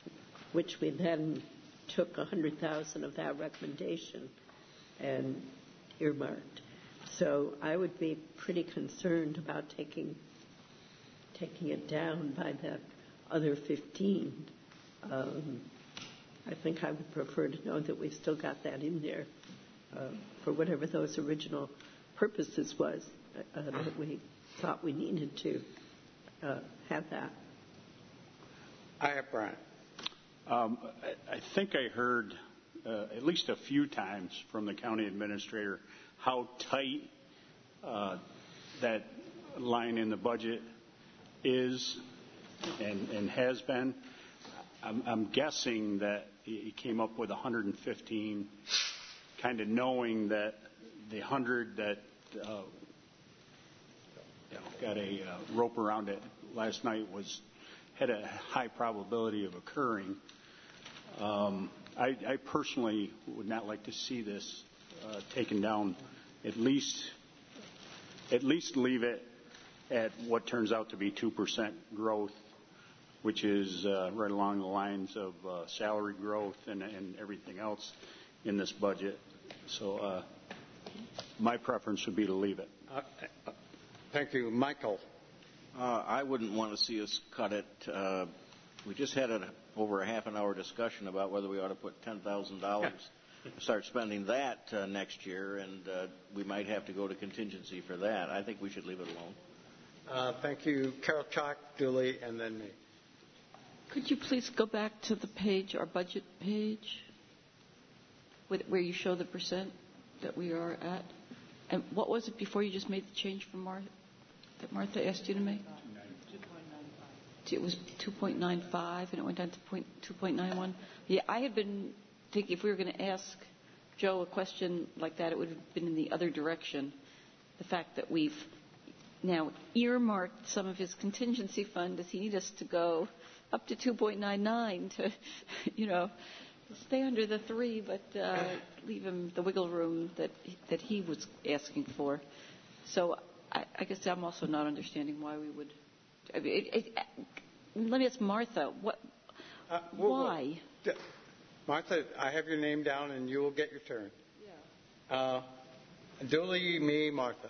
which we then took one hundred thousand of that recommendation and earmarked. So I would be pretty concerned about taking taking it down by that other fifteen. Um, I think I would prefer to know that we've still got that in there uh, for whatever those original purposes was uh, that we thought we needed to uh, have that. I have Brian. Um, I, I think I heard uh, at least a few times from the county administrator how tight uh, that line in the budget is and, and has been. I'm, I'm guessing that he came up with one hundred fifteen, kind of knowing that the one hundred that uh, you know, got a uh, rope around it last night was had a high probability of occurring. Um, I, I personally would not like to see this uh, taken down. At least, at least leave it at what turns out to be two percent growth, which is uh, right along the lines of uh, salary growth and, and everything else in this budget. So uh, my preference would be to leave it. Uh, thank you. Michael. Uh, I wouldn't want to see us cut it. Uh, we just had a, over a half an hour discussion about whether we ought to put ten thousand dollars, start spending that uh, next year, and uh, we might have to go to contingency for that. I think we should leave it alone. Uh, thank you. Carol Chalk, Dooley, and then me. Could you please go back to the page, our budget page, with, where you show the percent that we are at? And what was it before you just made the change from Martha, that Martha asked you to make? It was two point nine five, and it went down to two point nine one. Yeah, I had been thinking if we were going to ask Joe a question like that, it would have been in the other direction. The fact that we've now earmarked some of his contingency fund, does he need us to go up to two point nine nine to, you know, stay under the three, but uh, leave him the wiggle room that that he was asking for? So I, I guess I'm also not understanding why we would. I mean, it, it, let me ask Martha. What? Uh, well, why? Well, Martha, I have your name down, and you will get your turn. Yeah. Uh, Dooley, me, Martha.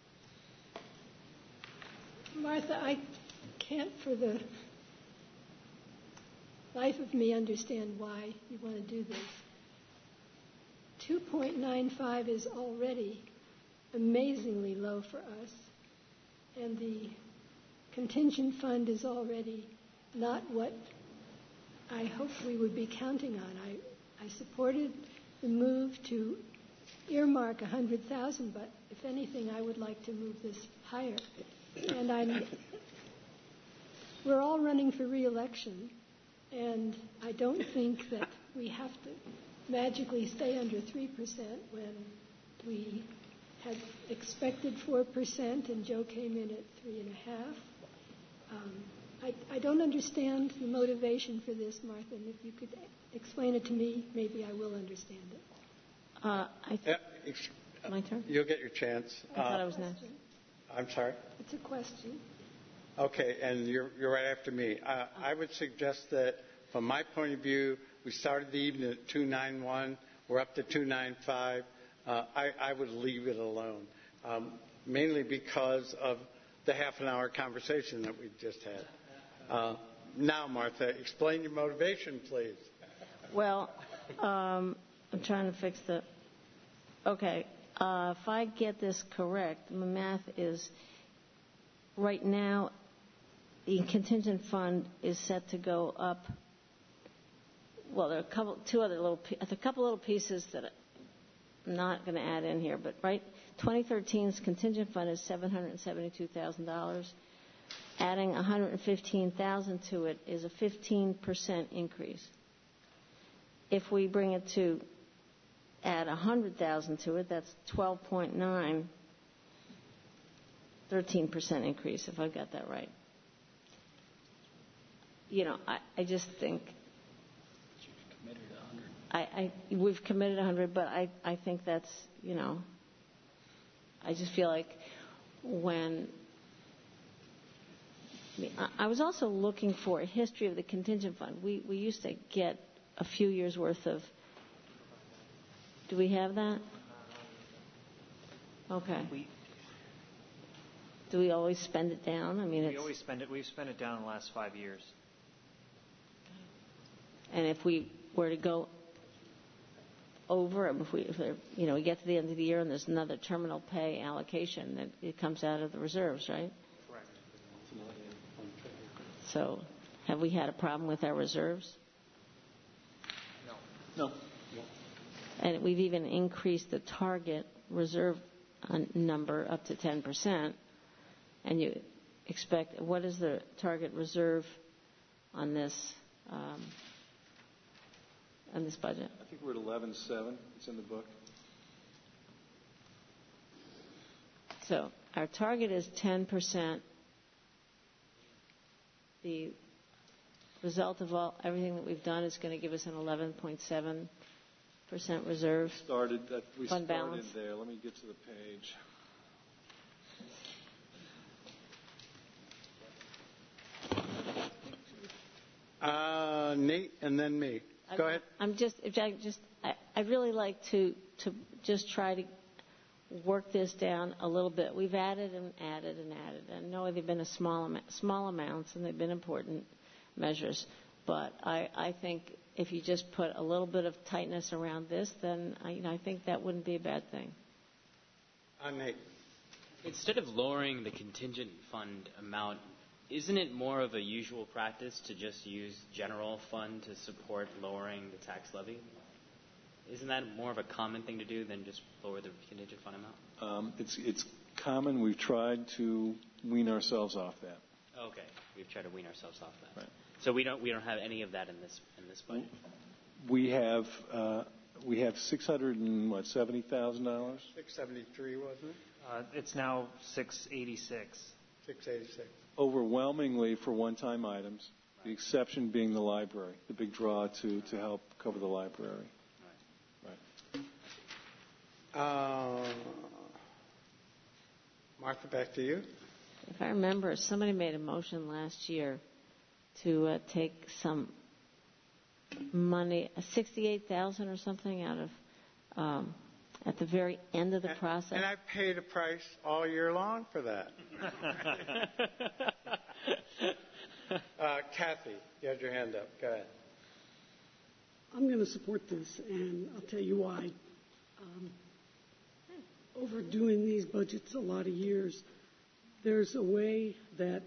Martha, I can't for the life of me understand why you want to do this. two point nine five is already amazingly low for us, and the contingent fund is already not what I hoped we would be counting on. I, I supported the move to earmark one hundred thousand dollars, but if anything, I would like to move this higher. And I'm, we're all running for re-election, and I don't think that we have to magically stay under three percent when we had expected four percent and Joe came in at three and a half. Um, I, I don't understand the motivation for this, Martha, and if you could explain it to me, maybe I will understand it. Uh, I th- yeah, My turn? You'll get your chance. I thought uh, I was next. I'm sorry? It's a question. Okay, and you're, you're right after me. Uh, I would suggest that, from my point of view, we started the evening at two ninety-one. We're up to two ninety-five. Uh, I, I would leave it alone, um, mainly because of the half an hour conversation that we just had. Uh, now, Martha, explain your motivation, please. Well, um, I'm trying to fix the. Okay, uh, if I get this correct, my math is right now the contingent fund is set to go up. Well, there are a couple, two other little, a couple little pieces that I'm not going to add in here, but right, twenty thirteen's contingent fund is seven hundred seventy-two thousand dollars. Adding one hundred fifteen thousand dollars to it is a fifteen percent increase. If we bring it to add one hundred thousand dollars to it, that's twelve point nine, thirteen percent increase, if I've got that right. You know, I, I just think I, I, we've committed one hundred, but I, I think that's, you know, I just feel like when I mean, I- I was also looking for a history of the contingent fund. We we used to get a few years' worth of. Do we have that? Okay. We, Do we always spend it down? I mean, we it's, always spend it. We've spent it down in the last five years. and if we were to go over, if we, if there, you know, we get to the end of the year and there's another terminal pay allocation, that it comes out of the reserves, right? Correct. So, have we had a problem with our reserves? No. No. And we've even increased the target reserve uh, number up to ten percent. And you expect, what is the target reserve on this um, on this budget? I think we're at eleven seven. It's in the book. So our target is ten percent. The result of all everything that we've done is going to give us an eleven point seven percent reserve. Started that we Fund started balance. there. Let me get to the page. Uh, Nate, and then me. Go ahead. I'm just, if I just, I, I'd really like to, to just try to work this down a little bit. We've added and added and added. I know they've been a small, amount, small amounts and they've been important measures. But I, I think if you just put a little bit of tightness around this, then I, you know, I think that wouldn't be a bad thing. Uh, Nate. Instead of lowering the contingent fund amount, isn't it more of a usual practice to just use general fund to support lowering the tax levy? Isn't that more of a common thing to do than just lower the contingent fund amount? Um, it's it's common. We've tried to wean ourselves off that. Okay, we've tried to wean ourselves off that. Right. So we don't we don't have any of that in this in this budget. We have uh, we have six hundred and what seventy thousand dollars. six seventy-three, wasn't it? Uh, it's now six eighty-six. six eighty-six. Overwhelmingly for one-time items, the exception being the library, the big draw to, to help cover the library. Right. Uh, Martha, back to you. If I remember, somebody made a motion last year to uh, take some money, sixty-eight thousand or something, out of um, at the very end of the process. And I paid a price all year long for that. uh, Kathy, you had your hand up. Go ahead. I'm going to support this, and I'll tell you why. Um, over doing these budgets a lot of years, there's a way that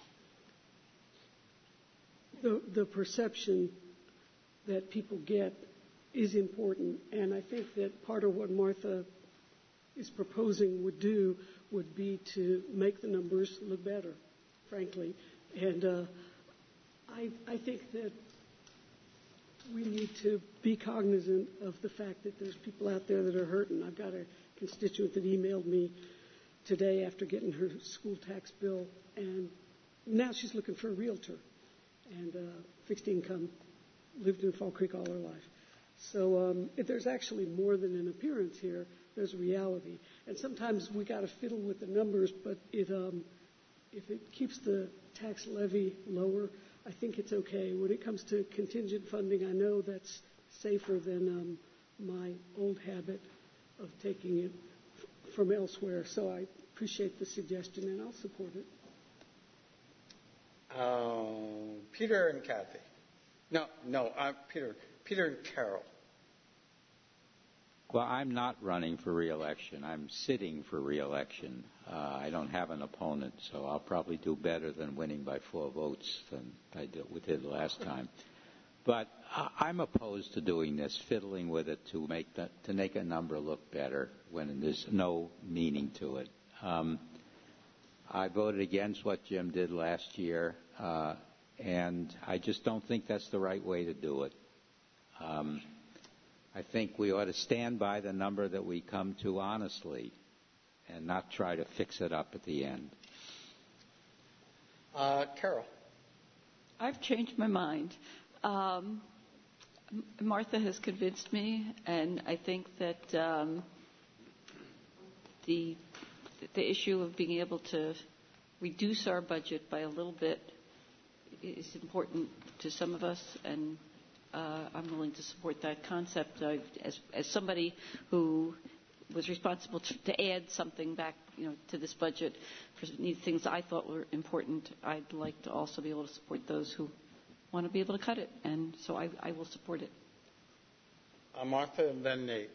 the, the perception that people get is important, and I think that part of what Martha is proposing would do would be to make the numbers look better, frankly. And uh, I, I think that we need to be cognizant of the fact that there's people out there that are hurting. I've got a constituent that emailed me today after getting her school tax bill, and now she's looking for a realtor and uh, fixed income, lived in Fall Creek all her life. So um, if there's actually more than an appearance here, there's reality. And sometimes we got to fiddle with the numbers, but it, um, if it keeps the tax levy lower, I think it's okay. When it comes to contingent funding, I know that's safer than um, my old habit of taking it f- from elsewhere. So I appreciate the suggestion, and I'll support it. Uh, Peter and Kathy. No, no, uh, Peter. Peter and Carol. Well, I'm not running for re-election. I'm sitting for re-election. Uh, I don't have an opponent, so I'll probably do better than winning by four votes than I did, we did last time. But I, I'm opposed to doing this, fiddling with it to make that, to make a number look better when there's no meaning to it. Um, I voted against what Jim did last year, uh, and I just don't think that's the right way to do it. Um, I think we ought to stand by the number that we come to honestly and not try to fix it up at the end. Uh, Carol. I've changed my mind. Um, Martha has convinced me, and I think that um, the the issue of being able to reduce our budget by a little bit is important to some of us, and uh, I'm willing to support that concept. I've, as, as somebody who was responsible to, to add something back, you know, to this budget for things I thought were important, I'd like to also be able to support those who want to be able to cut it, and so I, I will support it. Uh, Martha and then Nate.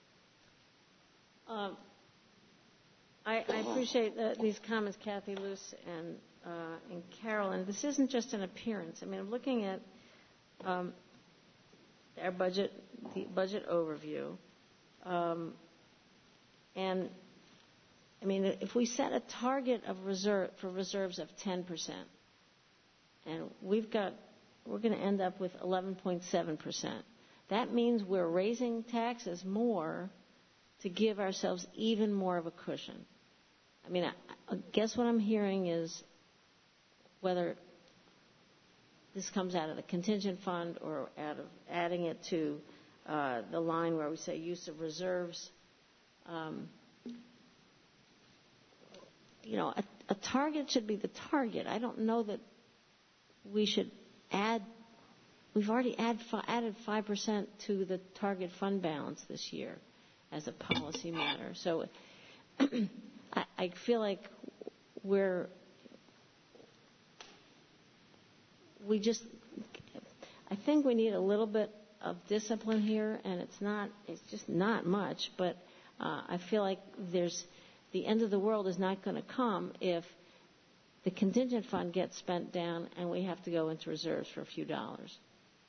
Um, I, I appreciate uh, these comments, Kathy, Luce, and, uh, and Carolyn. This isn't just an appearance. I mean, I'm looking at um, our budget, the budget overview, um, and I mean, if we set a target of reserve for reserves of ten percent, and we've got, we're going to end up with eleven point seven percent. That means we're raising taxes more to give ourselves even more of a cushion. I mean, I, I guess what I'm hearing is whether this comes out of the contingent fund or out of adding it to uh, the line where we say use of reserves. Um, you know, a, a target should be the target. I don't know that we should add. We've already add, added five percent to the target fund balance this year as a policy matter. So I, I feel like we're, we just, I think we need a little bit of discipline here, and it's not, it's just not much, but uh, I feel like there's, the end of the world is not going to come if the contingent fund gets spent down and we have to go into reserves for a few dollars.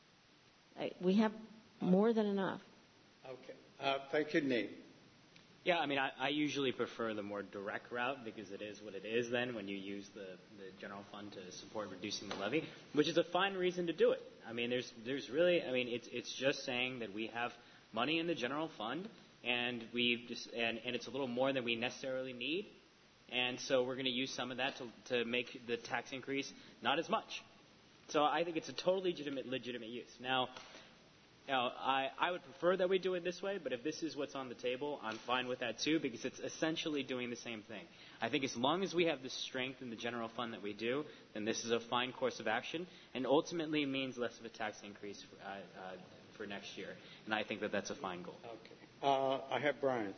I, we have more than enough. Okay. Uh, thank you, Nate. Yeah, I mean, I, I usually prefer the more direct route because it is what it is then when you use the, the general fund to support reducing the levy, which is a fine reason to do it. I mean, there's there's really, I mean, it's it's just saying that we have money in the general fund and we just and, and it's a little more than we necessarily need, and so we're going to use some of that to to make the tax increase not as much. So I think it's a totally legitimate legitimate use. Now. Now, I, I would prefer that we do it this way, but if this is what's on the table, I'm fine with that too, because it's essentially doing the same thing. I think as long as we have the strength in the general fund that we do, then this is a fine course of action, and ultimately means less of a tax increase for, uh, uh, for next year. And I think that that's a fine goal. Okay. Uh, I have Brian.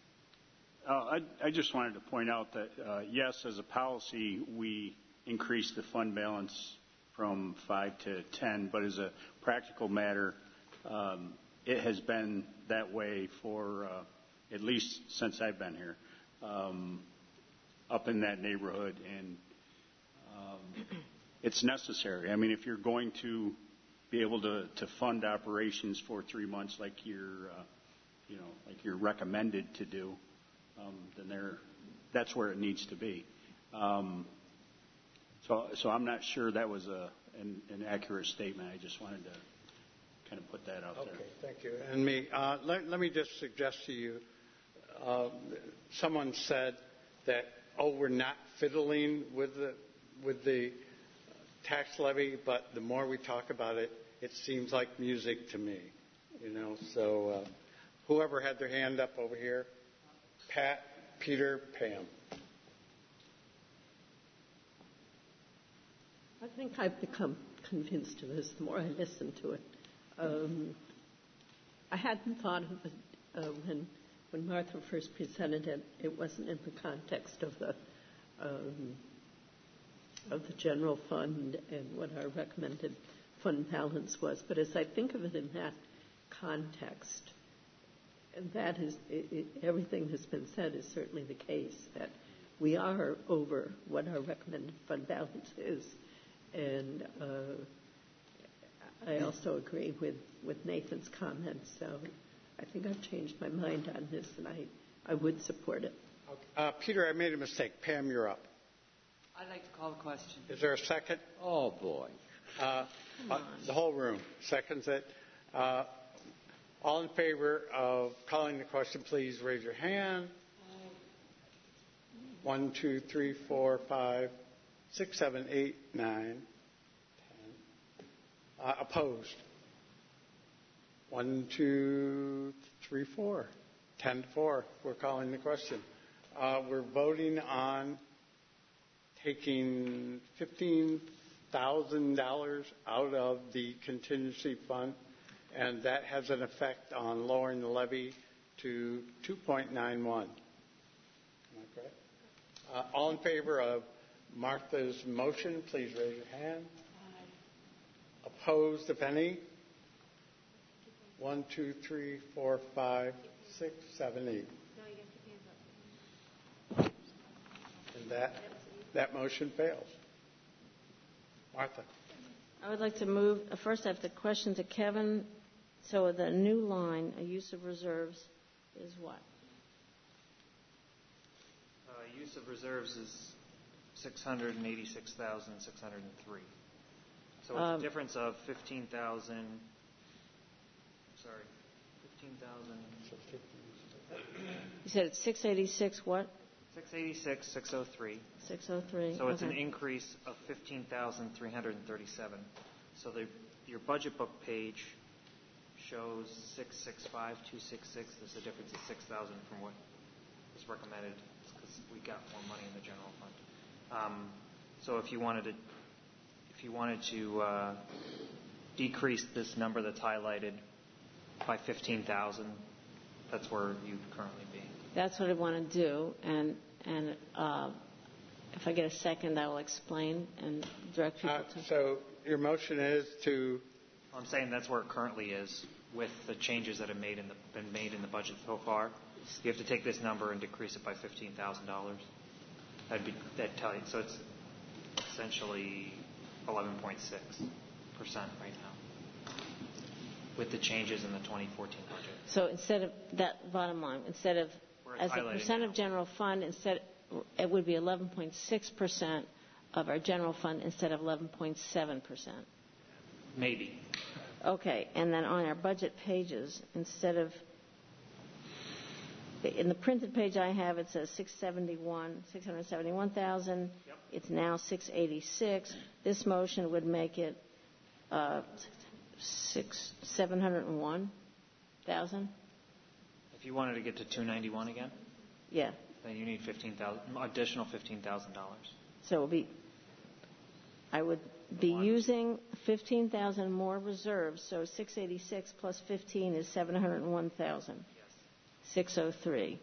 Uh, I, I just wanted to point out that, uh, yes, as a policy, we increased the fund balance from five to ten, but as a practical matter, Um, it has been that way for uh, at least since I've been here, um, up in that neighborhood, and um, it's necessary. I mean, if you're going to be able to, to fund operations for three months like you're, uh, you know, like you're recommended to do, um, then there, that's where it needs to be. Um, so, so I'm not sure that was a an, an accurate statement. I just wanted to kind of put that out okay, there. Okay, thank you. And me, uh, let, let me just suggest to you, uh, someone said that, oh, we're not fiddling with the, with the tax levy, but the more we talk about it, it seems like music to me, you know. So uh, whoever had their hand up over here, Pat, Peter, Pam. I think I've become convinced of this the more I listen to it. Um, I hadn't thought of it uh, when when Martha first presented it. It wasn't in the context of the um, of the general fund and what our recommended fund balance was. But as I think of it in that context, and that is it, it, everything that's been said is certainly the case that we are over what our recommended fund balance is, and. Uh, I also agree with, with Nathan's comments, so I think I've changed my mind on this, and I, I would support it. Okay. Uh, Peter, I made a mistake. Pam, you're up. I'd like to call the question. Is there a second? Oh, boy. Uh, uh, the whole room seconds it. Uh, all in favor of calling the question, please raise your hand. One, two, three, four, five, six, seven, eight, nine. Uh, opposed? One, two, three, four. Ten to four. We're calling the question. Uh, we're voting on taking fifteen thousand dollars out of the contingency fund, and that has an effect on lowering the levy to two point nine one. Okay. Uh, all in favor of Martha's motion, please raise your hand. Aye. Opposed, if any? One, two, three, four, five, six, seven, eight. And that, that motion fails. Martha. I would like to move, uh, first I have the question to Kevin. So the new line, a use of reserves, is what? Uh, use of reserves is six hundred eighty-six thousand six hundred three. So it's um, a difference of fifteen thousand. Sorry, fifteen thousand. You said it's six eighty-six what? six eighty-six six oh three. six oh three. So it's okay. an increase of fifteen thousand three hundred thirty-seven. So the, your budget book page shows six six five two six six. There's a difference of six thousand from what was recommended because we got more money in the general fund. Um, so if you wanted to, if you wanted to uh, decrease this number that's highlighted by fifteen thousand, that's where you'd currently be. That's what I want to do, and and uh, if I get a second, I will explain and direct people uh, to. So your motion is to. I'm saying that's where it currently is with the changes that have made in the, been made in the budget so far. You have to take this number and decrease it by fifteen thousand dollars. That'd be that tell you. So it's essentially eleven point six percent right now with the changes in the twenty fourteen budget. So instead of that bottom line, instead of as a percent of general fund, instead it would be eleven point six percent of our general fund instead of eleven point seven percent. Maybe. Okay, and then on our budget pages, instead of in the printed page I have, it says six seventy-one, six hundred seventy-one thousand. Yep. It's now six eighty-six. This motion would make it uh, six seven hundred one thousand. If you wanted to get to two ninety-one again, yeah, then you need fifteen thousand additional fifteen thousand dollars. So it will be. I would be One. using fifteen thousand more reserves. So six eighty-six plus fifteen is seven hundred one thousand. six oh three.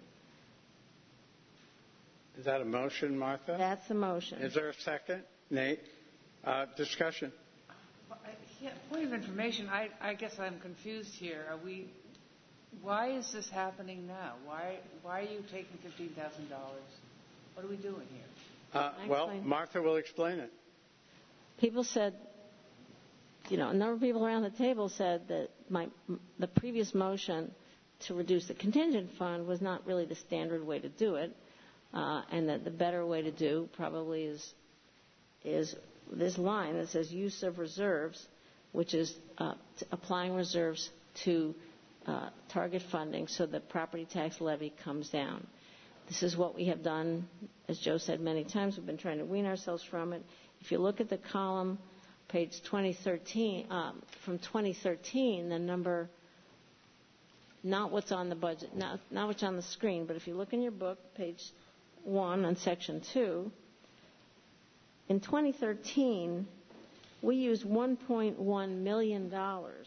Is that a motion, Martha? That's the motion. Is there a second? Nate? Uh, discussion. Well, I, yeah, point of information, I, I guess I'm confused here. Are we, why is this happening now? Why, why are you taking fifteen thousand dollars? What are we doing here? Uh, well, Martha will explain it. People said, you know, a number of people around the table said that my, the previous motion to reduce the contingent fund was not really the standard way to do it, uh, and that the better way to do probably is is this line that says use of reserves, which is uh, applying reserves to uh, target funding so that property tax levy comes down. This is what we have done, as Joe said many times. We've been trying to wean ourselves from it. If you look at the column, page twenty thirteen, um, from twenty thirteen, the number. Not what's on the budget, not, not what's on the screen, but if you look in your book, page one on section two, in twenty thirteen, we used one point one million dollars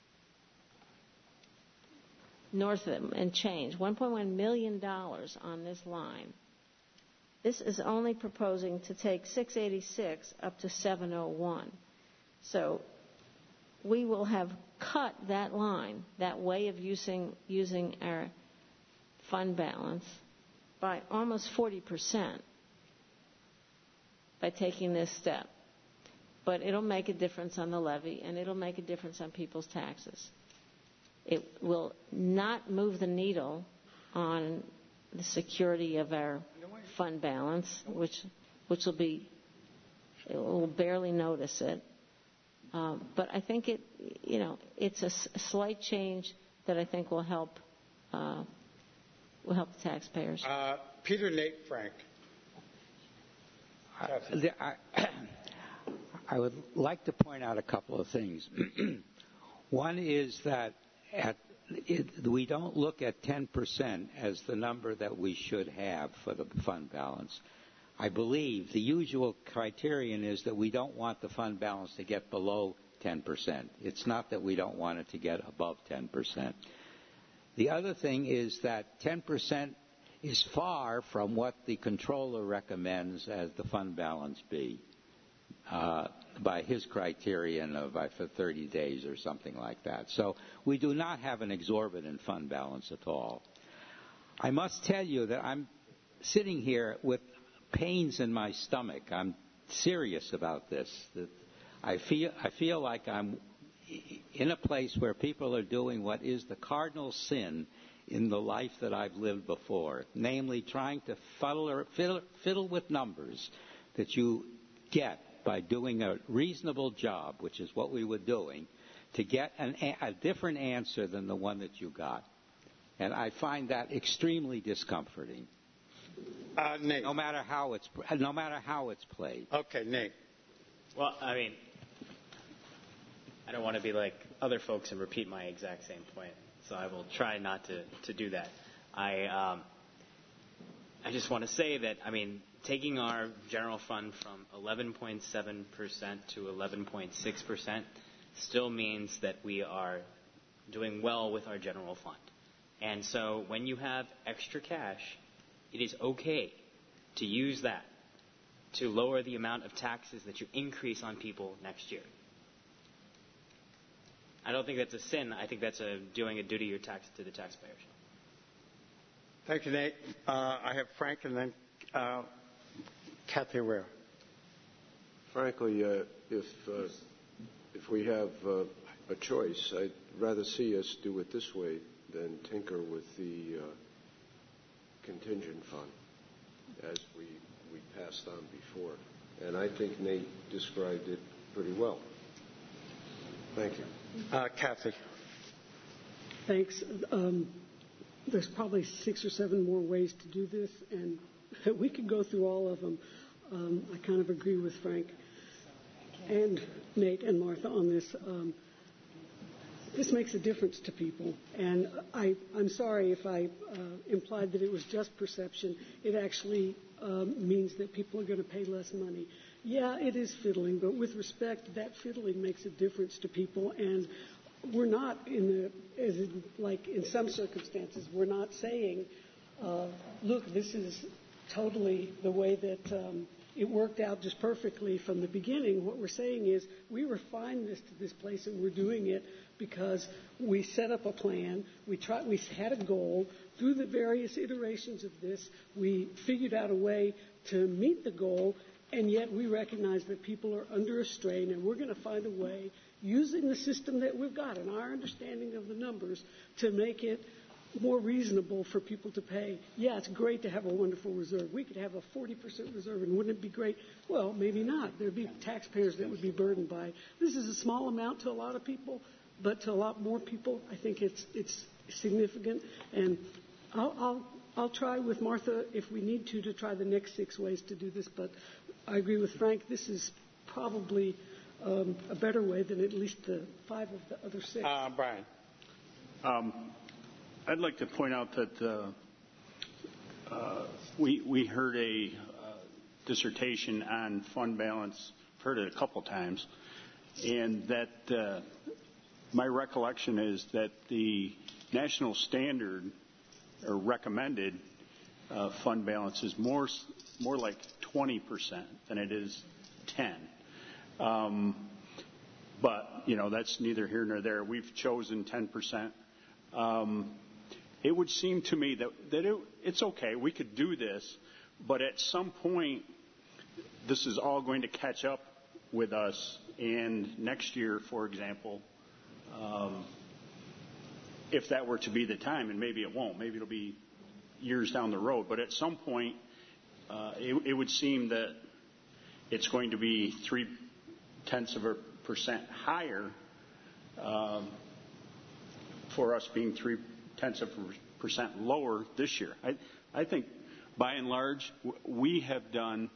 north of it and change, one point one million dollars on this line. This is only proposing to take six eighty-six up to seven oh one. So we will have cut that line, that way of using using our fund balance, by almost forty percent by taking this step. But it'll make a difference on the levy, and it'll make a difference on people's taxes. It will not move the needle on the security of our fund balance, which which will be, it will barely notice it. Um, but I think it, you know, it's a, s- a slight change that I think will help uh, will help the taxpayers. Uh, Peter Nate Frank. Uh, the, I, I would like to point out a couple of things. One is that at, it, we don't look at ten percent as the number that we should have for the fund balance. I believe the usual criterion is that we don't want the fund balance to get below ten percent. It's not that we don't want it to get above ten percent. The other thing is that ten percent is far from what the controller recommends as the fund balance be uh, by his criterion of uh, for thirty days or something like that. So we do not have an exorbitant fund balance at all. I must tell you that I'm sitting here with pains in my stomach. I'm serious about this. That I feel I feel like I'm in a place where people are doing what is the cardinal sin in the life that I've lived before, namely trying to fuddle or fiddle, fiddle with numbers that you get by doing a reasonable job, which is what we were doing, to get an, a different answer than the one that you got. And I find that extremely discomforting. Uh, Nate. No matter how it's no matter how it's played. Okay, Nate. Well, I mean, I don't want to be like other folks and repeat my exact same point, so I will try not to, to do that. I um, I just want to say that, I mean, taking our general fund from eleven point seven percent to eleven point six percent still means that we are doing well with our general fund. And so when you have extra cash, it is okay to use that to lower the amount of taxes that you increase on people next year. I don't think that's a sin. I think that's a doing a duty your tax to the taxpayers. Thank you, Nate. Uh, I have Frank and then uh, Kathy Ware. Frankly, uh, if uh, if we have uh, a choice, I'd rather see us do it this way than tinker with the uh, contingent fund as we, we passed on before. And I think Nate described it pretty well. Thank you. Uh, Kathy. Thanks. Um, there's probably six or seven more ways to do this, and we could go through all of them. Um, I kind of agree with Frank and Nate and Martha on this. Um, this makes a difference to people, and I, I'm sorry if I uh, implied that it was just perception. It actually um, means that people are going to pay less money. Yeah, it is fiddling, but with respect, that fiddling makes a difference to people, and we're not in the, as in, like in some circumstances, we're not saying, uh, look, this is totally the way that um, it worked out just perfectly from the beginning. What we're saying is we refined this to this place, and we're doing it because we set up a plan, we try, we had a goal. Through the various iterations of this, we figured out a way to meet the goal, and yet we recognize that people are under a strain, and we're going to find a way, using the system that we've got and our understanding of the numbers, to make it more reasonable for people to pay. Yeah, it's great to have a wonderful reserve. We could have a forty percent reserve, and wouldn't it be great? Well, maybe not. There'd be taxpayers that would be burdened by it. This is a small amount to a lot of people, but to a lot more people, I think it's it's significant. And I'll, I'll, I'll try with Martha, if we need to, to try the next six ways to do this. But I agree with Frank. This is probably um, a better way than at least the five of the other six. Uh, Brian. Um, I'd like to point out that uh, uh, we we heard a uh, dissertation on fund balance. I've heard it a couple times, and that uh, my recollection is that the national standard or recommended uh, fund balance is more more like twenty percent than it is ten. Um, but you know, that's neither here nor there. We've chosen ten percent. Um, It would seem to me that, that it, it's okay, we could do this, but at some point, this is all going to catch up with us, and next year, for example, um, if that were to be the time, and maybe it won't, maybe it'll be years down the road, but at some point, uh, it, it would seem that it's going to be three-tenths of a percent higher um, for us being three tenths of a percent lower this year. I, I think, by and large, we have done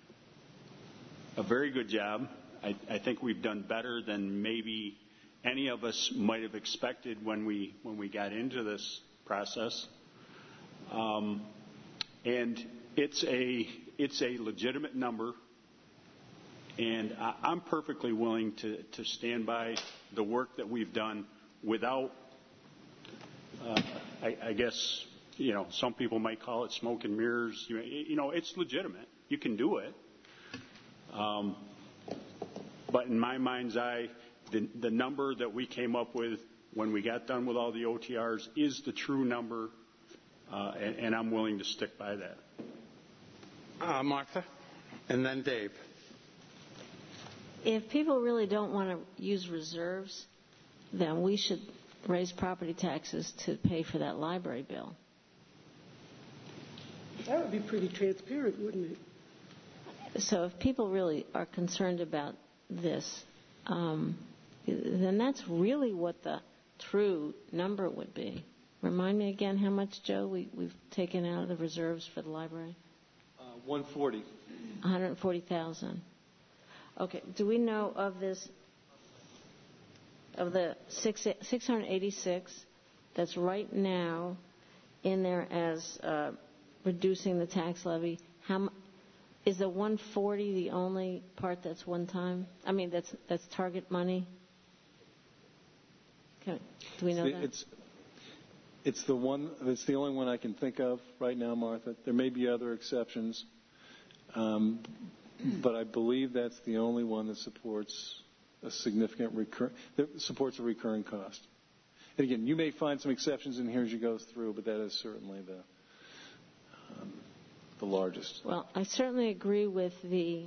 a very good job. I, I think we've done better than maybe any of us might have expected when we when we got into this process. Um, and it's a it's a legitimate number, and I, I'm perfectly willing to, to stand by the work that we've done without, uh, I, I guess, you know, some people might call it smoke and mirrors. You, you know, it's legitimate. You can do it. Um, but in my mind's eye, the, the number that we came up with when we got done with all the O T Rs is the true number, uh, and, and I'm willing to stick by that. Uh, Martha, and then Dave. If people really don't want to use reserves, then we should raise property taxes to pay for that library bill. That would be pretty transparent, wouldn't it? So if people really are concerned about this, um, then that's really what the true number would be. Remind me again how much, Joe, we, we've taken out of the reserves for the library? Uh, one forty. one hundred forty thousand. Okay. Do we know of this, of the six, six hundred eighty-six that's right now in there as uh, reducing the tax levy? How is the one forty the only part that's one time? I mean, that's that's target money. Okay. Do we know it's, that? It's it's the one. It's the only one I can think of right now, Martha. There may be other exceptions, um, but I believe that's the only one that supports a significant recur that supports a recurring cost. And again, you may find some exceptions in here as you go through, but that is certainly the um, the largest. Well, I certainly agree with the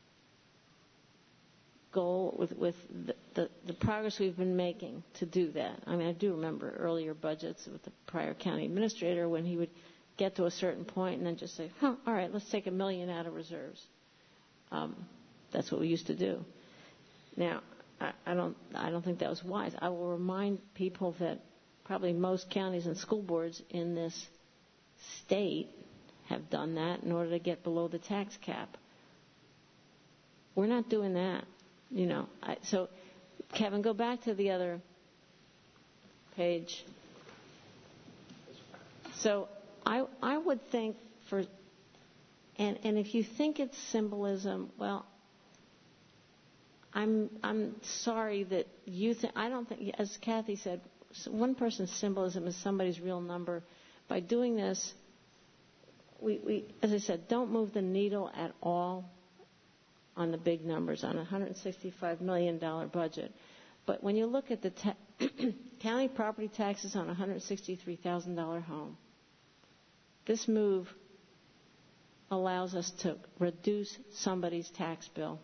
goal, with, with the, the, the progress we've been making to do that. I mean, I do remember earlier budgets with the prior county administrator when he would get to a certain point and then just say, huh, all right, let's take a million out of reserves. Um, that's what we used to do. Now, I, I don't I don't think that was wise. I will remind people that probably most counties and school boards in this state have done that in order to get below the tax cap. We're not doing that, you know. I, so, Kevin, go back to the other page. So, I I would think for, and and if you think it's symbolism, well, I'm I'm sorry that you think, I don't think, as Kathy said, one person's symbolism is somebody's real number. By doing this, we, we as I said, don't move the needle at all on the big numbers on a one hundred sixty-five million dollars budget. But when you look at the ta- county property taxes on a one hundred sixty-three thousand dollars home, this move allows us to reduce somebody's tax bill.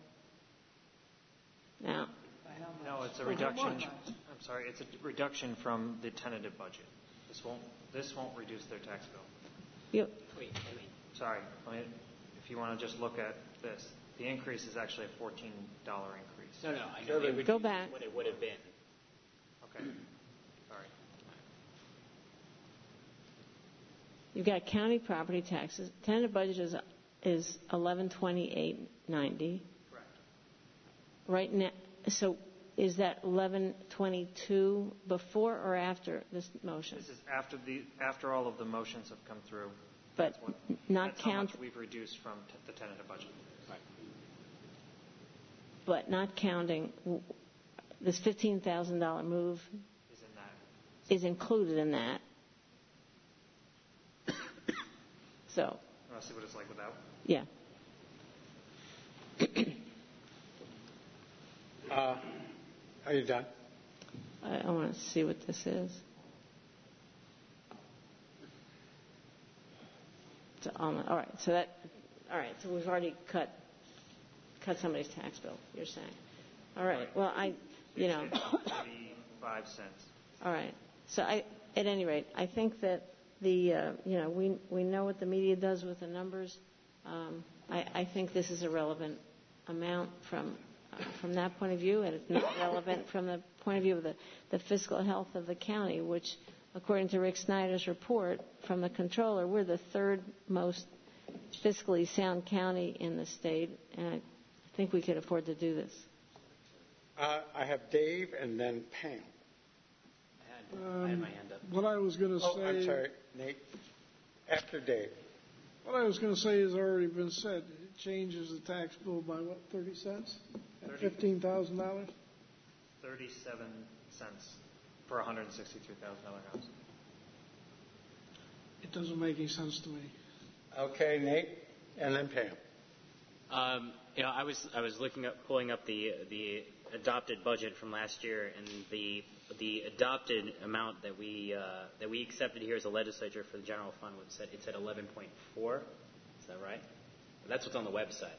Now, no, it's a reduction. I'm sorry, it's a reduction from the tentative budget. This won't. This won't reduce their tax bill. You, wait, wait. Sorry, let me, if you want to just look at this, the increase is actually a fourteen dollars increase. No, no, I know they would go back. What it would have been. Okay. Sorry. You've got county property taxes. Tentative budget is is eleven twenty-eight ninety. Correct. Right now, so is that eleven twenty-two before or after this motion? This is after the after all of the motions have come through. But that's what, not that's count. how much we've reduced from t- the tentative budget. Right. But not counting this fifteen thousand dollars move is in that. Is included in that. So. You want to see what it's like without? Yeah. uh, are you done? I, I want to see what this is. So, um, all right. So that. All right. So we've already cut cut somebody's tax bill. You're saying. All right. Well, I. You know. Thirty-five cents. All right. So I. At any rate, I think that the. Uh, you know, we we know what the media does with the numbers. Um, I, I think this is a relevant amount from uh, from that point of view, and it's not relevant from the point of view of the, the fiscal health of the county, which, according to Rick Snyder's report from the controller, we're the third most fiscally sound county in the state, and I think we could afford to do this. Uh, I have Dave and then Pam. I had, I had my hand up. What I was going to oh, say. I'm sorry, Nate. After Dave. What I was going to say has already been said. It changes the tax bill by, what, thirty cents? At fifteen thousand dollars? thirty-seven cents per one hundred sixty-three thousand dollars house. It doesn't make any sense to me. Okay, Nate, and then Pam. Um, you know, I was I was looking up, pulling up the the adopted budget from last year, and the the adopted amount that we uh, that we accepted here as a legislature for the general fund was said it's at eleven point four. Is that right? That's what's on the website.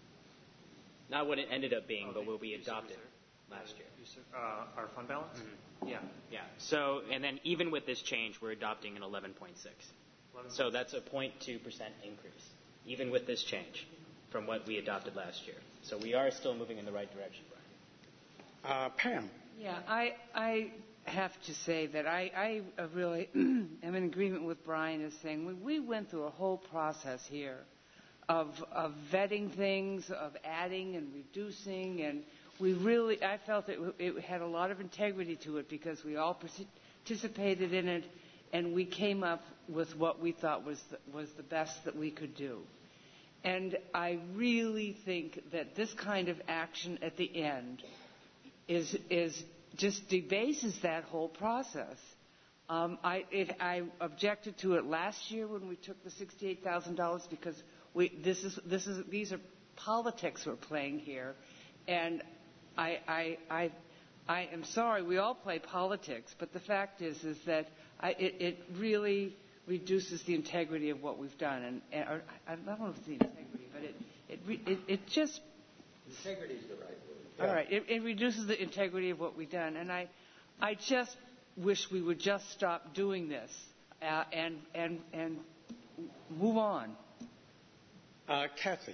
Not what it ended up being, oh, but what we adopted last year. Uh, our fund balance? Mm-hmm. Yeah, yeah. So, and then even with this change, we're adopting an eleven point six. So that's a zero point two percent increase, even with this change from what we adopted last year. So we are still moving in the right direction, Brian. Uh, Pam. Yeah, I I have to say that I, I really am in agreement with Brian as saying we, we went through a whole process here of of vetting things, of adding and reducing, and we really, I felt it, it had a lot of integrity to it because we all participated in it, and we came up with what we thought was the, was the best that we could do. And I really think that this kind of action at the end is is just debases that whole process. Um, I, it, I objected to it last year when we took the sixty-eight thousand dollars because we, this is this is these are politics we're playing here, and I, I, I, I am sorry, we all play politics, but the fact is, is that I, it, it really reduces the integrity of what we've done. And, and or, I don't know if it's the integrity, but it, it, it, it just... Integrity is the right word. All right, it, it reduces the integrity of what we've done. And I, I just wish we would just stop doing this uh, and, and, and move on. Uh, Kathy.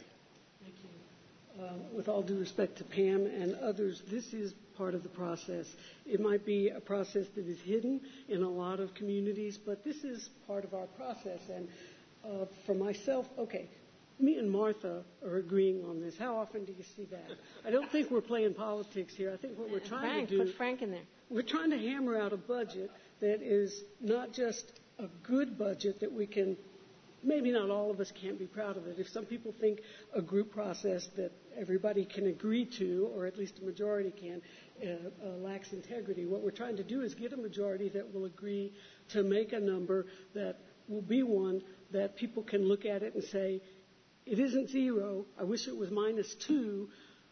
Uh, with all due respect to Pam and others, this is part of the process. It might be a process that is hidden in a lot of communities, but this is part of our process. And uh, for myself, okay, me and Martha are agreeing on this. How often do you see that? I don't think we're playing politics here. I think what we're trying Frank, to do... Put Frank in there. We're trying to hammer out a budget that is not just a good budget that we can... Maybe not all of us can't be proud of it. If some people think a group process that everybody can agree to, or at least a majority can, uh, uh, lacks integrity, what we're trying to do is get a majority that will agree to make a number that will be one that people can look at it and say, it isn't zero, I wish it was minus two,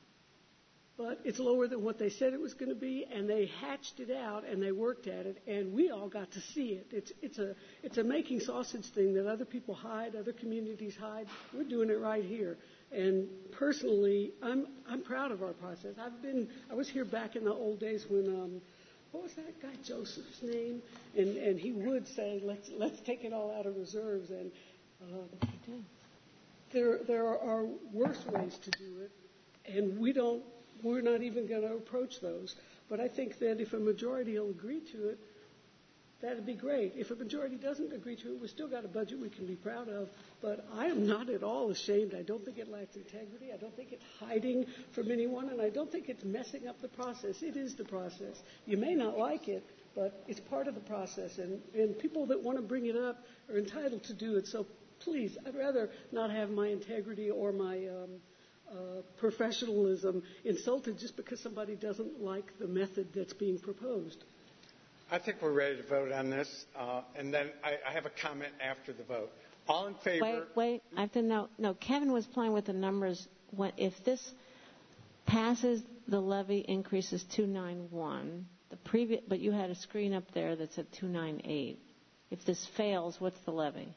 but it's lower than what they said it was going to be, and they hatched it out and they worked at it, and we all got to see it. It's it's a it's a making sausage thing that other people hide, other communities hide. We're doing it right here. And personally, I'm I'm proud of our process. I've been I was here back in the old days when um, what was that guy Joseph's name? And and he would say let's let's take it all out of reserves. And uh, there there are worse ways to do it, and we don't. We're not even going to approach those. But I think that if a majority will agree to it, that would be great. If a majority doesn't agree to it, we've still got a budget we can be proud of. But I am not at all ashamed. I don't think it lacks integrity. I don't think it's hiding from anyone. And I don't think it's messing up the process. It is the process. You may not like it, but it's part of the process. And, and people that want to bring it up are entitled to do it. So please, I'd rather not have my integrity or my... Um, Uh, professionalism insulted just because somebody doesn't like the method that's being proposed. I think we're ready to vote on this, uh, and then I, I have a comment after the vote. All in favor? Wait, wait. I have to know. No, Kevin was playing with the numbers. When, if this passes, the levy increases two ninety-one. The previous, but you had a screen up there that said two ninety-eight. If this fails, what's the levy?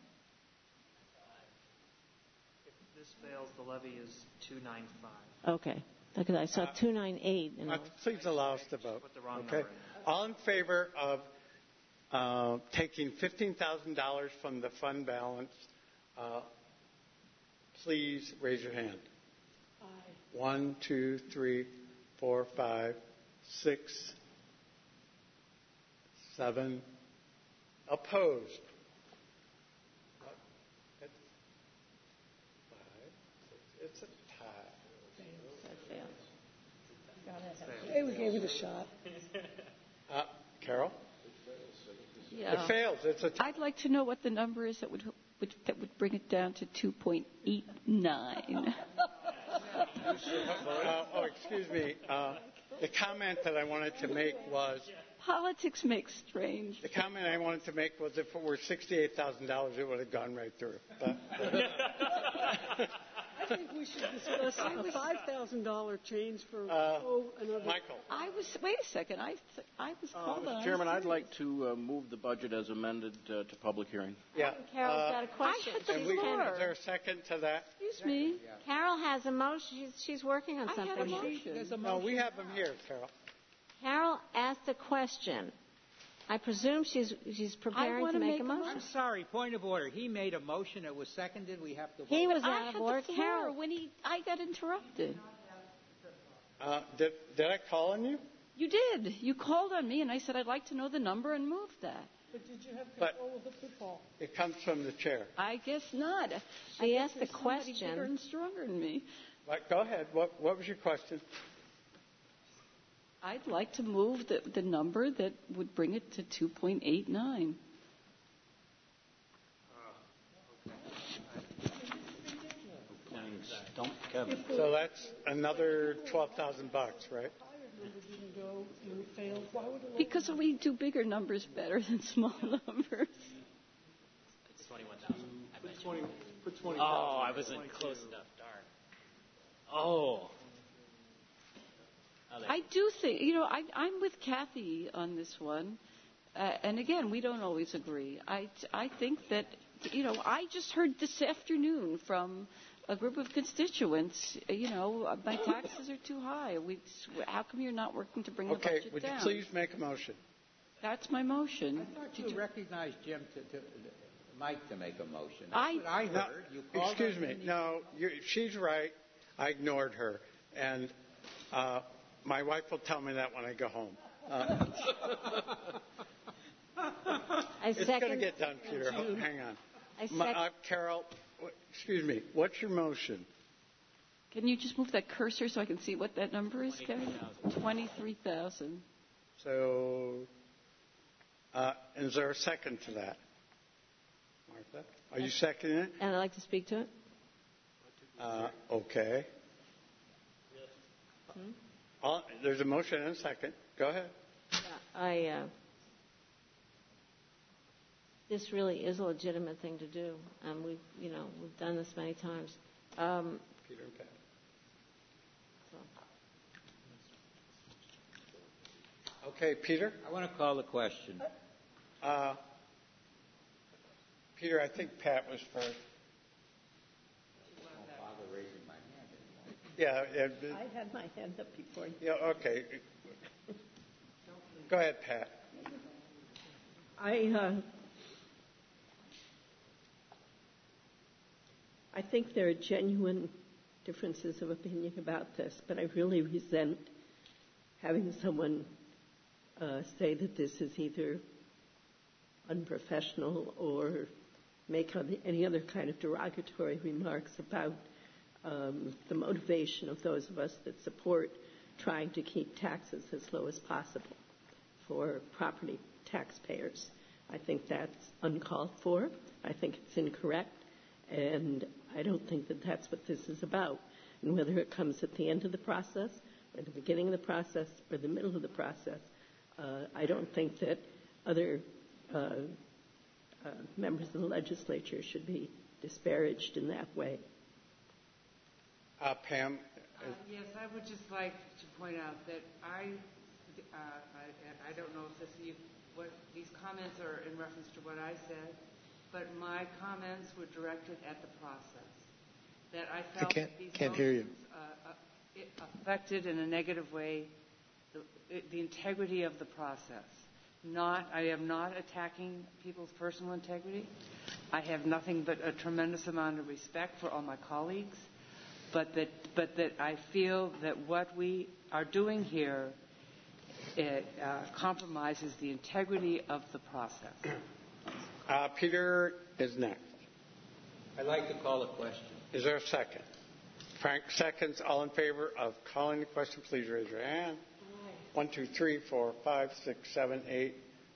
If this fails, the levy is two ninety-five. Okay, because I saw Uh, two ninety-eight. And Uh, please allow us to vote. Put the wrong Okay. number in. All in favor of uh, taking fifteen thousand dollars from the fund balance, uh, please raise your hand. Aye. One, two, three, four, five, six, seven. Opposed? It's a tie. Hey, we gave it a shot. Uh, Carol? Yeah. It fails. It's a tie. I'd like to know what the number is that would which that would bring it down to two point eight nine. Uh, oh, excuse me. Uh, the comment that I wanted to make was... Politics makes strange. The comment I wanted to make was if it were sixty-eight thousand dollars, it would have gone right through. But, but. I think we should discuss a five thousand dollars change for Uh, oh, another. Michael. I was, wait a second, I, I was called on. Mister Chairman, I'd like to uh, move the budget as amended uh, to public hearing. Yeah. Carol's uh, got a question. I had the and we, floor. is there a second to that? Excuse me. Carol has a motion. She's, she's working on I something. had a motion. No, we have them here, Carol. Carol asked a question. I presume she's she's preparing wanna to make, make a a motion. I'm sorry, point of order. He made a motion. It was seconded. We have to vote. He was I out had of order. the floor Carol, when he, I got interrupted. Uh, did, did I call on you? You did. You called on me, and I said I'd like to know the number and move that. But did you have But- control of the football? It comes from the chair. I guess not. She I guess asked the there's somebody question. bigger and stronger than me. Right, go ahead. What, what was your question? I'd like to move the, the number that would bring it to two point eight nine. Don't, Kevin. So that's another twelve thousand bucks, right? Number didn't go and failed. Why would it? Because we do bigger numbers better than small numbers. It's twenty-one thousand. I bet you. Put twenty. Oh, I wasn't close enough. Darn. Oh. Oh, there- I do think, you know, I, I'm with Kathy on this one. Uh, and again, we don't always agree. I, I think that, you know, I just heard this afternoon from a group of constituents, you know, my taxes are too high. We, how come you're not working to bring the Okay, budget would down? you please make a motion? That's my motion. I thought you recognized Jim to, to Mike to make a motion. That's I- what I heard. No, You called excuse on me. him. No, you, she's right. I ignored her. And uh, my wife will tell me that when I go home. Uh, I it's going to second. get done, Peter. Ho- Hang on. I My, sec- uh, Carol, w- excuse me. What's your motion? Can you just move that cursor so I can see what that number is, Kevin? twenty-three thousand. So, uh, is there a second to that? Martha? Are you seconding it? And I'd like to speak to it. Uh, okay. Hmm? All, there's a motion and a second. Go ahead. I. Uh, this really is a legitimate thing to do, and we've, you know, we've done this many times. Um, Peter and Pat. so. Okay, Peter. I want to call the question. Uh, Peter, I think Pat was first. Don't bother raising my hand Yeah. yeah, I had my hand up before. yeah. Okay. Go ahead, Pat. I uh, I think there are genuine differences of opinion about this, but I really resent having someone uh, say that this is either unprofessional or make any other kind of derogatory remarks about um, the motivation of those of us that support trying to keep taxes as low as possible for property taxpayers. I think that's uncalled for. I think it's incorrect. And I don't think that that's what this is about. And whether it comes at the end of the process, or the beginning of the process, or the middle of the process, uh, I don't think that other uh, uh, members of the legislature should be disparaged in that way. Uh, Pam. Uh, yes, I would just like to point out that I, uh, I, I don't know if this, you, what these comments are in reference to what I said, but my comments were directed at the process. That I felt I can't, that these can't motions hear you. Uh, uh, it affected in a negative way the, it, the integrity of the process. Not, I am not attacking people's personal integrity. I have nothing but a tremendous amount of respect for all my colleagues, but that, but that I feel that what we are doing here it, uh, compromises the integrity of the process. Uh, Peter is next. I'd like to call a question. Is there a second? Frank seconds. All in favor of calling the question, please raise your hand. One, two, three, four, five, six, seven, eight,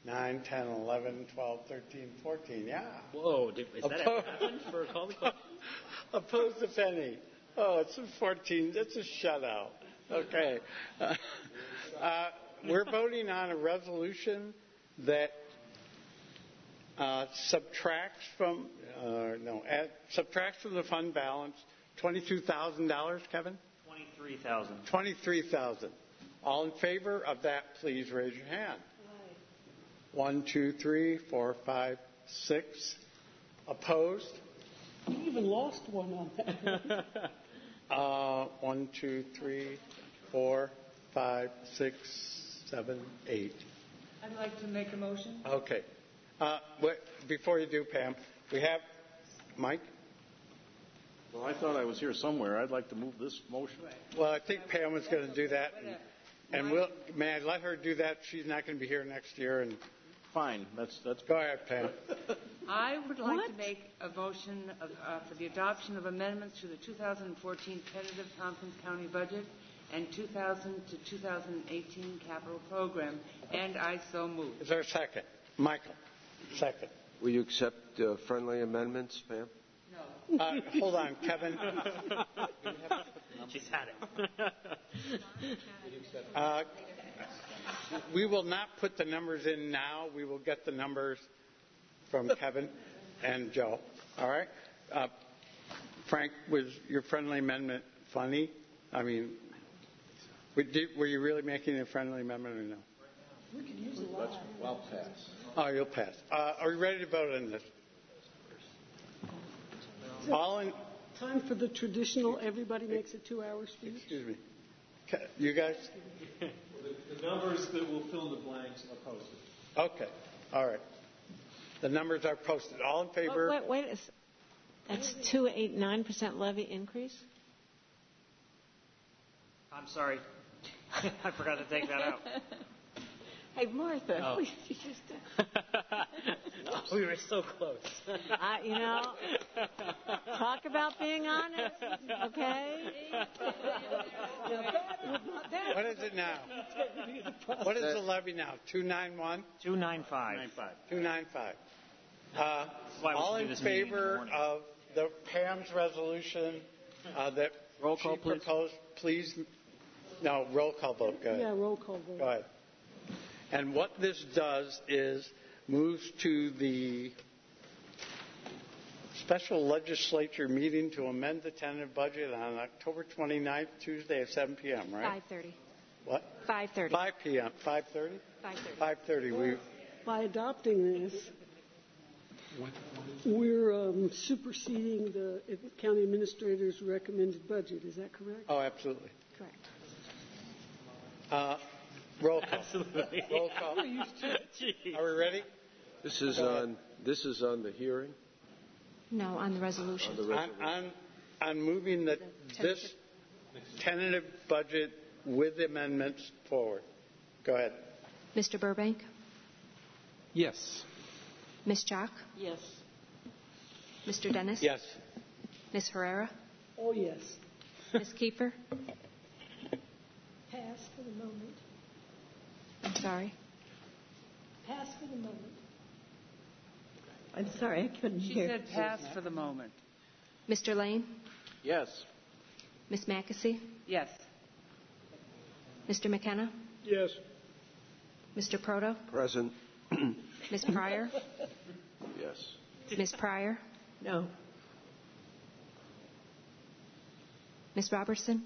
nine, ten, eleven, twelve, thirteen, fourteen. Yeah. Whoa, did, is that Oppo- a happened for a call the question? Opposed, if any. Oh, it's a fourteen. It's a shutout. Okay. Uh, uh, we're voting on a resolution that uh, subtracts from uh, no add, subtracts from the fund balance twenty-two thousand dollars. Kevin. Twenty-three thousand. Twenty-three thousand. All in favor of that, please raise your hand. One, two, three, four, five, six. Opposed? You even lost one on that. uh, one, two, three, four, five, six, seven, eight. I'd like to make a motion. Okay. Uh, wait, before you do, Pam, we have Mike. Well, I thought I was here somewhere. I'd like to move this motion. Well, I think Pam was going to do that, and, and we'll, may I let her do that? She's not going to be here next year, and fine. That's that's. Go ahead, Pam. I would like What? to make a motion of, uh, for the adoption of amendments to the two thousand fourteen tentative Tompkins County budget and two thousand to two thousand eighteen capital program, and I so move. Is there a second? Michael, second. Will you accept uh, friendly amendments, Pam? Uh, hold on, Kevin. She's had it. Uh, we will not put the numbers in now. We will get the numbers from Kevin and Joe. All right? Uh, Frank, was your friendly amendment funny? I mean, were, did, were you really making a friendly amendment or no? We could use a lot. Well pass. Oh, you'll pass. Uh, are we ready to vote on this? All in. Time for the traditional, everybody makes a two-hour speech. Excuse me. Ca- You guys? The, the numbers that will fill in the blanks are posted. Okay. All right. The numbers are posted. All in favor? Wait, wait, wait. That's two eight nine percent levy increase? I'm sorry. I forgot to take that out. Hey, Martha, Oh. please, you just... Oh, we were so close. I, you know, talk about being honest, okay? What is it now? What is the levy now? two ninety-one? two ninety-five. two ninety-five. Uh, why we all should do in this meeting in the favor morning. of the Pam's resolution uh, that Roll call, she please. proposed, please. No, roll call vote. Go ahead. Yeah, roll call vote. Go ahead. And what this does is moves to the special legislature meeting to amend the tentative budget on October twenty-ninth, Tuesday at seven p.m., right? five thirty. What? five thirty. five p.m. five thirty? five thirty. five thirty. We, By adopting this, we're um, superseding the county administrator's recommended budget. Is that correct? oh, absolutely. Correct. Uh, roll call. Absolutely. Roll call. Jeez. Are we ready? This is on. This is on the hearing. No, on the resolution. On the On, resolution. on, on moving the, this tentative budget with amendments forward. Go ahead. Mister Burbank? Yes. Miss Jock? Yes. Mister Dennis? Yes. Miss Herrera? Oh, yes. Miss Kiefer? Pass for the moment. I'm sorry. Pass for the moment. I'm sorry, I couldn't She hear. said pass for the moment. Mister Lane? Yes. Miss Mackesy? Yes. Mister McKenna? Yes. Mister Proto? Present. Miss Pryor? Yes. Miss Pryor? No. Miss Robertson?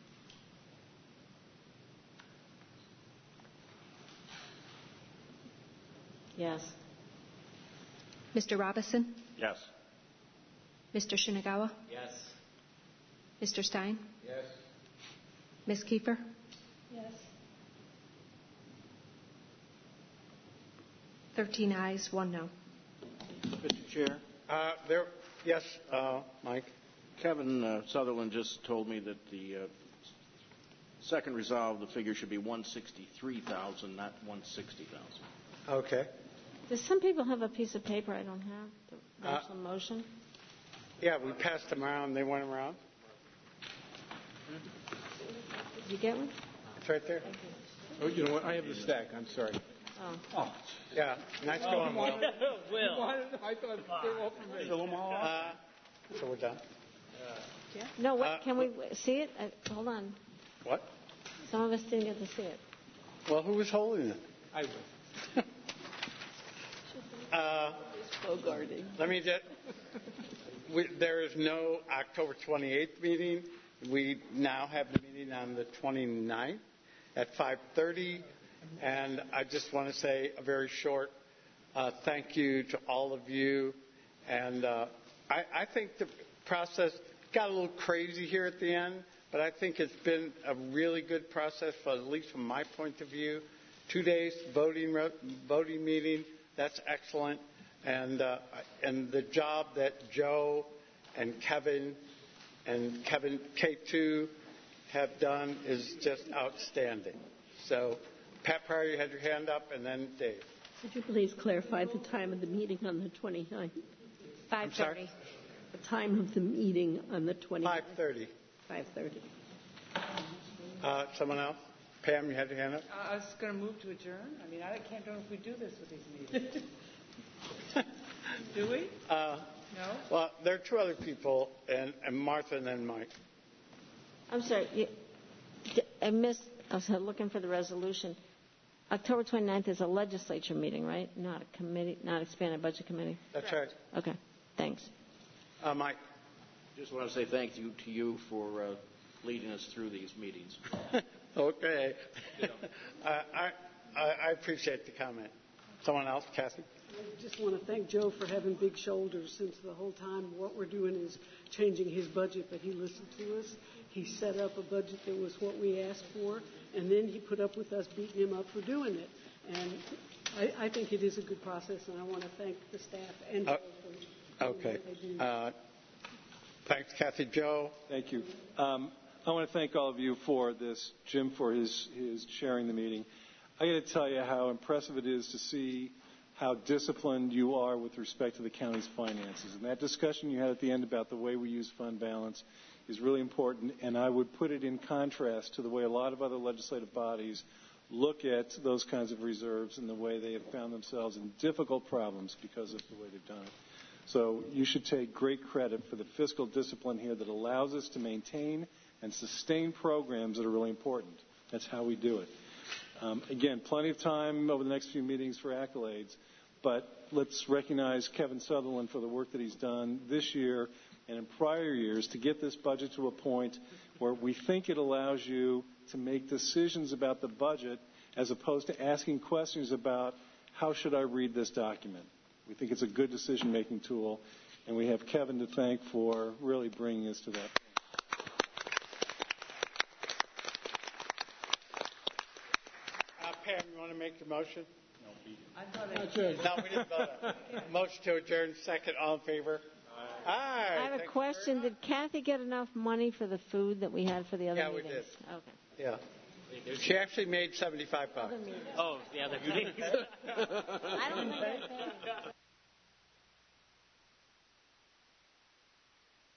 Yes. Mister Robison? Yes. Mister Shinagawa? Yes. Mister Stein? Yes. Miss Kiefer? Yes. Thirteen ayes, one no. Mister Chair, Uh, there, yes, uh, Mike. Kevin uh, Sutherland just told me that the uh, second resolve, the figure should be one sixty-three thousand, not one sixty thousand. Okay. Does some people have a piece of paper I don't have? The Uh, actual motion? Yeah, we passed them around. They went around. Did you get one? It's right there. Oh, you know what? I have the stack. I'm sorry. Oh. Oh, yeah. Nice going, Will. Will. I thought they were all for me. Fill them all uh, So we're done. Yeah. No, wait, Uh, can we see it? Uh, hold on. What? Some of us didn't get to see it. Well, who was holding it? I was. Uh, Bogarting. let me just. We, there is no October twenty-eighth meeting. We now have the meeting on the twenty-ninth at five thirty. And I just want to say a very short uh, thank you to all of you. And uh, I, I think the process got a little crazy here at the end, but I think it's been a really good process, for, at least from my point of view. Two days voting voting meeting, that's excellent. And uh, and the job that Joe and Kevin and Kevin K two have done is just outstanding. So, Pat Pryor, you had your hand up, and then Dave. Could you please clarify the time of the meeting on the twenty-ninth? five thirty. The time of the meeting on the twenty-ninth? five thirty. five thirty. Uh, someone else? Pam, you had your hand up? Uh, I was going to move to adjourn. I mean, I can't know if we do this with these meetings. Do we? Uh, No? well, there are two other people, and, and Martha and then Mike. I'm sorry. You, I missed. I was looking for the resolution. October twenty-ninth is a legislature meeting, right? Not a committee, not expanded budget committee. That's right. Okay. Thanks. Uh, Mike. Just want to say thank you to you for uh, leading us through these meetings. Okay. uh, I, I I appreciate the comment. Someone else, Kathy? I just want to thank Joe for having big shoulders, since the whole time what we're doing is changing his budget, but he listened to us. He set up a budget that was what we asked for, and then he put up with us beating him up for doing it. And I, I think it is a good process, and I want to thank the staff and Joe for Okay. doing what they do. Uh, thanks, Kathy. Joe? Thank you. Um, I want to thank all of you for this, Jim for his, his chairing the meeting. I got to tell you how impressive it is to see how disciplined you are with respect to the county's finances. And that discussion you had at the end about the way we use fund balance is really important, and I would put it in contrast to the way a lot of other legislative bodies look at those kinds of reserves and the way they have found themselves in difficult problems because of the way they've done it. So you should take great credit for the fiscal discipline here that allows us to maintain and sustain programs that are really important. That's how we do it. Um, again, plenty of time over the next few meetings for accolades, but let's recognize Kevin Sutherland for the work that he's done this year and in prior years to get this budget to a point where we think it allows you to make decisions about the budget as opposed to asking questions about how should I read this document. We think it's a good decision-making tool, and we have Kevin to thank for really bringing us to that point. Uh, Pam, you want to make the motion? I thought I No, we didn't vote on it. Motion to adjourn, second. All in favor? Aye. I have a Thank you question. Did Kathy get enough money for the food that we had for the other Yeah, we meetings? did. Okay. Yeah. She actually made seventy-five bucks. Oh, the other meeting. I don't think I paid.